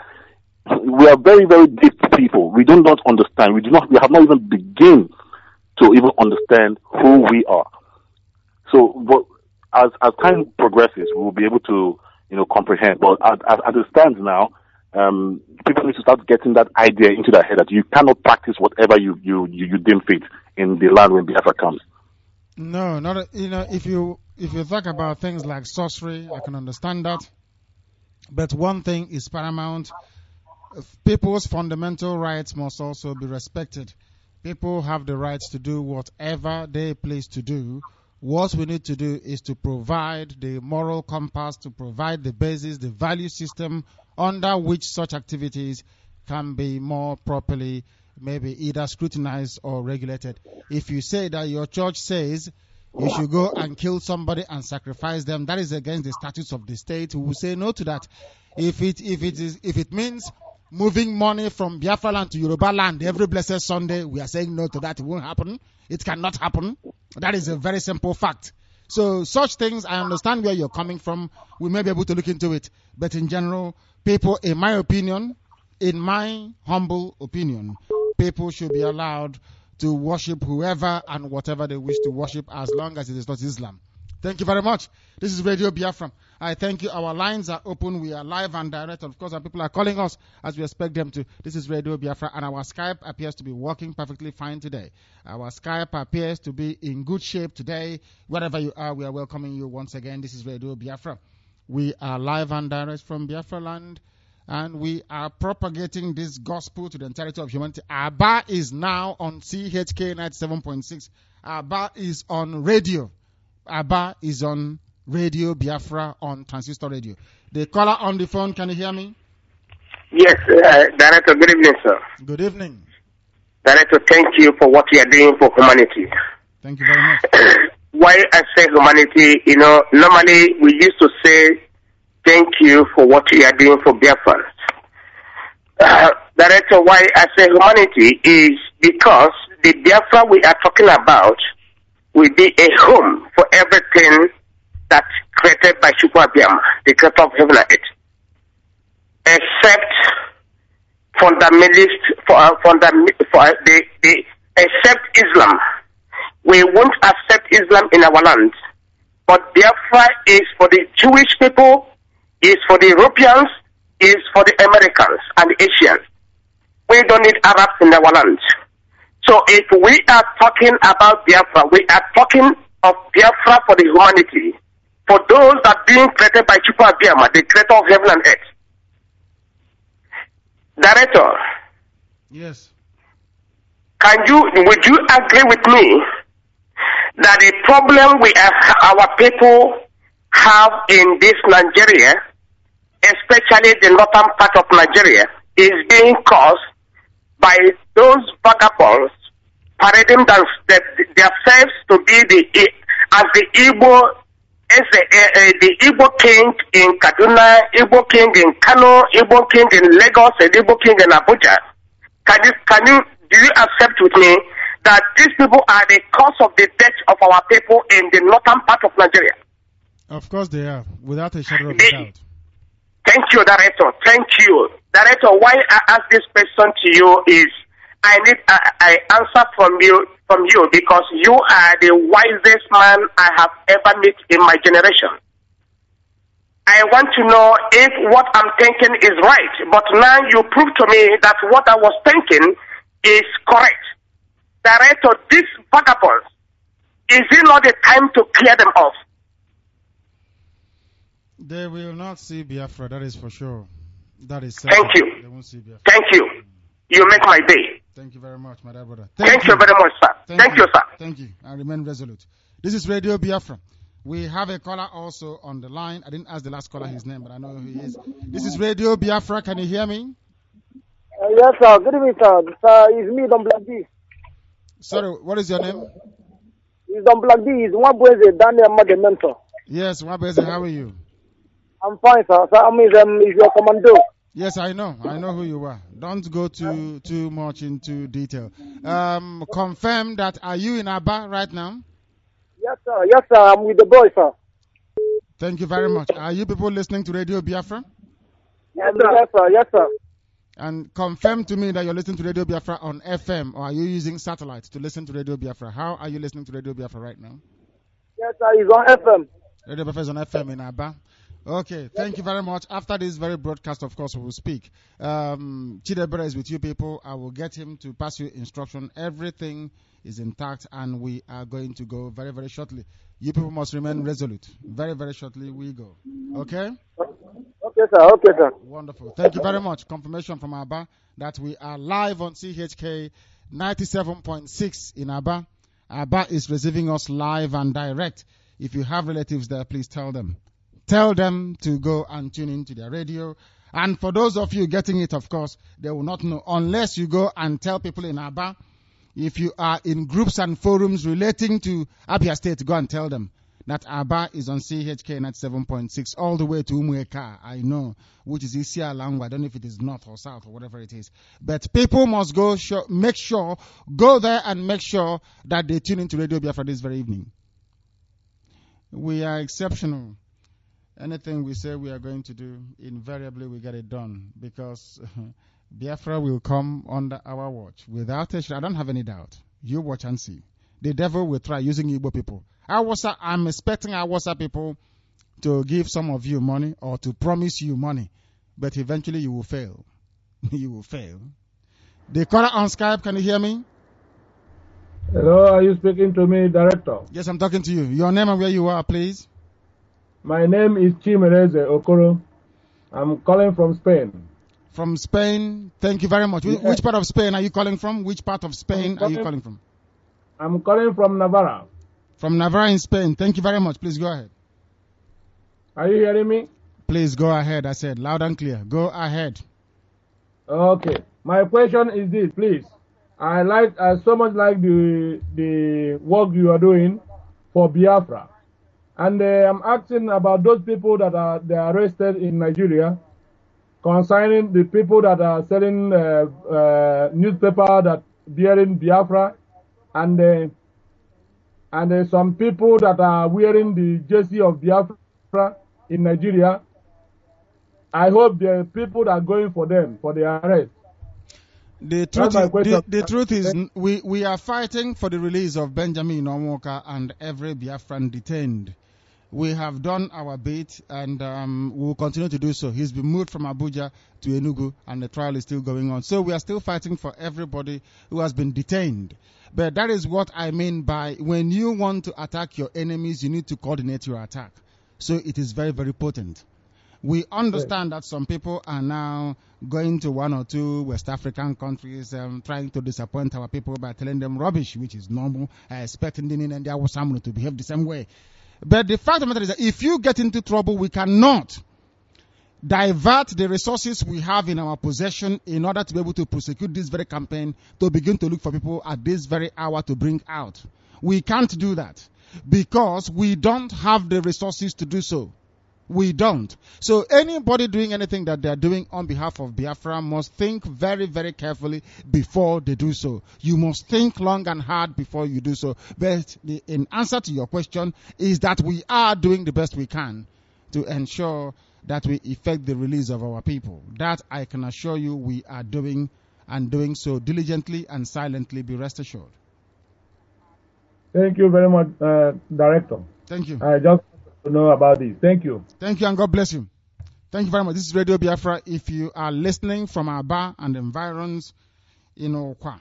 S8: we are very, very deep people. We do not understand. We do not. We have not even begin to even understand who we are. So, but as as time progresses, we will be able to, you know, comprehend. But as, as, as it stands now, um, people need to start getting that idea into their head that you cannot practice whatever you you you, you deem fit in the land when Biafra comes.
S2: No, not a, you know. If you if you talk about things like sorcery, I can understand that. But one thing is paramount. People's fundamental rights must also be respected. People have the right to do whatever they please to do. What we need to do is to provide the moral compass, to provide the basis, the value system under which such activities can be more properly maybe either scrutinized or regulated. If you say that your church says you should go and kill somebody and sacrifice them, that is against the statutes of the state. We will say no to that. If it if it is if it means moving money from Biafra land to Yoruba land every blessed Sunday, we are saying no to that. It won't happen. It cannot happen. That is a very simple fact. So such things, I understand where you're coming from. We may be able to look into it. But in general, people, in my opinion, in my humble opinion, people should be allowed to worship whoever and whatever they wish to worship as long as it is not Islam. Thank you very much. This is Radio Biafra. I thank you. Our lines are open. We are live and direct. Of course, our people are calling us as we expect them to. This is Radio Biafra, and our Skype appears to be working perfectly fine today. Our Skype appears to be in good shape today. Wherever you are, we are welcoming you once again. This is Radio Biafra. We are live and direct from Biafra land, and we are propagating this gospel to the entirety of humanity. Aba is now on C H K ninety-seven point six. Aba is on radio. Aba is on Radio Biafra on Transistor Radio. The caller on the phone, can you hear me?
S9: Yes, uh, Director, good evening, sir.
S2: Good evening.
S9: Director, thank you for what you are doing for humanity.
S2: Thank you very much.
S9: Why I say humanity, you know, normally we used to say thank you for what you are doing for Biafra. Uh, Director, why I say humanity is because the Biafra we are talking about will be a home for everything that's created by Chukwu Abiyama, the creator of heaven and earth. Except fundamentalist, for, uh, fundam- for uh, the, the, except Islam. We won't accept Islam in our land. But Biafra is for the Jewish people, is for the Europeans, is for the Americans and the Asians. We don't need Arabs in our land. So if we are talking about Biafra, we are talking of Biafra for the humanity, for those that are being created by Chukwu Abiyama, the creator of heaven and earth. Director.
S2: Yes.
S9: Can you, would you agree with me that the problem we have, our people have in this Nigeria, especially the northern part of Nigeria, is being caused by those vagabonds parading themselves to be the as the Igbo as the, uh, uh, the Igbo king in Kaduna, Igbo king in Kano, Igbo king in Lagos, and Igbo king in Abuja. Can you can you do you accept with me that these people are the cause of the death of our people in the northern part of Nigeria?
S2: Of course they are, without a shadow of a doubt.
S9: Thank you, Director. Thank you. Director, why I ask this question to you is I need an answer from you from you because you are the wisest man I have ever met in my generation. I want to know if what I'm thinking is right, but now you prove to me that what I was thinking is correct. Director, these vagabonds, is it not the time to clear them off?
S2: They will not see Biafra, that is for sure. That is certain.
S9: Thank you.
S2: They won't see Biafra.
S9: Thank you. You make my day.
S2: Thank you very much, my dear brother.
S9: Thank, you very much, sir.
S2: Thank,
S9: Thank you, sir.
S2: Thank you. I remain resolute. This is Radio Biafra. We have a caller also on the line. I didn't ask the last caller his name, but I know who he is. This is Radio Biafra. Can you hear me?
S10: Uh, yes, sir. Good evening, sir. Sir, it's me, Don Black D.
S2: Sorry, what is your name?
S10: It's Don Black D. It's one boy, Daniel Mother Mentor.
S2: Yes, Wabeze, how are you?
S10: I'm fine, sir. Sir, I mean, um, is your commando?
S2: Yes, I know. I know who you are. Don't go too too much into detail. Um, confirm that. Are you in Aba right now?
S10: Yes, sir. Yes, sir. I'm with the boy, sir.
S2: Thank you very much. Are you people listening to Radio Biafra?
S10: Yes, sir. Yes, sir. Yes, sir.
S2: And confirm to me that you're listening to Radio Biafra on F M, or are you using satellite to listen to Radio Biafra? How are you listening to Radio Biafra right now?
S10: Yes, sir. It's on F M.
S2: Radio Biafra is on F M in Aba. Okay, thank you very much. After this very broadcast, of course, we will speak. Um, Chidebere is with you people. I will get him to pass you instruction. Everything is intact, and we are going to go very, very shortly. You people must remain resolute. Very, very shortly, we go. Okay?
S10: Okay, sir. Okay, sir.
S2: Wonderful. Thank you very much. Confirmation from Aba that we are live on C H K ninety-seven point six in Aba. Aba is receiving us live and direct. If you have relatives there, please tell them. Tell them to go and tune into their radio. And for those of you getting it, of course, they will not know unless you go and tell people in Aba. If you are in groups and forums relating to Abia State, go and tell them that Aba is on C H K ninety-seven point six all the way to Umueka, I know, which is Isia Langwa. I don't know if it is north or south or whatever it is. But people must go, show, make sure, go there and make sure that they tune into Radio Biafra this very evening. We are exceptional. Anything we say we are going to do, invariably we get it done, because Biafra will come under our watch. Without a I don't have any doubt. You watch and see. The devil will try using Igbo people. Awasa, I'm expecting Awasa people to give some of you money or to promise you money, but eventually you will fail. You will fail. The caller on Skype, can you hear me?
S11: Hello, are you speaking to me, Director?
S2: Yes, I'm talking to you. Your name and where you are, please.
S11: My name is Chimereze Okoro. I'm calling from Spain.
S2: From Spain. Thank you very much. Yes. Which part of Spain are you calling from? Which part of Spain calling, are you calling from?
S11: I'm calling from Navarra.
S2: From Navarra in Spain. Thank you very much. Please go ahead.
S11: Are you hearing me?
S2: Please go ahead. I said loud and clear. Go ahead.
S11: Okay. My question is this, please. I like, I so much like the the work you are doing for Biafra. And uh, I'm asking about those people that are they are arrested in Nigeria, concerning the people that are selling uh, uh, newspaper that bearing Biafra, and uh, and uh, some people that are wearing the jersey of Biafra in Nigeria. I hope the people that are going for them for the arrest.
S2: The truth, is, the, the truth is, we, we are fighting for the release of Benjamin Onwoka and every Biafran detained. We have done our bit, and um, we will continue to do so. He's been moved from Abuja to Enugu, and the trial is still going on. So we are still fighting for everybody who has been detained. But that is what I mean by when you want to attack your enemies, you need to coordinate your attack. So it is very, very potent. We understand that some people are now going to one or two West African countries um, trying to disappoint our people by telling them rubbish, which is normal, uh, expecting them in India to behave the same way. But the fact of the matter is that if you get into trouble, we cannot divert the resources we have in our possession in order to be able to prosecute this very campaign, to begin to look for people at this very hour to bring out. We can't do that because we don't have the resources to do so. We don't. So anybody doing anything that they are doing on behalf of Biafra must think very, very carefully before they do so. You must think long and hard before you do so. But the, in answer to your question is that we are doing the best we can to ensure that we effect the release of our people. That I can assure you we are doing, and doing so diligently and silently, be rest assured.
S11: Thank you very much, uh, Director.
S2: Thank you.
S11: I just to know about this. Thank you.
S2: Thank you, and God bless you. Thank you very much. This is Radio Biafra. If you are listening from Aba and environs in Okwa,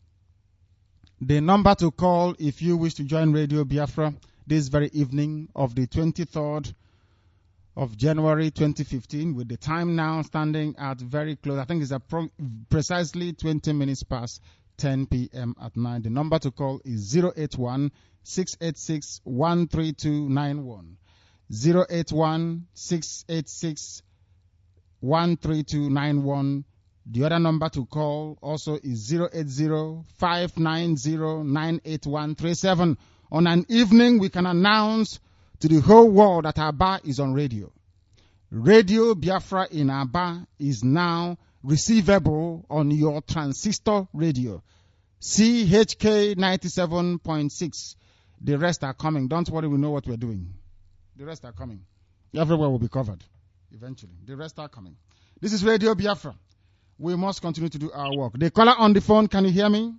S2: the number to call if you wish to join Radio Biafra this very evening of the twenty-third of January twenty fifteen, with the time now standing at very close. I think it's a pro- precisely twenty minutes past ten p.m. at night. The number to call is zero eight one, six eight six, one three two nine one. zero eight one, six eight six, one three two nine one. The other number to call also is zero eight zero, five nine zero, nine eight one three seven. On an evening, we can announce to the whole world that Aba is on radio. Radio Biafra in Aba is now receivable on your transistor radio. C H K ninety-seven point six. The rest are coming. Don't worry, we know what we're doing. The rest are coming. Everywhere will be covered eventually. The rest are coming. This is Radio Biafra. We must continue to do our work. The caller on the phone, can you hear me?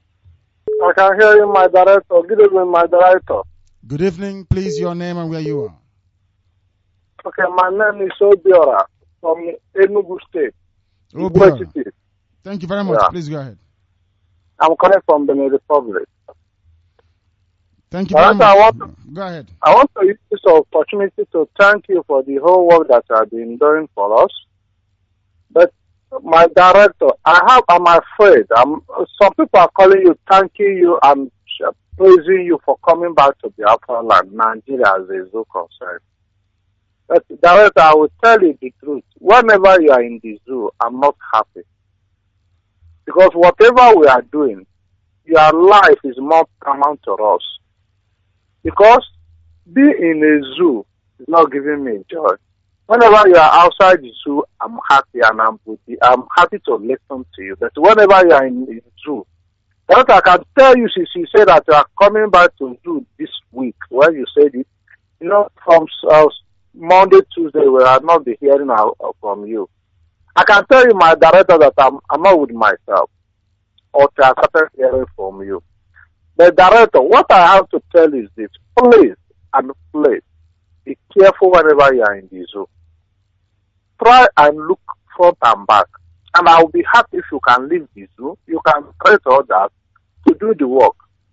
S10: I can hear you, my director. Good evening, my director.
S2: Good evening. Please, your name and where you are.
S10: Okay, my name is Obiora from Enugu State.
S2: Obiora. Thank you very much. Yeah. Please go ahead.
S10: I'm calling from the Republic.
S2: Thank you very much.
S10: I want to,
S2: go ahead.
S10: I want to use this opportunity to thank you for the whole work that you have been doing for us. But my director, I have, I'm afraid, I'm, some people are calling you, thanking you, and praising you for coming back to Biafra land, Nigeria as a zoo concern. But director, I will tell you the truth. Whenever you are in the zoo, I'm not happy. Because whatever we are doing, your life is more paramount to us. Because being in a zoo is not giving me joy. Whenever you are outside the zoo, I'm happy and I'm with you. I'm happy to listen to you. But whenever you are in the zoo, what I can tell you, since you say that you are coming back to zoo this week, when you said it, you know, from uh, Monday, Tuesday, we are not be hearing uh, from you. I can tell you, my director, that I'm, I'm not with myself. Or I started hearing from you. The director, what I have to tell is this: please and please be careful whenever you are in the zoo. Try and look front and back. And I will be happy if you can leave the zoo. You can create others to do the work.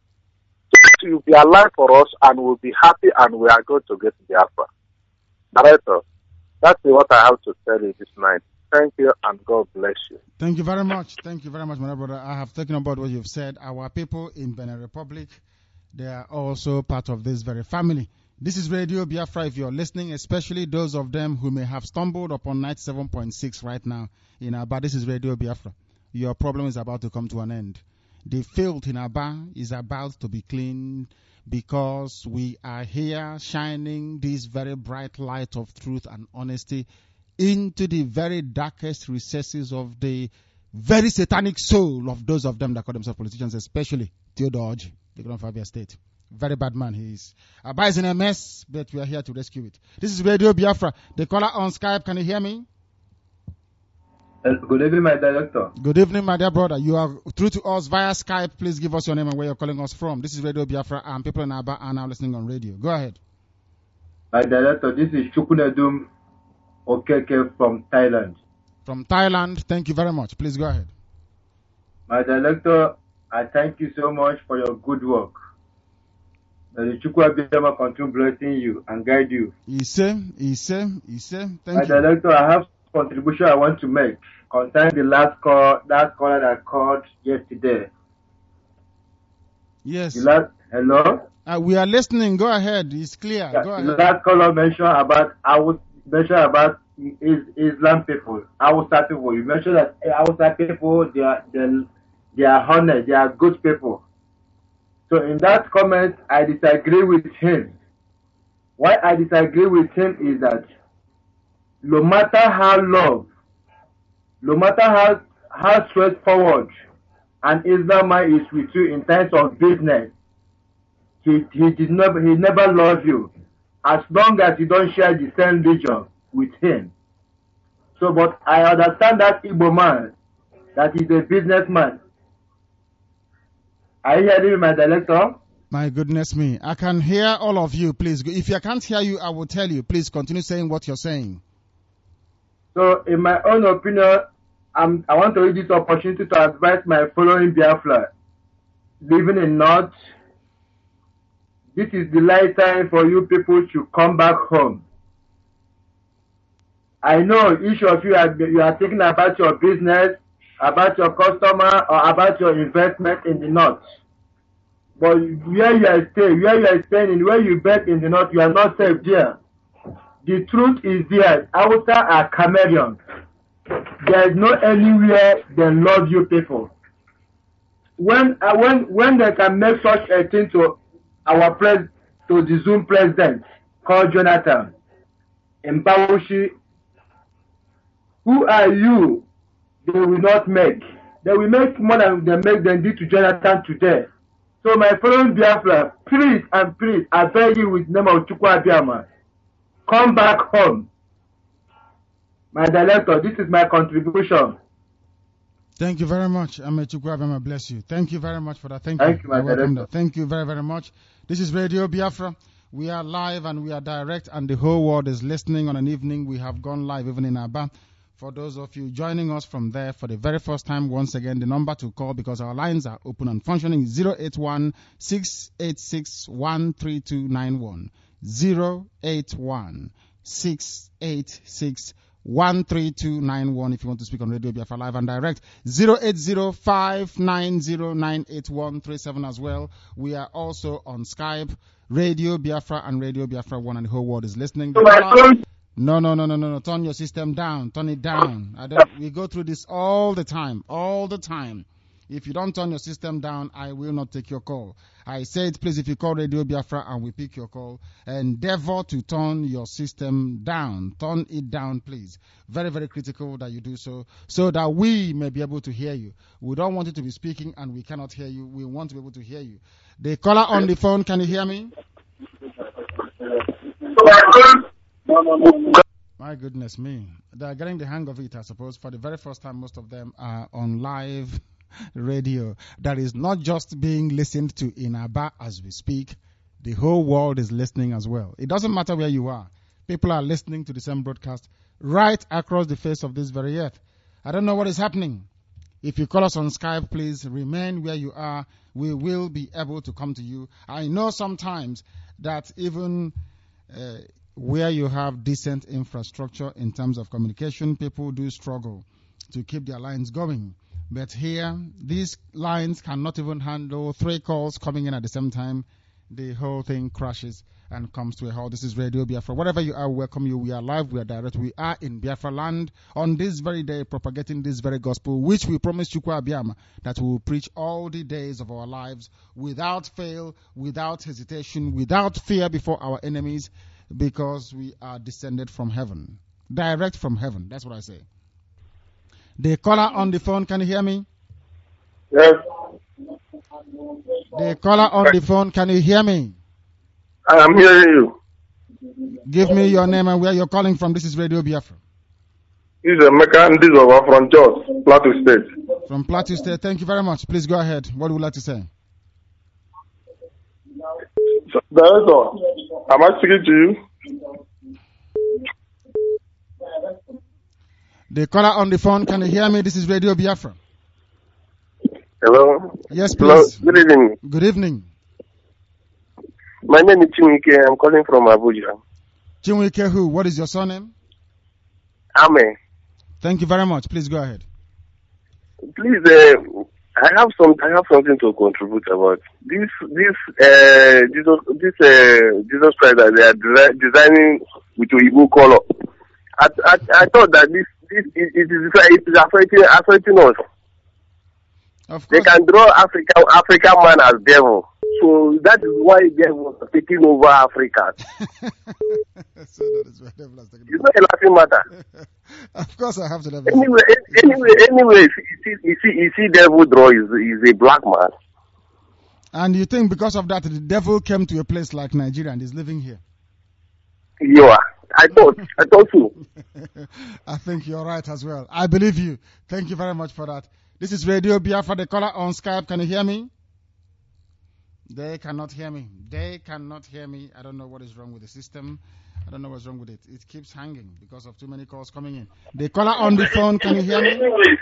S10: So you'll be alive for us and we'll be happy and we are going to get the offer. Director, that's what I have to tell you this night. Thank you and God bless you.
S2: Thank you very much. Thank you very much, my brother. I have taken on board what you've said. Our people in Benin Republic, they are also part of this very family. This is Radio Biafra. If you're listening, especially those of them who may have stumbled upon ninety-seven point six right now in Aba, this is Radio Biafra. Your problem is about to come to an end. The filth in Aba is about to be cleaned because we are here shining this very bright light of truth and honesty into the very darkest recesses of the very satanic soul of those of them that call themselves politicians, especially Theodore Oji, the Grand Fabia State. Very bad man he is. Aba is in a mess, but we are here to rescue it. This is Radio Biafra. The caller on Skype, can you hear me?
S12: Good evening, my director.
S2: Good evening, my dear brother. You are through to us via Skype. Please give us your name and where you're calling us from. This is Radio Biafra, and people in Aba are now listening on radio. Go ahead.
S12: My director, this is Chukunedum Okeke from Thailand.
S2: From Thailand, thank you very much. Please go ahead.
S12: My director, I thank you so much for your good work. May the Chukwu Abiyama continue blessing you and guide you.
S2: Ise, Ise, Ise, thank
S12: My
S2: you.
S12: My director, I have contribution I want to make concerning the last call, that caller that called yesterday.
S2: Yes.
S12: The last, hello?
S2: Uh, we are listening. Go ahead. It's clear.
S12: Yeah,
S2: Go ahead.
S12: The last caller mentioned about, I would mention about is, Islam people, Hausa people. You mentioned that Hausa people, they are, they, they are honest, they are good people. So in that comment, I disagree with him. Why I disagree with him is that no matter how love, no matter how, how straightforward an Islamite is with you in terms of business, he, he did not, he never loves you as long as you don't share the same religion with him. So, but I understand that Igbo man, that is a businessman. Are you hearing my director?
S2: My goodness me. I can hear all of you. Please, if I can't hear you, I will tell you. Please continue saying what you're saying.
S12: So, in my own opinion, I'm, I want to use this opportunity to advise my following Biafra living in North. This is the right time for you people to come back home. I know each of you are, you are thinking about your business, about your customer or about your investment in the north. But where you are staying, where you are staying, in where you bet in the north, you are not safe there. The truth is there. Hausa are chameleons. There is no anywhere they love you people. When uh, when when they can make such a thing to our pres to the Zoom president called Jonathan Mbawushi, who are you? They will not make. They will make more than they make them did to Jonathan today. So my fellow Biafra, please and please, I beg you with the name of Chukwu Abiyama, come back home. My director, this is my contribution.
S2: Thank you very much. Ame Chukwu Abiyama bless you. Thank you very much for that. Thank,
S12: Thank
S2: you.
S12: you, my
S2: welcome
S12: director.
S2: there. Thank you very, very much. This is Radio Biafra. We are live and we are direct, and the whole world is listening on an evening. We have gone live even in Aba. For those of you joining us from there for the very first time, once again, the number to call, because our lines are open and functioning, is zero eight one, six eight six, one three two nine one. zero eight one, six eight six, one three two nine one if you want to speak on Radio Biafra live and direct. zero eight zero, five nine zero, nine eight one three seven as well. We are also on Skype, Radio Biafra and Radio Biafra one, and the whole world is listening. No, no, no, no, no, no. Turn your system down. Turn it down. I don't, we go through this all the time, all the time. If you don't turn your system down, I will not take your call. I said, please, if you call Radio Biafra and we pick your call, endeavor to turn your system down. Turn it down, please. Very, very critical that you do so, so that we may be able to hear you. We don't want you to be speaking and we cannot hear you. We want to be able to hear you. The caller on the phone, can you hear me? My goodness me. They are getting the hang of it, I suppose. For the very first time, most of them are on live radio that is not just being listened to in Aba as we speak. The whole world is listening as well. It doesn't matter where you are. People are listening to the same broadcast right across the face of this very earth. I don't know what is happening. If you call us on Skype, please remain where you are. We will be able to come to you. I know sometimes that even uh, where you have decent infrastructure in terms of communication, people do struggle to keep their lines going. But here, these lines cannot even handle three calls coming in at the same time. The whole thing crashes and comes to a halt. This is Radio Biafra. Wherever you are, welcome you. We are live, we are direct. We are in Biafra land on this very day, propagating this very gospel, which we promised Chukwu Abiyama that we will preach all the days of our lives without fail, without hesitation, without fear before our enemies, because we are descended from heaven. Direct from heaven. That's what I say. The caller on the phone, can you hear me?
S5: Yes.
S2: The caller on the phone, can you hear me?
S5: I am hearing you.
S2: Give me your name and where you're calling from. This is Radio Biafra.
S5: This is Emeka Ndizova from Jos, Plateau State.
S2: From Plateau State. Thank you very much. Please go ahead. What would you like to say?
S5: So, Director, am I speaking to you?
S2: The caller on the phone, can you hear me? This is Radio Biafra.
S5: Hello?
S2: Yes, please.
S5: Hello. Good evening.
S2: Good evening.
S5: My name is Chinwike. I'm calling from Abuja.
S2: Chinwike who? What is your surname?
S5: Ame.
S2: Thank you very much. Please go ahead.
S5: Please, uh, I have some. I have something to contribute about this. This uh, Jesus, this uh, Jesus Christ that they are desi- designing with Igbo color. I, I, I thought that this this it, it is it is affecting affecting us.
S2: Of course.
S5: They can draw African African man as devil. So that is why devil was taking over Africa.
S2: So that is why devil has taken
S5: It's not a laughing matter.
S2: Of course, I have to. Level
S5: Anyway, anyway, anyway, you see, you see, you see, devil draw is is a black man.
S2: And you think because of that, the devil came to a place like Nigeria and is living here?
S5: Yeah, I thought, I thought so.
S2: I think you're right as well. I believe you. Thank you very much for that. This is Radio Biafra, the caller on Skype. Can you hear me? They cannot hear me. They cannot hear me. I don't know what is wrong with the system. I don't know what's wrong with it. It keeps hanging because of too many calls coming in. The caller on the phone, can you hear me?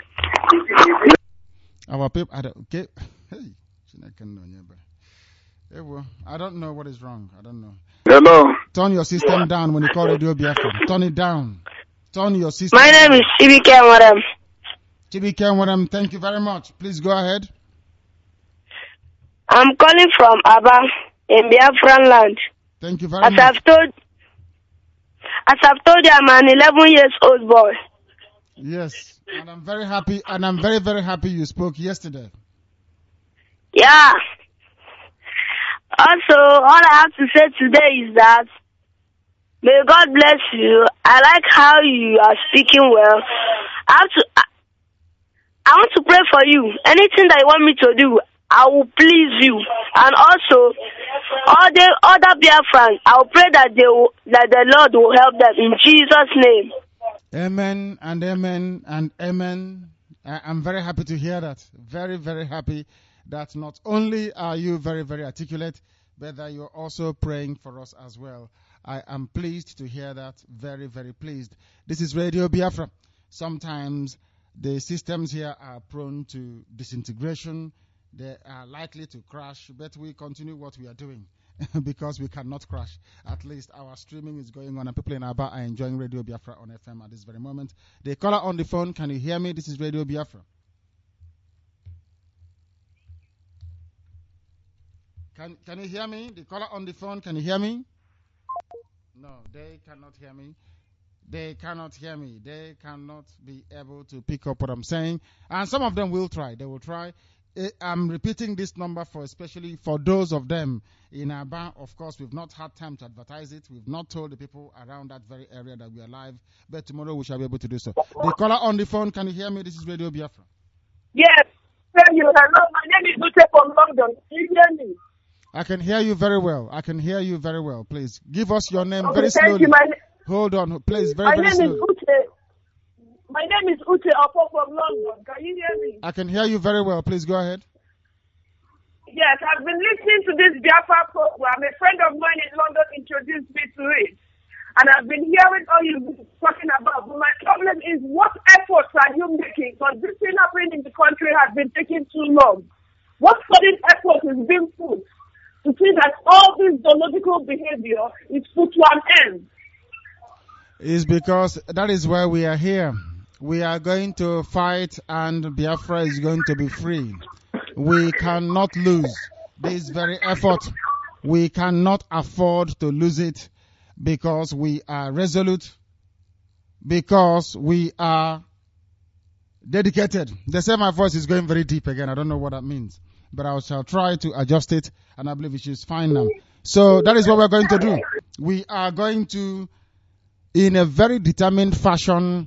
S2: Our people, I don't, okay. Hey, I don't know what is wrong. I don't know.
S5: Hello.
S2: Turn your system down when you call Radio Biafra. Turn it down. Turn your system
S13: My name
S2: down.
S13: is Chibike Madam.
S2: Chibike Nwerem, thank you very much. Please go ahead.
S13: I'm calling from Aba in Biafran land.
S2: Thank you very
S13: as
S2: much.
S13: I've told, as I've told you, I'm an eleven years old boy.
S2: Yes, and I'm very happy, and I'm very, very happy you spoke yesterday.
S13: Yeah. Also, all I have to say today is that may God bless you. I like how you are speaking well. I have to. I, I want to pray for you. Anything that you want me to do, I will please you. And also, all the other Biafrans, I will pray that they will, that the Lord will help them in Jesus' name.
S2: Amen and amen and amen. I, I'm very happy to hear that. Very, very happy that not only are you very, very articulate, but that you're also praying for us as well. I am pleased to hear that. Very, very pleased. This is Radio Biafra. Sometimes the systems here are prone to disintegration. They are likely to crash, but we continue what we are doing because we cannot crash. At least our streaming is going on and people in Aba are enjoying Radio Biafra on F M at this very moment. The caller on the phone, can you hear me? This is Radio Biafra. Can, can you hear me? The caller on the phone, can you hear me? No, they cannot hear me. They cannot hear me. They cannot be able to pick up what I'm saying. And some of them will try. They will try. I'm repeating this number for especially for those of them in Aba. Of course, we've not had time to advertise it. We've not told the people around that very area that we are live. But tomorrow we shall be able to do so. The caller on the phone, can you hear me? This is Radio Biafra.
S14: Yes. Thank you. Hello. My name is Ute from London. Can you hear me?
S2: I can hear you very well. I can hear you very well. Please give us your name
S14: Okay,
S2: very
S14: thank
S2: slowly.
S14: you. My,
S2: Hold on, please, very,
S14: my
S2: very
S14: name
S2: slowly.
S14: is Ute. My name is Ute Opo from London. Can you hear me?
S2: I can hear you very well. Please go ahead.
S14: Yes, I've been listening to this Biafra program. A friend of mine in London introduced me to it. And I've been hearing all you've been talking about. But my problem is, what efforts are you making? Because this thing happening in the country has been taking too long. What sudden effort is being put to see that all this zoological behavior is put to an end?
S2: Is because that is why we are here. We are going to fight and Biafra is going to be free. We cannot lose this very effort. We cannot afford to lose it because we are resolute, because we are dedicated. They say my voice is going very deep again. I don't know what that means, but I shall try to adjust it, and I believe it is fine now. So that is what we're going to do. We are going to, in a very determined fashion,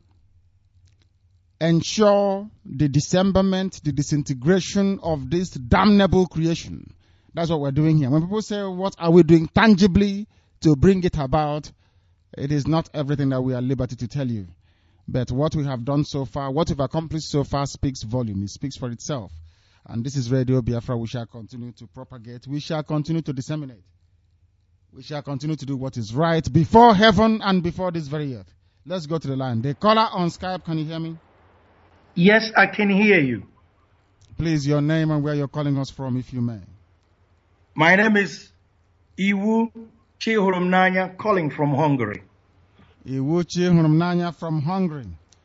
S2: ensure the dismemberment, the disintegration of this damnable creation. That's what we're doing here. When people say, what are we doing tangibly to bring it about? It is not everything that we are at liberty to tell you. But what we have done so far, what we've accomplished so far speaks volume. It speaks for itself. And this is Radio Biafra. We shall continue to propagate. We shall continue to disseminate. We shall continue to do what is right before heaven and before this very earth. Let's go to the line. The caller on Skype, can you hear me?
S15: Yes, I can hear you.
S2: Please, your name and where you're calling us from, if you may.
S15: My name is Iwu Chihurumnanya, calling from Hungary.
S2: Iwu Chihurumnanya from Hungary.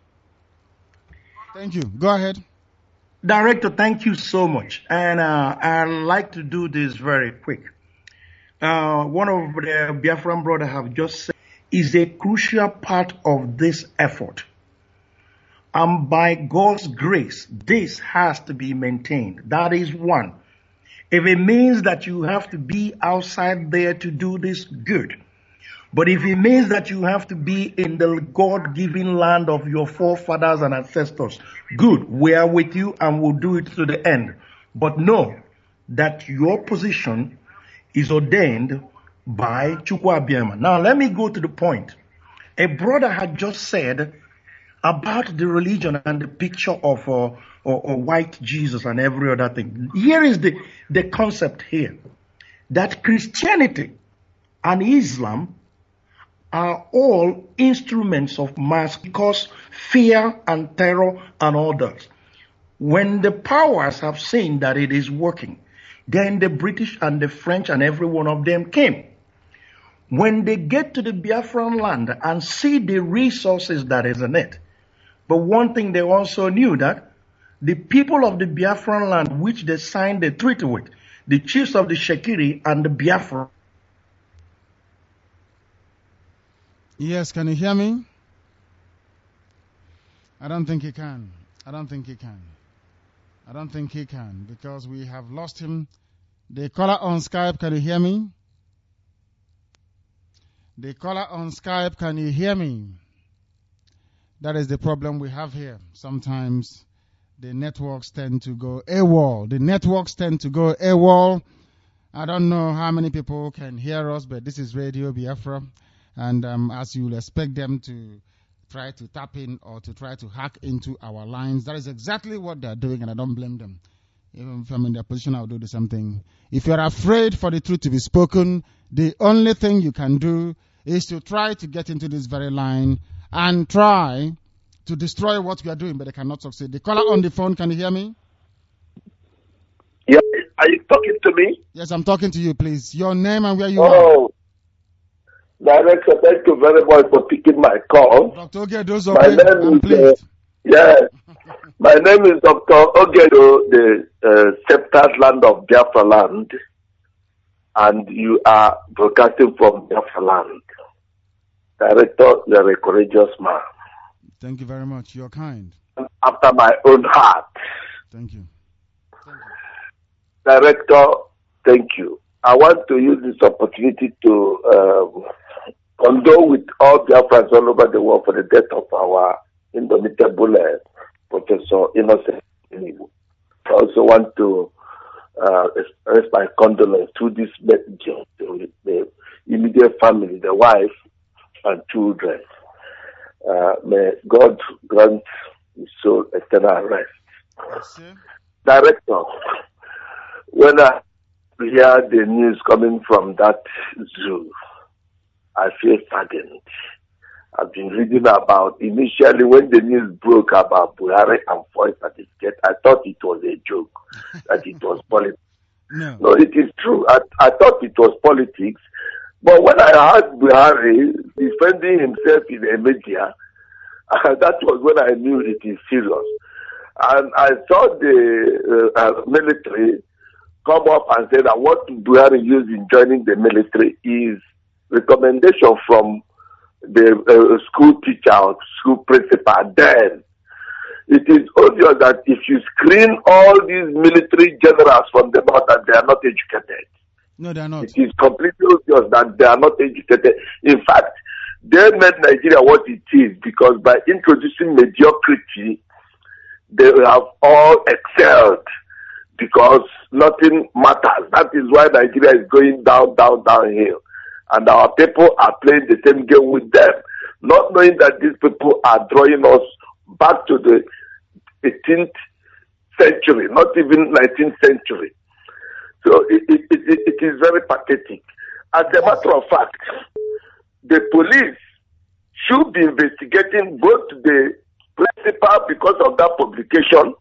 S2: Thank you. Go ahead.
S15: Director, thank you so much. And uh, I'd like to do this very quick. Uh, one of the Biafran brothers have just said is a crucial part of this effort. And by God's grace, this has to be maintained. That is one. If it means that you have to be outside there to do this, good. But if it means that you have to be in the God-given land of your forefathers and ancestors, good. We are with you and we'll do it to the end. But know that your position is ordained by Chukwu Abiyama. Now let me go to the point. A brother had just said about the religion and the picture of uh, or, or white Jesus and every other thing. Here is the, the concept here. That Christianity and Islam are all instruments of mass because fear and terror and all that. When the powers have seen that it is working, then the British and the French and every one of them came. When they get to the Biafran land and see the resources that is in it, but one thing they also knew that the people of the Biafran land, which they signed the treaty with, the chiefs of the Shekiri and the Biafra.
S2: Yes, can you hear me? I don't think he can. I don't think he can. I don't think he can because we have lost him. The caller on Skype, can you hear me? The caller on Skype, can you hear me? That is the problem we have here. Sometimes the networks tend to go AWOL. The networks tend to go AWOL. I don't know how many people can hear us, but this is Radio Biafra. And um, as you will expect them to try to tap in or to try to hack into our lines, that is exactly what they're doing, and I don't blame them. Even if I'm in their position, I'll do the same thing. If you're afraid for the truth to be spoken, the only thing you can do is to try to get into this very line and try to destroy what we are doing, but they cannot succeed. The caller on the phone, can you hear me?
S16: Yeah, are you talking to me?
S2: Yes, I'm talking to you, please. Your name and where you are.
S16: Oh, Director, thank you very much for picking my call.
S2: Doctor Ogedo,
S16: my
S2: okay.
S16: name
S2: I'm
S16: is,
S2: pleased.
S16: uh, yes, my name is Doctor Ogedo, the uh, sceptered land of Biafra land, and you are broadcasting from Biafra land. Director, you're a courageous man.
S2: Thank you very much. You're kind.
S16: After my own heart.
S2: Thank you.
S16: Director, thank you. I want to use this opportunity to um, condole with all Biafrans all over the world for the death of our indomitable uh, Professor Innocent. I also want to uh, express my condolence to this message to the immediate family, the wife and children. Uh, may God grant his soul eternal rest.
S2: Yes,
S16: Director, when I hear the news coming from that zoo, I feel saddened. I've been reading about, initially when the news broke about Buhari and Foy certificate, I thought it was a joke, that it was politics.
S2: No.
S16: No, it is true. I, I thought it was politics. But when I heard Buhari defending himself in the media, uh, that was when I knew it is serious. And I saw the uh, uh, military come up and say that what Buhari used in joining the military is recommendation from the uh, school teacher or school principal. Then it is obvious that if you screen all these military generals from the north, that they are not educated.
S2: No, they are not.
S16: It is completely obvious that they are not educated. In fact, they made Nigeria what it is because by introducing mediocrity, they have all excelled because nothing matters. That is why Nigeria is going down, down, downhill. And our people are playing the same game with them, not knowing that these people are drawing us back to the eighteenth century, not even nineteenth century. So it, it, it, it is very pathetic. As a matter of fact, the police should be investigating both the principal because of that publication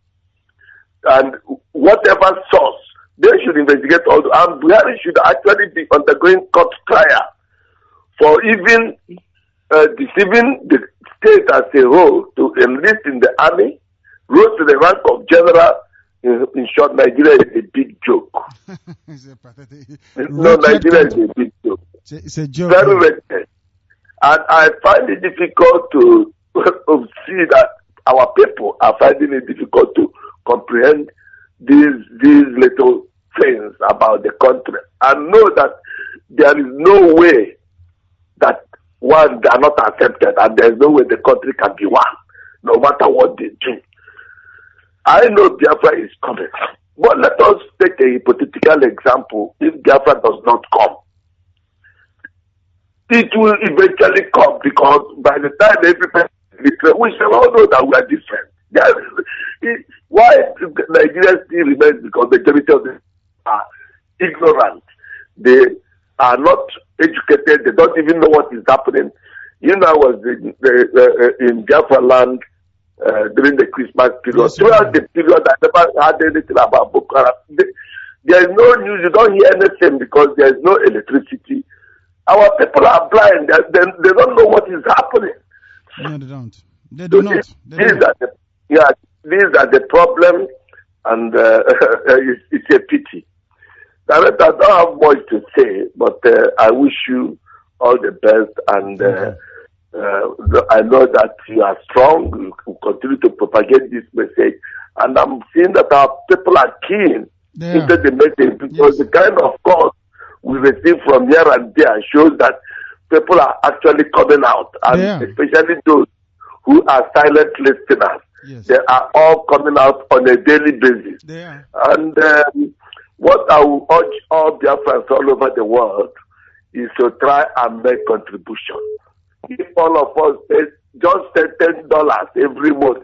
S16: and whatever source. They should investigate all, and Buhari should actually be undergoing court trial for even uh, deceiving the state as a whole to enlist in the army, rose to the rank of general. In, in short, Nigeria is a big joke.
S2: It's a pathetic.
S16: No, Nigeria is a big joke.
S2: It's a, it's a joke.
S16: Very wretched. And I find it difficult to, to see that our people are finding it difficult to comprehend these these little things about the country and know that there is no way that one, they are not accepted, and there is no way the country can be one, no matter what they do. I know Biafra is coming, but let us take a hypothetical example. If Biafra does not come, it will eventually come because by the time everybody is different, we shall all know that we are different. It, why Nigeria still remains because the majority of them are ignorant. They are not educated. They don't even know what is happening. You know, I was in, uh, in Biafra land uh, during the Christmas period. Yes, Throughout the period, I never heard anything about Boko Haram. There is no news. You don't hear anything because there is no electricity. Our people are blind. They, they, they don't know what is happening.
S2: No, they don't. They do
S16: so
S2: not.
S16: This,
S2: They
S16: this
S2: don't.
S16: Are the, yeah, these are the problems, and uh, it's, it's a pity. Director, I don't have much to say, but uh, I wish you all the best, and uh, uh, I know that you are strong. You can continue to propagate this message, and I'm seeing that our people are keen
S3: Yeah.
S16: into the message because the kind of calls we receive from here and there shows that people are actually coming out, and
S3: Yeah.
S16: especially those who are silent listeners.
S3: Yes.
S16: They are all coming out on a daily basis.
S3: They are.
S16: And um, what I will urge all Biafrans all over the world is to try and make contribution. If all of us pay just ten dollars every month,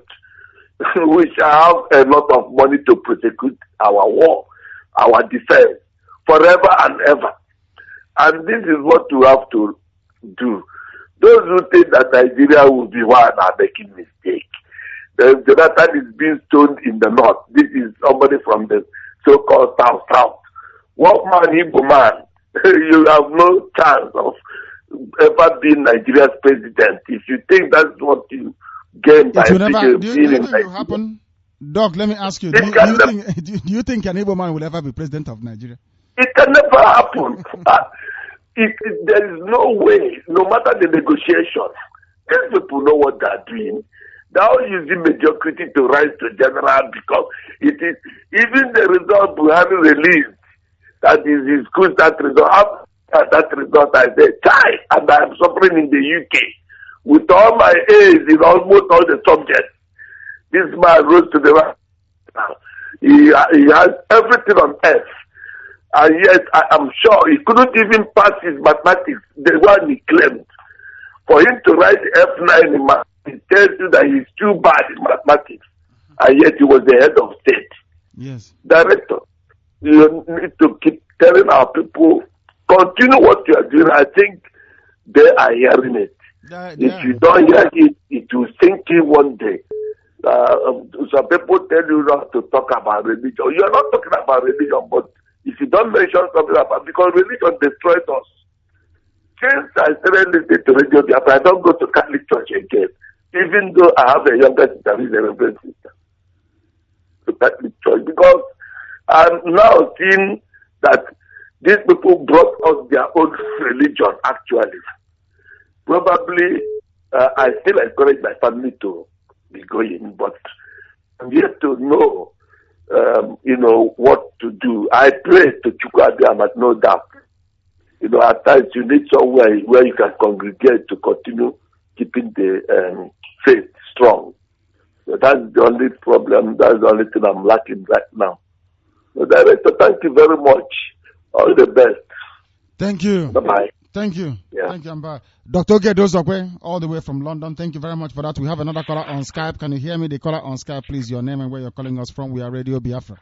S16: we shall have a lot of money to prosecute our war, our defense, forever and ever. And this is what we have to do. Those who think that Nigeria will be one are making mistake. The Jonathan is being stoned in the north. This is somebody from the so-called south south. What man, Igbo man, you have no chance of ever being Nigeria's president. If you think that's what you gain by
S3: It will never,
S16: being
S3: do you,
S16: in
S3: do you think it
S16: Nigeria.
S3: will happen? Doc, let me ask you, do
S16: It
S3: you, do
S16: can
S3: you
S16: never-
S3: think, do you, do you think an Igbo man will ever be president of Nigeria?
S16: It can never happen. Uh, it, it, there is no way, no matter the negotiations, these people know what they are doing. They are all using mediocrity to rise to general because it is, even the result Buhari released, that is his good, that result, after that result, I said, Chai, and I am suffering in the U K. With all my A's in almost all the subjects, this man rose to the right. He, he has everything on earth. And yet, I am sure he couldn't even pass his mathematics, the one he claimed. For him to write F nine in math, it tells you that he's too bad in mathematics. And yet, he was the head of state.
S3: Yes.
S16: Director, you need to keep telling our people, continue what you are doing. I think they are hearing it. If you don't hear it, it will sink in one day. Uh, some people tell you not to talk about religion. You are not talking about religion, but if you don't mention something about, because religion destroys us. Since I started listening to Radio Biafra, I don't go to Catholic Church again, even though I have a younger sister who is a reverend sister. To Catholic Church, because I'm now seeing that these people brought us their own religion, actually. Probably, uh, I still encourage my family to be going, but I'm yet to know, um, you know, what to do. I pray to Chukwuabiam, but no doubt. You know, at times you need somewhere where you can congregate to continue keeping the um, faith strong. So that's the only problem. That's the only thing I'm lacking right now. So, Director, thank you very much. All the best.
S3: Thank you.
S16: Bye-bye.
S3: Thank you.
S16: Yeah.
S3: Thank you, Amba. Doctor Gedozokwe, all the way from London. Thank you very much for that. We have another caller on Skype. Can you hear me? The caller on Skype, please. Your name and where you're calling us from. We are Radio Biafra.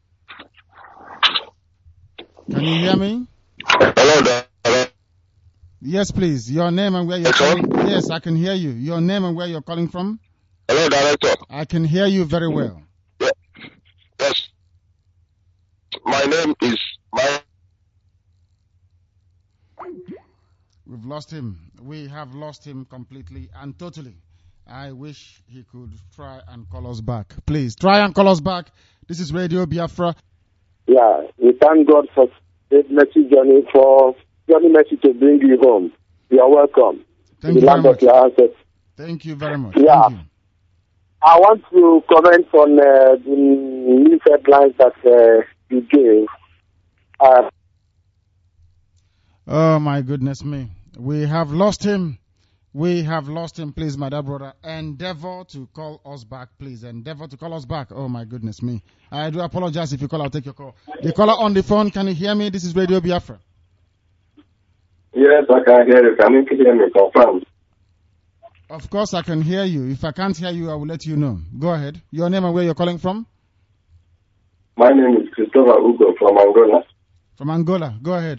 S3: Can you hear me?
S17: Hello, hello.
S3: Yes, please. Your name and where you're calling. Yes, I can hear you. Your name and where you're calling from.
S17: Hello, Director.
S3: I can hear you very well.
S17: Yeah. Yes. My name is my.
S3: We've lost him. We have lost him completely and totally. I wish he could try and call us back. Please, try and call us back. This is Radio Biafra.
S7: Yeah, we thank God for this message journey, for journey message to bring you home. You are welcome.
S3: Thank
S7: to
S3: you
S7: the land
S3: very
S7: of your ancestors.
S3: Thank you very much.
S7: Yeah.
S3: Thank you.
S7: I want to comment on uh, the news headlines that uh, you gave. Uh,
S3: Oh my goodness me. We have lost him. We have lost him. Please, my dear brother, endeavor to call us back, please. Endeavor to call us back. Oh my goodness me. I do apologize if you call. I'll take your call. The caller on the phone, can you hear me? This is Radio Biafra.
S18: Yes, I can hear you. Can you hear me? Confirm.
S3: Of course I can hear you. If I can't hear you, I will let you know. Go ahead. Your name and where you're calling from?
S18: My name is Christopher Ugo from Angola.
S3: From Angola. Go ahead.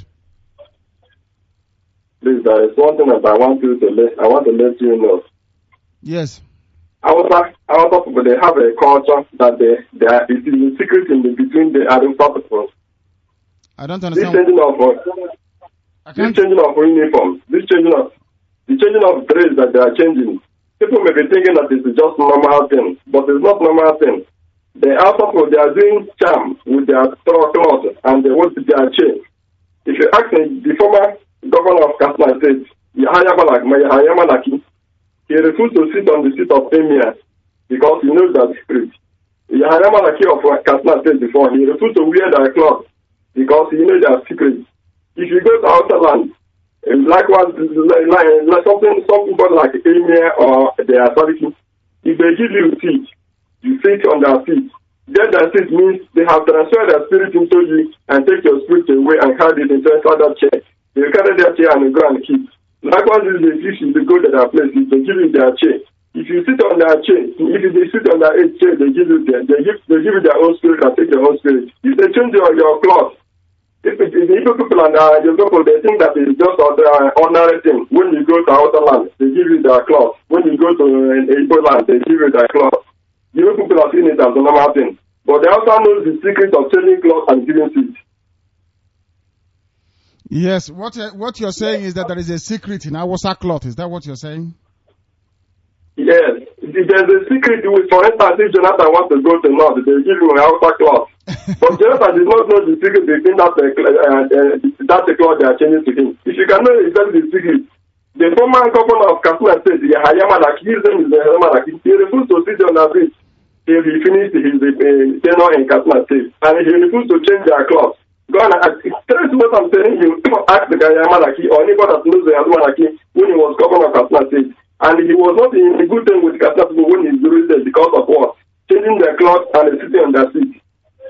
S18: Please, there is one thing that I want you to let, I want to let you know.
S3: Yes.
S18: Our our people, they have a culture that they, they are, it is a secret in the, between the Arimpa people.
S3: I don't
S18: This
S3: understand.
S18: changing of, uh, this changing of uniforms, this changing of, the changing of dress that they are changing, People may be thinking that this is just normal thing, but it's not normal thing. The alcohol, they are doing charm with their cloth and they want their chain. If you ask me, the former governor of Katsina State, Yahaya Malaki, he refused to sit on the seat of emir because he knows that secret. Yahaya Malaki of Katsina State before, he refused to wear their cloth because he knows their secret. If you go to outer land, likewise, like, like something, something like emir or the authority, if they give you seat, you sit on their feet. Then their seat means they have transferred their spirit into you and take your spirit away and carry it into that chair. They carry their chair and go and keep. Likewise, if they give you, they go to their place, they give you their chair. If you sit on their chair, if they sit on their chair, they give you their, they give, they give you their own spirit and take their own spirit. If they change your, your cloth, if it, if the Igbo people and uh, the people, they think that it's just an uh, ordinary thing. When you go to outer land, they give you their cloth. When you go to uh, Igbo land, they give you their cloth. You people are seeing it as a normal thing. But they also know the secret of changing clothes and giving seed.
S3: Yes, what uh, what you're saying is that there is a secret in Awasa cloth. Is that what you're saying?
S18: Yes. There's a secret with, for instance, if Jonathan wants to go to North, they give him an Awasa cloth. But Jonathan did not know the secret between that, uh, uh, uh, that cloth they are changing to him. If you can know exactly the secret, the former governor of Katsina State, Yahaya Malaki, his name is Yahaya Malaki, he refused to sit on the bridge till he finished his uh, tenure in Katsina State. And he refused to change their clothes. Go and ask, tell us what I'm telling you, ask the Yahaya Malaki or anybody that knows Yahaya Malaki when he was governor of Katsina State. And he was not in a good thing with Katsina people when he was there because of what? Changing their clothes and sitting on their seat.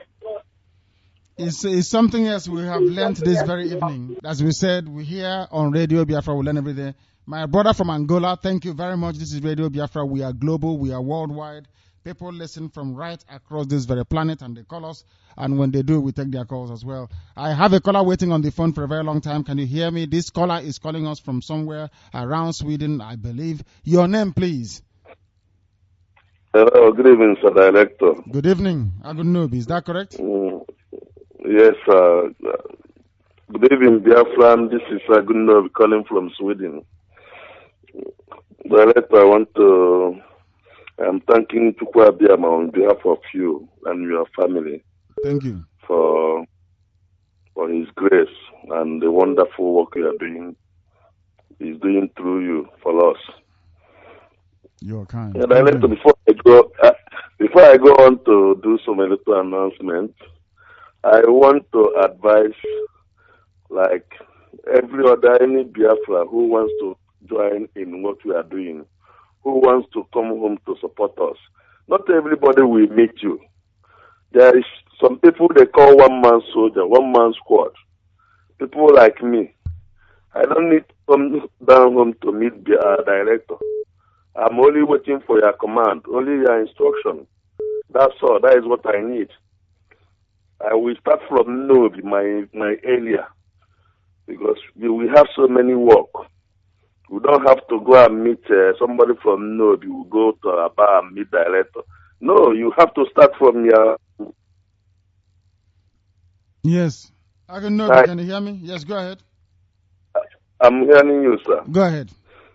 S3: It's, it's something else we have learned this very evening. As we said, we hear on Radio Biafra, we learn every day. My brother from Angola, thank you very much. This is Radio Biafra. We are global. We are worldwide. People listen from right across this very planet and they call us. And when they do, we take their calls as well. I have a caller waiting on the phone for a very long time. Can you hear me? This caller is calling us from somewhere around Sweden, I believe. Your name, please.
S17: Hello, good evening, Sir Director.
S3: Good evening. Agunub, is that correct?
S17: Mm, yes, uh, good evening, Biafran. This is Agunub calling from Sweden. Director, I want to, I'm thanking Chukwu Abiyama on behalf of you and your family.
S3: Thank you.
S17: For, for his grace and the wonderful work you are doing. He's doing through you for us.
S3: You're kind.
S17: And I like to, before I go, uh, before I go on to do some little announcements, I want to advise, like every other, any Biafra who wants to join in what we are doing, who wants to come home to support us. Not everybody will meet you. There is some people they call one man soldier, one man squad. People like me. I don't need to come down home to meet the uh, director. I'm only waiting for your command, only your instruction. That's all. That is what I need. I will start from Nobi, my my area, because we, we have so many work. We don't have to go and meet uh, somebody from Nobi. We go to Aba and meet director. No, you have to start from your.
S3: Yes. I can know. Can you hear me? Yes, go ahead.
S17: I'm hearing you, sir.
S3: Go ahead.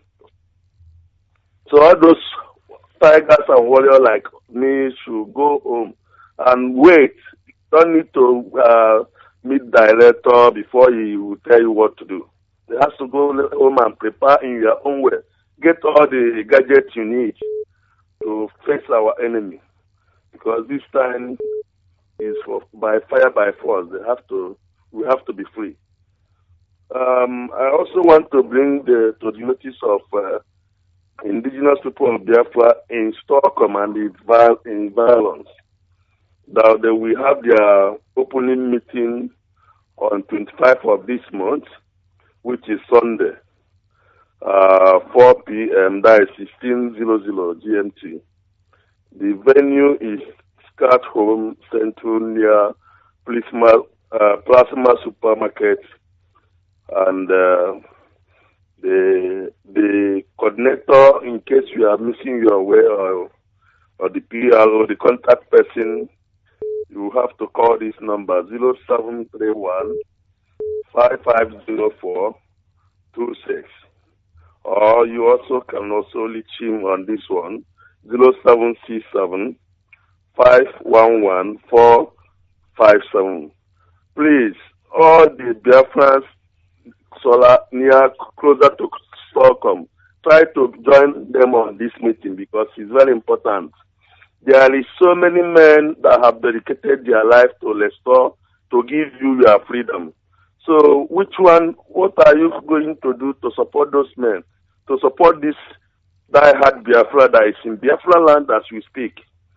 S17: So all those tigers and warriors like me should go home and wait. Don't need to uh, meet director before he will tell you what to do. They have to go home and prepare in your own way. Get all the gadgets you need to face our enemy. Because this time is for by fire by force. They have to. We have to be free. Um, I also want to bring the to the notice of uh, indigenous people of Biafra in Stockholm and in violence that they will have their opening meeting on twenty-fifth of this month, which is Sunday, uh, four p.m. That is sixteen hundred G M T. The venue is Scout Home Central near Plasma, uh, Plasma Supermarket, and uh, the the coordinator, in case you are missing your way, or or the P R or the contact person, you have to call this number zero seven three one five five zero four two six, or you also can also reach him on this one, zero seven six seven, five one one, four five seven. Please, all the Biafrans solar near closer to Stockholm, try to join them on this meeting because it's very important. There is so many men that have dedicated their life to restore, to give you your freedom. So which one, what are you going to do to support those men, to support this die-hard Biafra that is in Biafra land as we speak,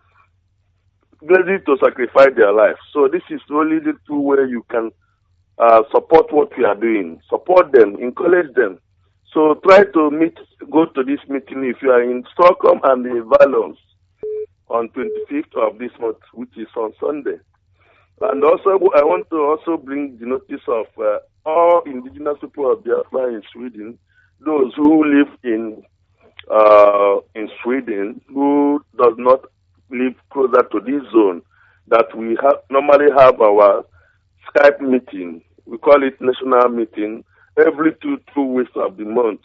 S17: ready to sacrifice their life? So this is really the two way you can uh, support what we are doing. Support them, encourage them. So try to meet, go to this meeting if you are in Stockholm and the Valons on twenty-fifth of this month, which is on Sunday. And also, I want to also bring the notice of uh, all indigenous people of Biafra in Sweden, those who live in uh, in Sweden, who does not live closer to this zone, that we have normally have our Skype meeting. We call it national meeting every two two weeks of the month,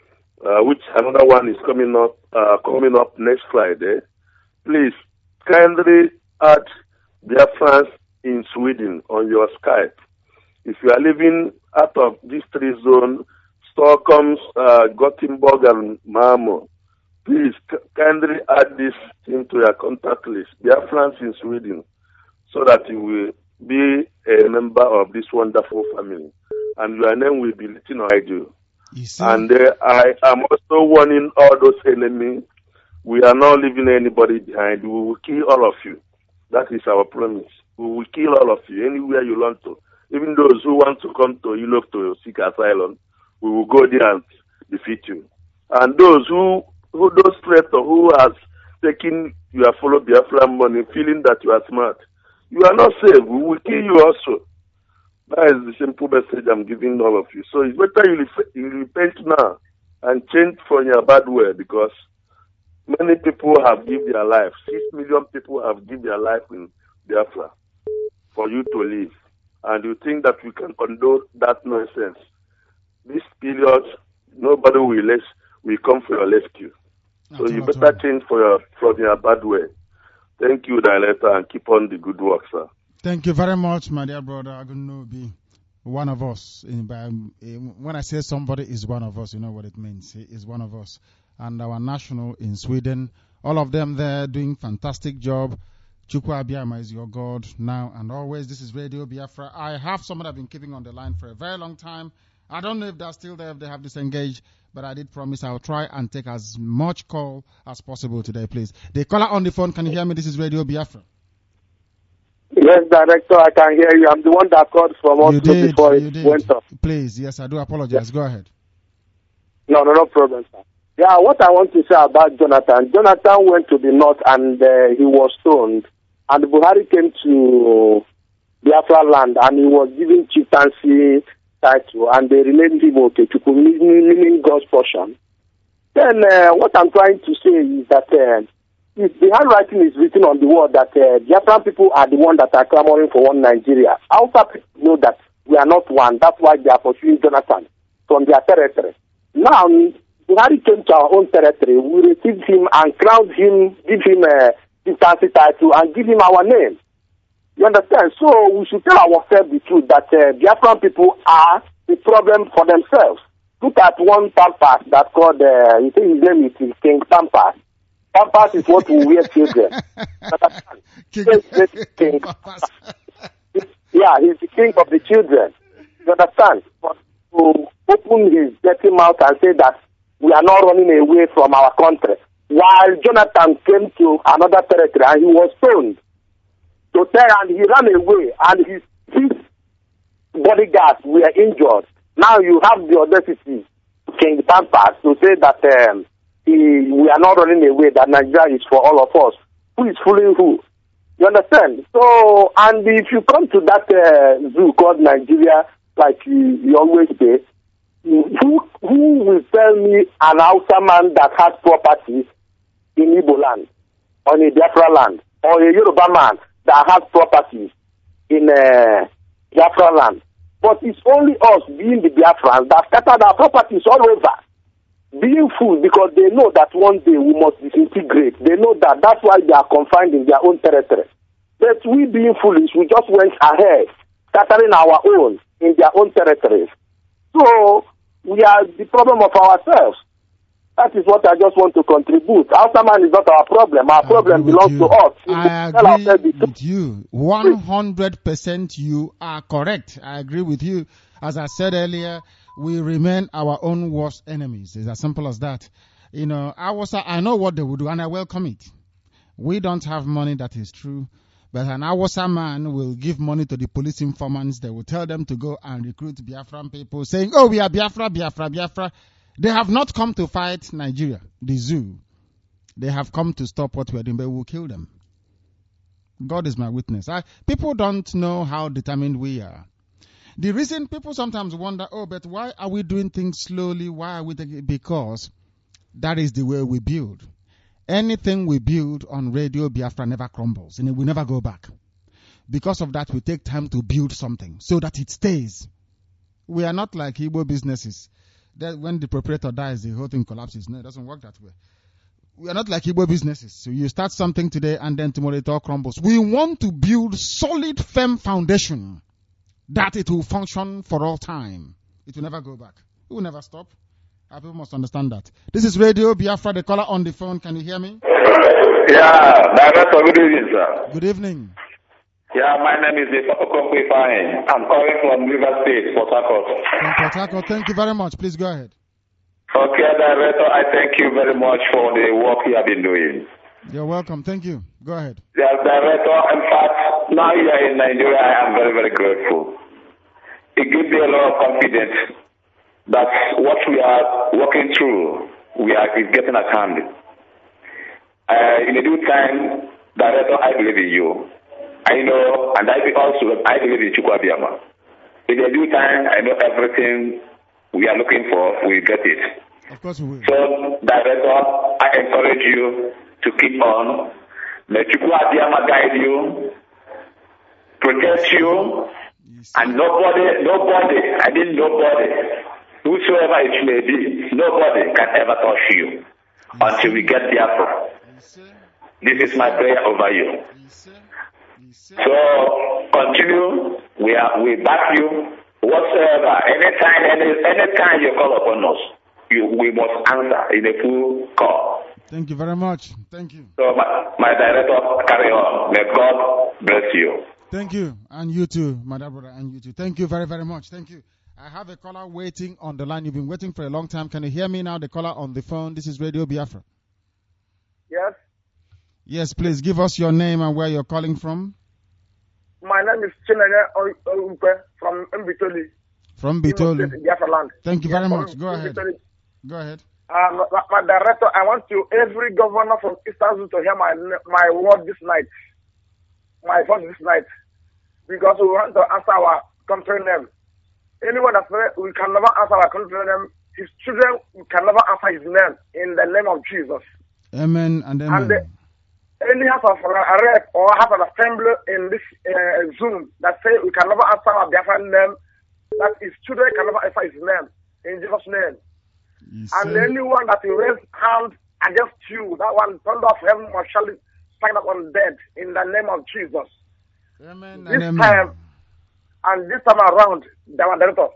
S17: uh, which another one is coming up uh, coming up next Friday. Please kindly add Biafrans in Sweden on your Skype. If you are living out of these three zones, Stockholm, uh, Gothenburg, and Malmö, please k- kindly add this into your contact list, Biafrans in Sweden, so that you will be a member of this wonderful family. And your name will be written on radio. And uh, I am also warning all those enemies. We are not leaving anybody behind. We will kill all of you. That is our promise. We will kill all of you anywhere you want to. Even those who want to come to Europe to seek asylum, we will go there and defeat you. And those who, who those traitors who has taken your follow Biafra money, feeling that you are smart, you are not safe. We will kill you also. That is the simple message I'm giving all of you. So it's better you, ref- you repent now and change from your bad way, because many people have given their life. Six million people have given their life in Biafra for you to live. And you think that we can condone that nonsense. This period, nobody will, let, will come for your rescue. So
S2: Not
S17: you
S2: at
S17: better
S2: all.
S17: change for your, from your bad way. Thank you, Director, and keep on the good work, sir.
S2: Thank you very much, my dear brother Agunobi. One of us. In, by, when I say somebody is one of us, you know what it means. He is one of us. And our national in Sweden, all of them there doing fantastic job. Chukwu Abiyama is your God now and always. This is Radio Biafra. I have someone I've been keeping on the line for a very long time. I don't know if they're still there, if they have disengaged, but I did promise I'll try and take as much call as possible today, please. The caller on the phone, can you hear me? This is Radio Biafra.
S19: Yes, Director, I can hear you. I'm the one that called from
S2: You
S19: also
S2: did,
S19: before
S2: you
S19: it
S2: did.
S19: went off.
S2: Please, yes, I do apologize. Go ahead.
S19: No, no, no problem, sir. Yeah, what I want to say about Jonathan. Jonathan went to the north and uh, he was stoned. And Buhari came to Biafra land and he was given chieftaincy title and they renamed him Okechukwu, meaning God's portion. Then uh, what I'm trying to say is that uh, if the handwriting is written on the wall that uh, Biafran people are the ones that are clamoring for one Nigeria. Hausa people know that we are not one. That's why they are pursuing Jonathan from their territory. Now, Buhari came to our own territory. We received him and crowned him, give him a chieftaincy title and give him our name. You understand? So we should tell ourselves the truth that uh, Biafran people are the problem for themselves. Look at one Pampas that called, uh, you think his name is King Pampas. Pampas is what we wear children. King, king. Yeah, he's the king of the children. You understand? But to open his dirty mouth and say that we are not running away from our country, while Jonathan came to another territory and he was stoned to tell, and he ran away, and his six bodyguards were injured. Now you have the audacity, King Pampas, to say that um, he, we are not running away, that Nigeria is for all of us. Who is fooling who? You understand? So, and if you come to that uh, zoo called Nigeria, like you, you always say, who, who will tell me an Hausa man that has property in Igbo land, or in Biafra land, or a Yoruba man that has properties in uh, Biafra land? But it's only us, being the Biafrans, that scattered our properties all over. being fooled because they know that one day we must disintegrate. They know that. That's why they are confined in their own territory. But we being foolish, we just went ahead, scattering our own in their own territories. So we are the problem of ourselves. That is what I just want to contribute. Hausa man is not our problem. Our problem belongs
S3: you.
S19: to us.
S3: I agree with you. one hundred percent you are correct. I agree with you. As I said earlier, we remain our own worst enemies. It's as simple as that. You know, I was, I know what they will do and I welcome it. We don't have money, that is true. But an Awasa man will give money to the police informants. They will tell them to go and recruit Biafran people saying, oh, we are Biafra, Biafra, Biafra. They have not come to fight Nigeria, the zoo. They have come to stop what we are doing, but we will kill them. God is my witness. I, people don't know how determined we are. The reason people sometimes wonder, oh, but why are we doing things slowly? Why are we taking it? Because that is the way we build. Anything we build on Radio Biafra never crumbles, and it will never go back. Because of that, we take time to build something so that it stays. We are not like Igbo businesses. That when the proprietor dies, the whole thing collapses. No, it doesn't work that way. We are not like Igbo businesses. So you start something today and then tomorrow it all crumbles. We want to build solid, firm foundation that it will function for all time. It will never go back. It will never stop. Our people must understand that. This is Radio Biafra, the caller on the phone. Can you hear me?
S20: Yeah, Director, good evening, sir.
S3: Good evening.
S20: Yeah, my name is Okonkwo Fine. I'm calling from River State, Port Harcourt.
S3: From Port Harcourt, thank you very much. Please go ahead.
S20: Okay, Director, I thank you very much for the work you have been doing.
S3: You're welcome. Thank you. Go ahead.
S20: Yes, Director, in fact, now you are in Nigeria, I am very, very grateful. It gives me a lot of confidence that what we are working through, we are is getting at hand. Uh, in a due time, Director, I believe in you. I know, and I also, I believe in Chukwu Abiyama. In a due time, I know everything we are looking for, we get it.
S3: Of course we will.
S20: So, Director, I encourage you to keep on. May Chukwu Abiyama guide you, protect you, and nobody, nobody, I mean nobody, whosoever it may be, nobody can ever touch you until we get Biafra. This is my prayer over you. So continue. We are we back you. Whatsoever, anytime, any anytime you call upon us, you we must answer in a full call.
S3: Thank you very much. Thank you.
S20: So my, my director, carry on. May God bless you.
S3: Thank you, and you too, my dear brother, and you too. Thank you very very much. Thank you. I have a caller waiting on the line. You've been waiting for a long time. Can you hear me now? The caller on the phone. This is Radio Biafra.
S21: Yes.
S3: Yes, please give us your name and where you're calling from.
S21: My name is Chinenye Oumpe from Mbitoli.
S3: From Bitoli.
S21: Biafra land.
S3: Thank you
S21: yes,
S3: very much. Go ahead.
S21: Mbitoli.
S3: Go ahead.
S21: Um, my, my director, I want you, every governor from Eastern Zone to hear my my word this night. My voice this night. Because we want to answer our country name. Anyone that says we can never answer our country name, his children we can never answer his name in the name of Jesus.
S3: Amen and amen.
S21: And the, any house of a rep or have an assembly in this uh, Zoom that say we can never answer our Biafran name, that his children can never answer his name in Jesus' name.
S3: You
S21: and
S3: say?
S21: anyone that will raise hand against you, that one turned off heaven or shall stand up on dead in the name of Jesus.
S3: Amen
S21: This
S3: and amen.
S21: time and this time around, our director,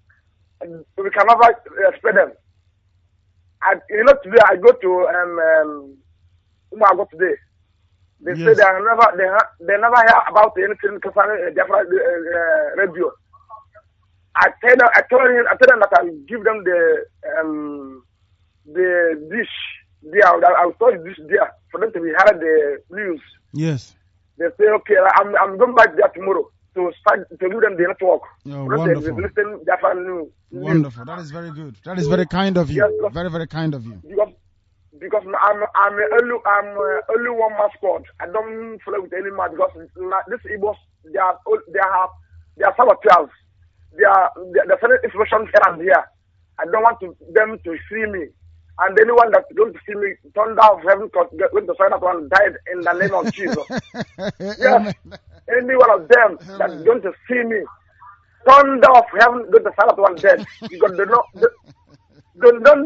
S21: we can never uh, spread them. I, you know, today I go to um, um I go today. They
S3: Yes.
S21: say they are never they ha- they never hear about anything concerning uh, Biafra, uh, uh, radio. I tell them, I tell them, I tell them that I will give them the um the dish there. I will store the dish there for them to be heard the news.
S3: Yes.
S21: They say, okay, I'm I'm going back there tomorrow to start to give them the network.
S3: Oh,
S21: For them to
S3: wonderful.
S21: listen Biafra news.
S3: Wonderful. That is very good. That is very kind of you. Very, very kind of you.
S21: Because because I'm I'm a only I'm a only one man squad. I don't follow with any man because na- this Igbos they are all- they are they are saboteurs. They are they are sending information here and there. I don't want to, them to see me. And anyone that's going to see me, turn down heaven, going to sign up one died in the name of Jesus. Yes, any one of them that's going to see me, turn down heaven, going to sign up one dead. Because they know, they, they don't,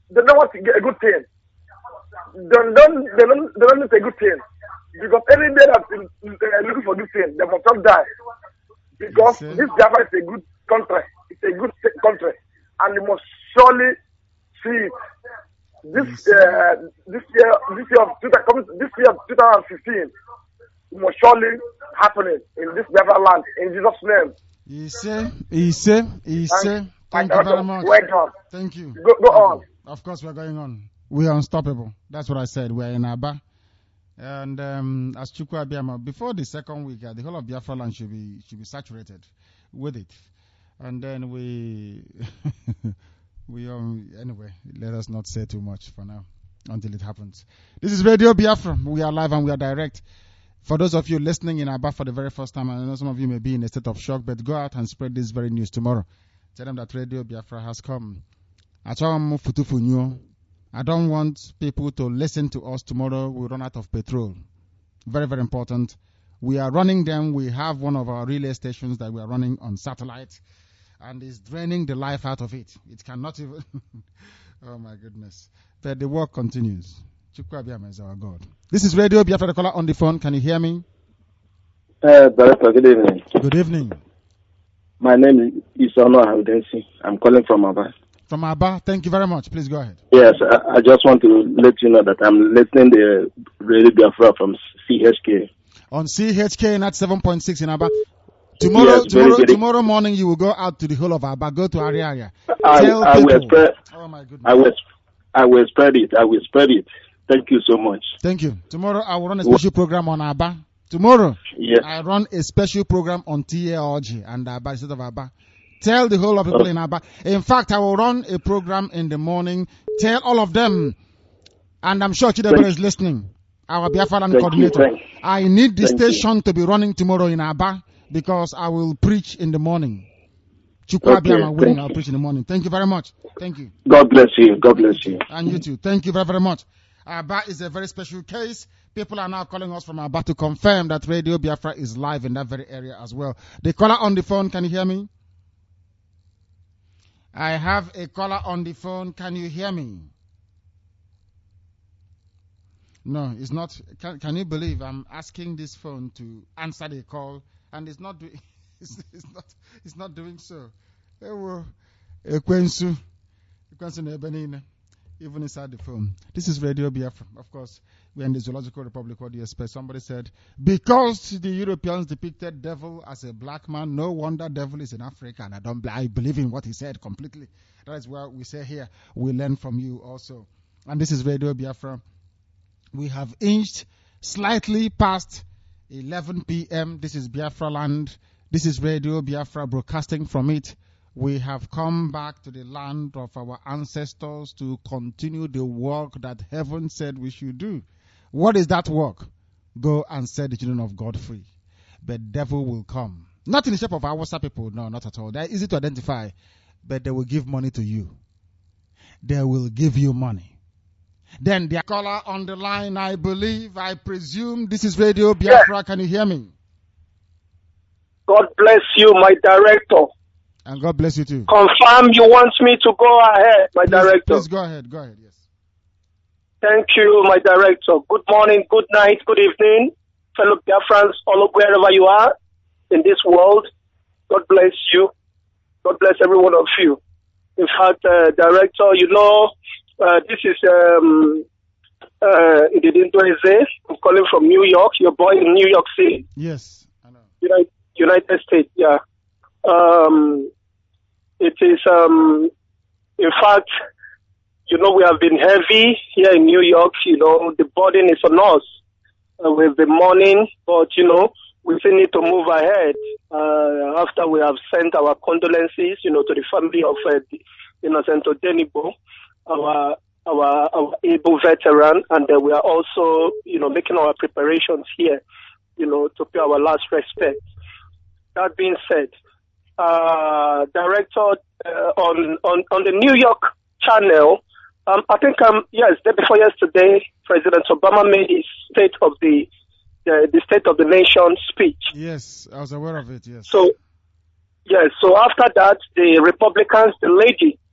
S21: they don't want to get a good thing. They don't, they don't, they don't need a good thing. Because any day that they're looking for this thing, they must not die. Because this Biafra is a good country. It's a good country. And you must surely see it. This, uh, this year, this year of this year of twenty fifteen, it must surely happen in this Biafra land. In Jesus' name.
S2: Ise, Ise, Ise. Thank you very much.
S21: Welcome.
S2: Thank you.
S21: Go, go on.
S2: Of course, we're going on. We are unstoppable. That's what I said. We're in Aba. And um, as Chukwu Abiyama, before the second week, uh, the whole of Biafra land should be should be saturated with it. And then we, we um, anyway, let us not say too much for now until it happens. This is Radio Biafra. We are live and we are direct. For those of you listening in Aba for the very first time, I know some of you may be in a state of shock, but go out and spread this very news tomorrow. Tell them that Radio Biafra has come. I don't want people to listen to us tomorrow. We run out of petrol. Very, very important. We are running them. We have one of our relay stations that we are running on satellite, and it's draining the life out of it. It cannot even. Oh my goodness. But the work continues. Chukwu Abiyama is our God. This is Radio Biafra, the caller on the phone. Can you hear me?
S1: Uh, Director, good evening.
S2: Good evening.
S1: My name is Ono Haudensi. I'm calling from Aba.
S2: From Aba. Thank you very much. Please go ahead.
S1: Yes, I, I just want to let you know that I'm listening to Radio Biafra from C H K.
S2: On C H K at seven point six in Aba. Tomorrow,
S1: yes,
S2: tomorrow,
S1: very, very.
S2: tomorrow morning, you will go out to the whole of Aba. Go to Area Area.
S1: I,
S2: Tell
S1: I
S2: people.
S1: will spread.
S2: Oh my goodness.
S1: I will. I will spread it. I will spread it. Thank you so much.
S2: Thank you. Tomorrow I will run a special program on Aba. Tomorrow,
S1: yes.
S2: I run a special program on T A O G and Aba, instead of Aba. Tell the whole of people
S1: okay.
S2: in Aba. In fact, I will run a program in the morning. Tell all of them. And I'm sure Chidebere is listening. Our Biafra land coordinator.
S1: You,
S2: I need the
S1: thank
S2: station
S1: you.
S2: to be running tomorrow in Aba because I will preach in the morning. Chukwu
S1: Okay,
S2: Abiyama willing,
S1: thank
S2: I'll
S1: you.
S2: preach in the morning. Thank you very much. Thank you.
S1: God bless you. God bless you.
S2: And you too. Thank you very, very much. Aba is a very special case. People are now calling us from Aba to confirm that Radio Biafra is live in that very area as well. The caller on the phone, can you hear me? I have a caller on the phone. Can you hear me? No, it's not. Can, can you believe I'm asking this phone to answer the call and it's not doing? It's, it's not. It's not doing so. Ekwensu, Ekwensu nebenine. Even inside the phone. This is Radio Biafra. Of course, we're in the Zoological Republic. What do you expect? Somebody said, because the Europeans depicted devil as a black man, no wonder devil is in Africa. And I don't I believe in what he said completely. That is what we say here. We learn from you also. And this is Radio Biafra. We have inched slightly past eleven p.m. This is Biafra land. This is Radio Biafra broadcasting from it. We have come back to the land of our ancestors to continue the work that heaven said we should do. What is that work? Go and set the children of God free. But devil will come. Not in the shape of Hausa people. No, not at all. They're easy to identify. But they will give money to you. They will give you money. Then the caller on the line, I believe, I presume this is Radio Biafra. Yeah. Can you hear me?
S22: God bless you, my director.
S2: And God bless you too.
S22: Confirm you want me to go ahead, my
S2: please,
S22: director.
S2: Please go ahead. Go ahead, yes.
S22: Thank you, my director. Good morning, good night, good evening, fellow Biafrans, all of wherever you are in this world. God bless you. God bless every one of you. In fact, uh, director, you know, uh, this is um, uh, I'm calling from New York. Your boy in New York City.
S2: Yes, I know.
S22: United, United States, yeah. Um, it is, um, in fact, you know, we have been heavy here in New York. You know, the burden is on us. Uh, we've been mourning, but, you know, we still need to move ahead. Uh, after we have sent our condolences, you know, to the family of uh, Innocent Odenibo, our, our, our able veteran, and uh, we are also, you know, making our preparations here, you know, to pay our last respect. That being said, uh, director, uh, on, on, on the New York channel, um, I think, um, yes, day before yesterday, President Obama made his State of the, the, the State of the Nation speech.
S2: Yes, I was aware of it, yes.
S22: So, yes, so after that, the Republicans, the lady,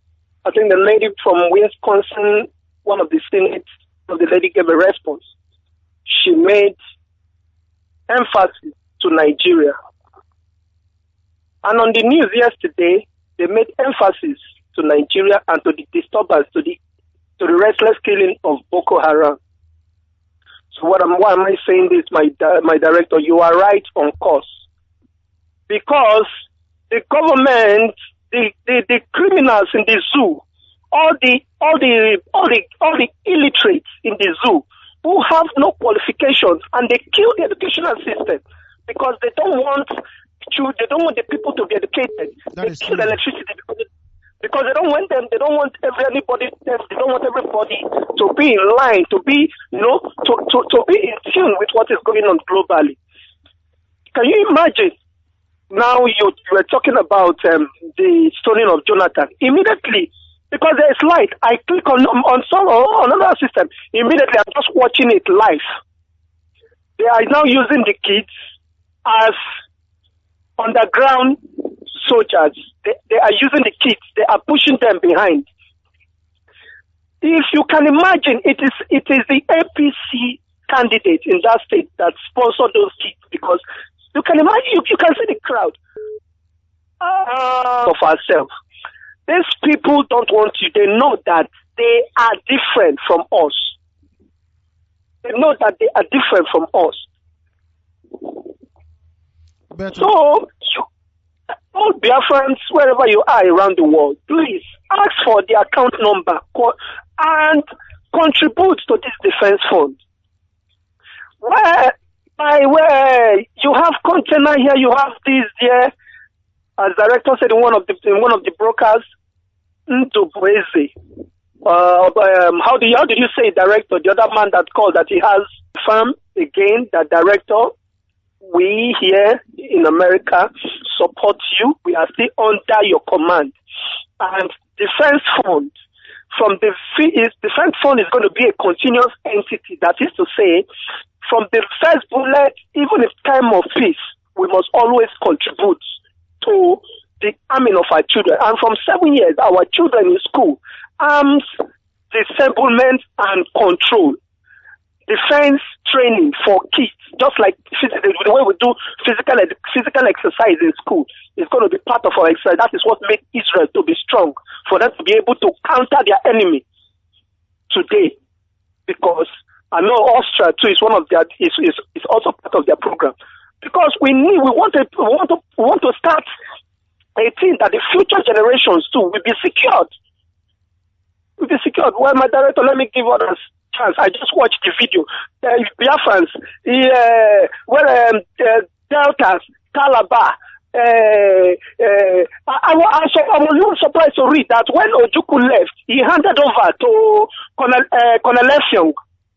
S22: I think the lady from Wisconsin, one of the Senate, the lady gave a response. She made emphasis to Nigeria. And on the news yesterday, they made emphasis to Nigeria and to the disturbance, to the to the restless killing of Boko Haram. So what am, why am I saying this, my my director? You are right on course. Because the government, the, the, the criminals in the zoo, all the all the all the all the illiterates in the zoo who have no qualifications, and they kill the educational system because they don't want to, they don't want the people to be educated. That they kill electricity because they, because they don't want them. They don't want every, anybody. They don't want everybody to be in line, to be you know to, to, to be in tune with what is going on globally. Can you imagine? Now you, you were talking about um, the stoning of Jonathan. Immediately, because there is light, I click on on some on another system. Immediately, I'm just watching it live. They are now using the kids as underground soldiers. They, they are using the kids. They are pushing them behind. If you can imagine, it is it is the A P C candidate in that state that sponsored those kids, because you can imagine, you, you can see the crowd uh, of ourselves. These people don't want you. They know that they are different from us. They know that they are different from us.
S2: Better.
S22: So, you, all Biafrans, wherever you are around the world, please ask for the account number and contribute to this defense fund. Where By where you have container here, you have this there. As director said in one of the in one of the brokers, Ndubueze. Uh, um, how do you how did you say director? The other man that called that he has firm again that director. We here in America support you. We are still under your command. And defense fund from the is defense fund is going to be a continuous entity. That is to say, from the first bullet, even in time of peace, we must always contribute to the arming of our children. And from seven years, our children in school, arms, disablement, and control. Defense training for kids, just like the way we do physical physical exercise in school, is going to be part of our exercise. That is what makes Israel to be strong, for them to be able to counter their enemy today. Because I know Austria too is one of their is, is is also part of their program, because we need we want to we want to we want to start a thing that the future generations too will be secured. Will be secured. Well, my director, let me give others chance. I just watched the video. Uh, Biafrans, uh, well, um, uh, Deltas, Calabar. Uh, uh, I, I, I, I was even surprised to read that when Ojukwu left, he handed over to Colonel uh, Colonel Effiong.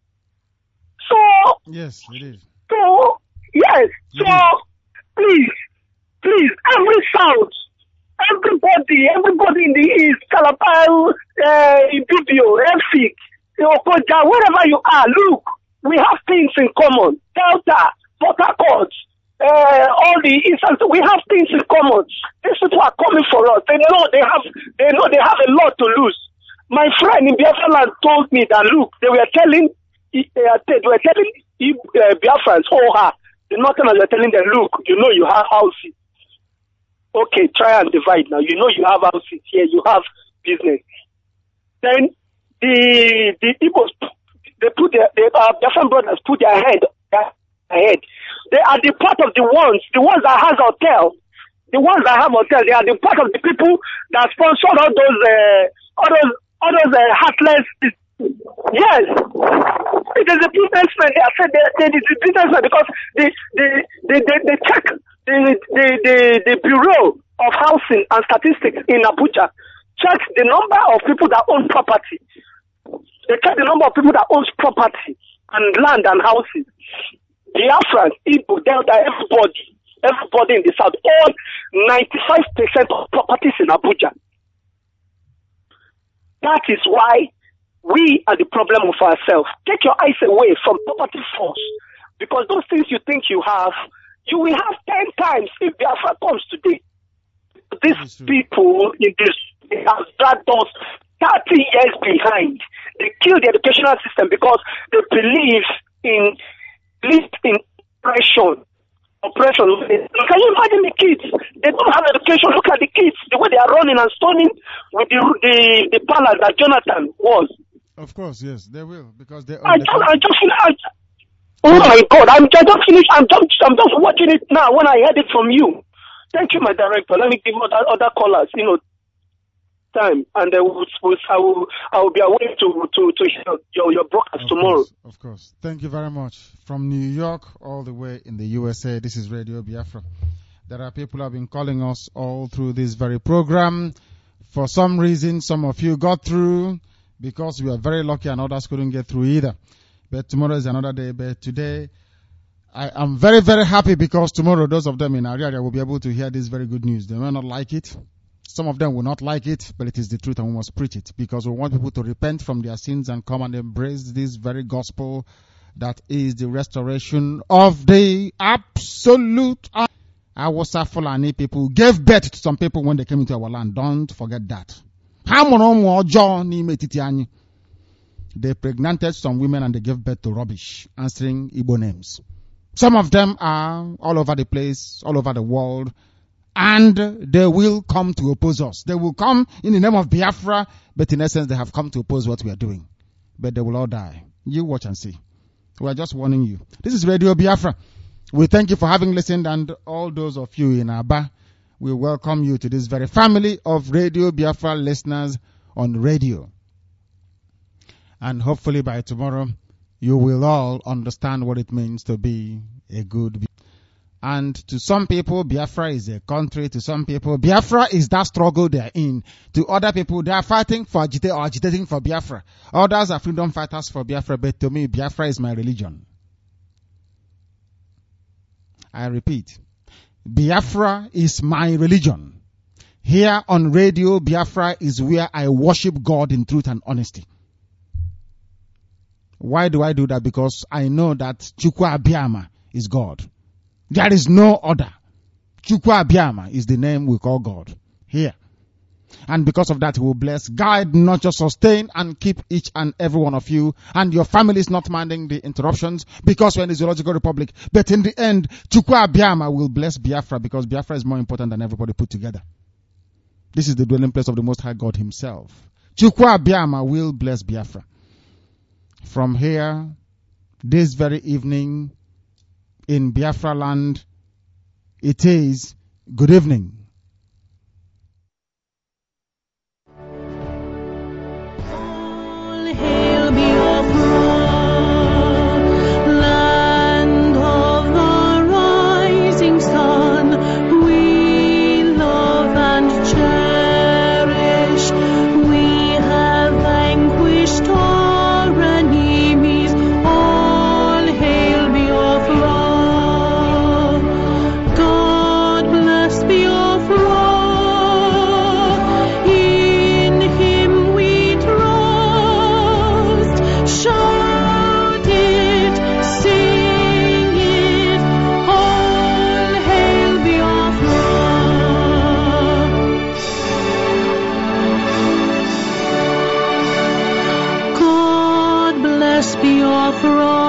S22: So,
S2: yes, it is.
S22: So, yes, so, please, please, every South, everybody, everybody in the East, Calabar, uh, Ibibio, Efik, Okoja, wherever you are, look, we have things in common. Delta, Port Harcourt, uh, all the Eastern, we have things in common. These people are coming for us. They know they have, they know they have a lot to lose. My friend in Biafra land told me that, look, they were telling They were telling uh, Biafrans, oh, ha, the Northerners were telling them, look, you know you have houses. Okay, try and divide now. You know you have houses here, you have business. Then the the Igbos, they put their, the uh, Biafran brothers put their head ahead. They are the part of the ones, the ones that has hotel, the ones that have hotel. They are the part of the people that sponsor all those, uh, all those, all those uh, heartless. Yes, it is a businessman. They are said they it is a businessman because they they they they, they check the, the the the Bureau of Housing and Statistics in Abuja check the number of people that own property. They check the number of people that owns property and land and houses. Biafrans, Igbo, Delta, everybody, everybody in the South own ninety-five percent of properties in Abuja. That is why we are the problem of ourselves. Take your eyes away from property force, because those things you think you have, you will have ten times if Biafra comes today. These people in this, they they have dragged us thirty years behind. They killed the educational system because they believe in believe in oppression. Oppression. Can you imagine the kids? They don't have education. Look at the kids, the way they are running and stoning with the the, the palace that Jonathan was.
S2: Of course, yes, they will, because they.
S22: I just, I just, I, oh my God! I'm I just finished. I'm just, I'm just watching it now. When I heard it from you, thank you, my director. Let me give other other callers, you know, time, and uh, we'll, we'll, I will, I will be away to to to hear your your broadcast
S2: of
S22: tomorrow.
S2: Course, of course. Thank you very much. From New York all the way in the U S A, this is Radio Biafra. There are people who have been calling us all through this very program. For some reason, some of you got through because we are very lucky and others couldn't get through either. But tomorrow is another day. But today, I am very, very happy because tomorrow, those of them in our area will be able to hear this very good news. They may not like it. Some of them will not like it, but it is the truth and we must preach it because we want people to repent from their sins and come and embrace this very gospel that is the restoration of the absolute. Hausa Fulani people gave birth to some people when they came into our land. Don't forget that. They pregnanted some women and they gave birth to rubbish, answering Igbo names. Some of them are all over the place, all over the world, and they will come to oppose us. They will come in the name of Biafra, but in essence they have come to oppose what we are doing. But they will all die. You watch and see. We are just warning you. This is Radio Biafra. We thank you for having listened, and all those of you in Aba, we welcome you to this very family of Radio Biafra listeners on radio. And hopefully by tomorrow, you will all understand what it means to be a good. And to some people, Biafra is a country. To some people, Biafra is that struggle they are in. To other people, they are fighting for agita- or agitating for Biafra. Others are freedom fighters for Biafra. But to me, Biafra is my religion. I repeat, Biafra is my religion. Here on Radio Biafra is where I worship God in truth and honesty. Why do I do that? Because I know that Chukwu Abiyama is God. There is no other. Chukwu Abiyama is the name we call God here. And because of that, He will bless, guide, nurture, sustain, and keep each and every one of you and your families not minding the interruptions because we're in the Zoological Republic. But in the end, Chukwu Abiyama will bless Biafra because Biafra is more important than everybody put together. This is the dwelling place of the Most High God Himself. Chukwu Abiyama will bless Biafra. From here, this very evening, in Biafra land, it is good evening.
S4: Hail Biafra, land of the rising sun, we love and cherish. We have vanquished our enemies. All hail Biafra. God bless Biafra. In Him we trust. Shout it, sing it, all hail Biafra. God bless Biafra.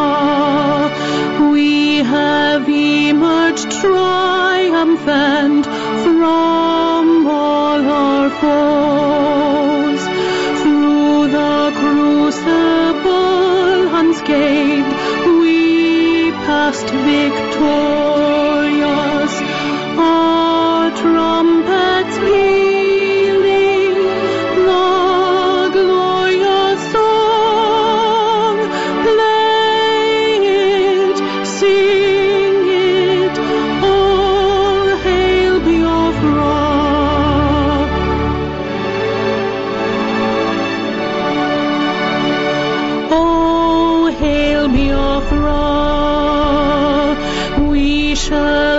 S4: We have emerged triumphant from all our foes. Through the crucible unscathed, we passed victorious. Our trumpets pealing the glorious song. Play it, sing it, all hail Biafra. Oh, hail Biafra, we shall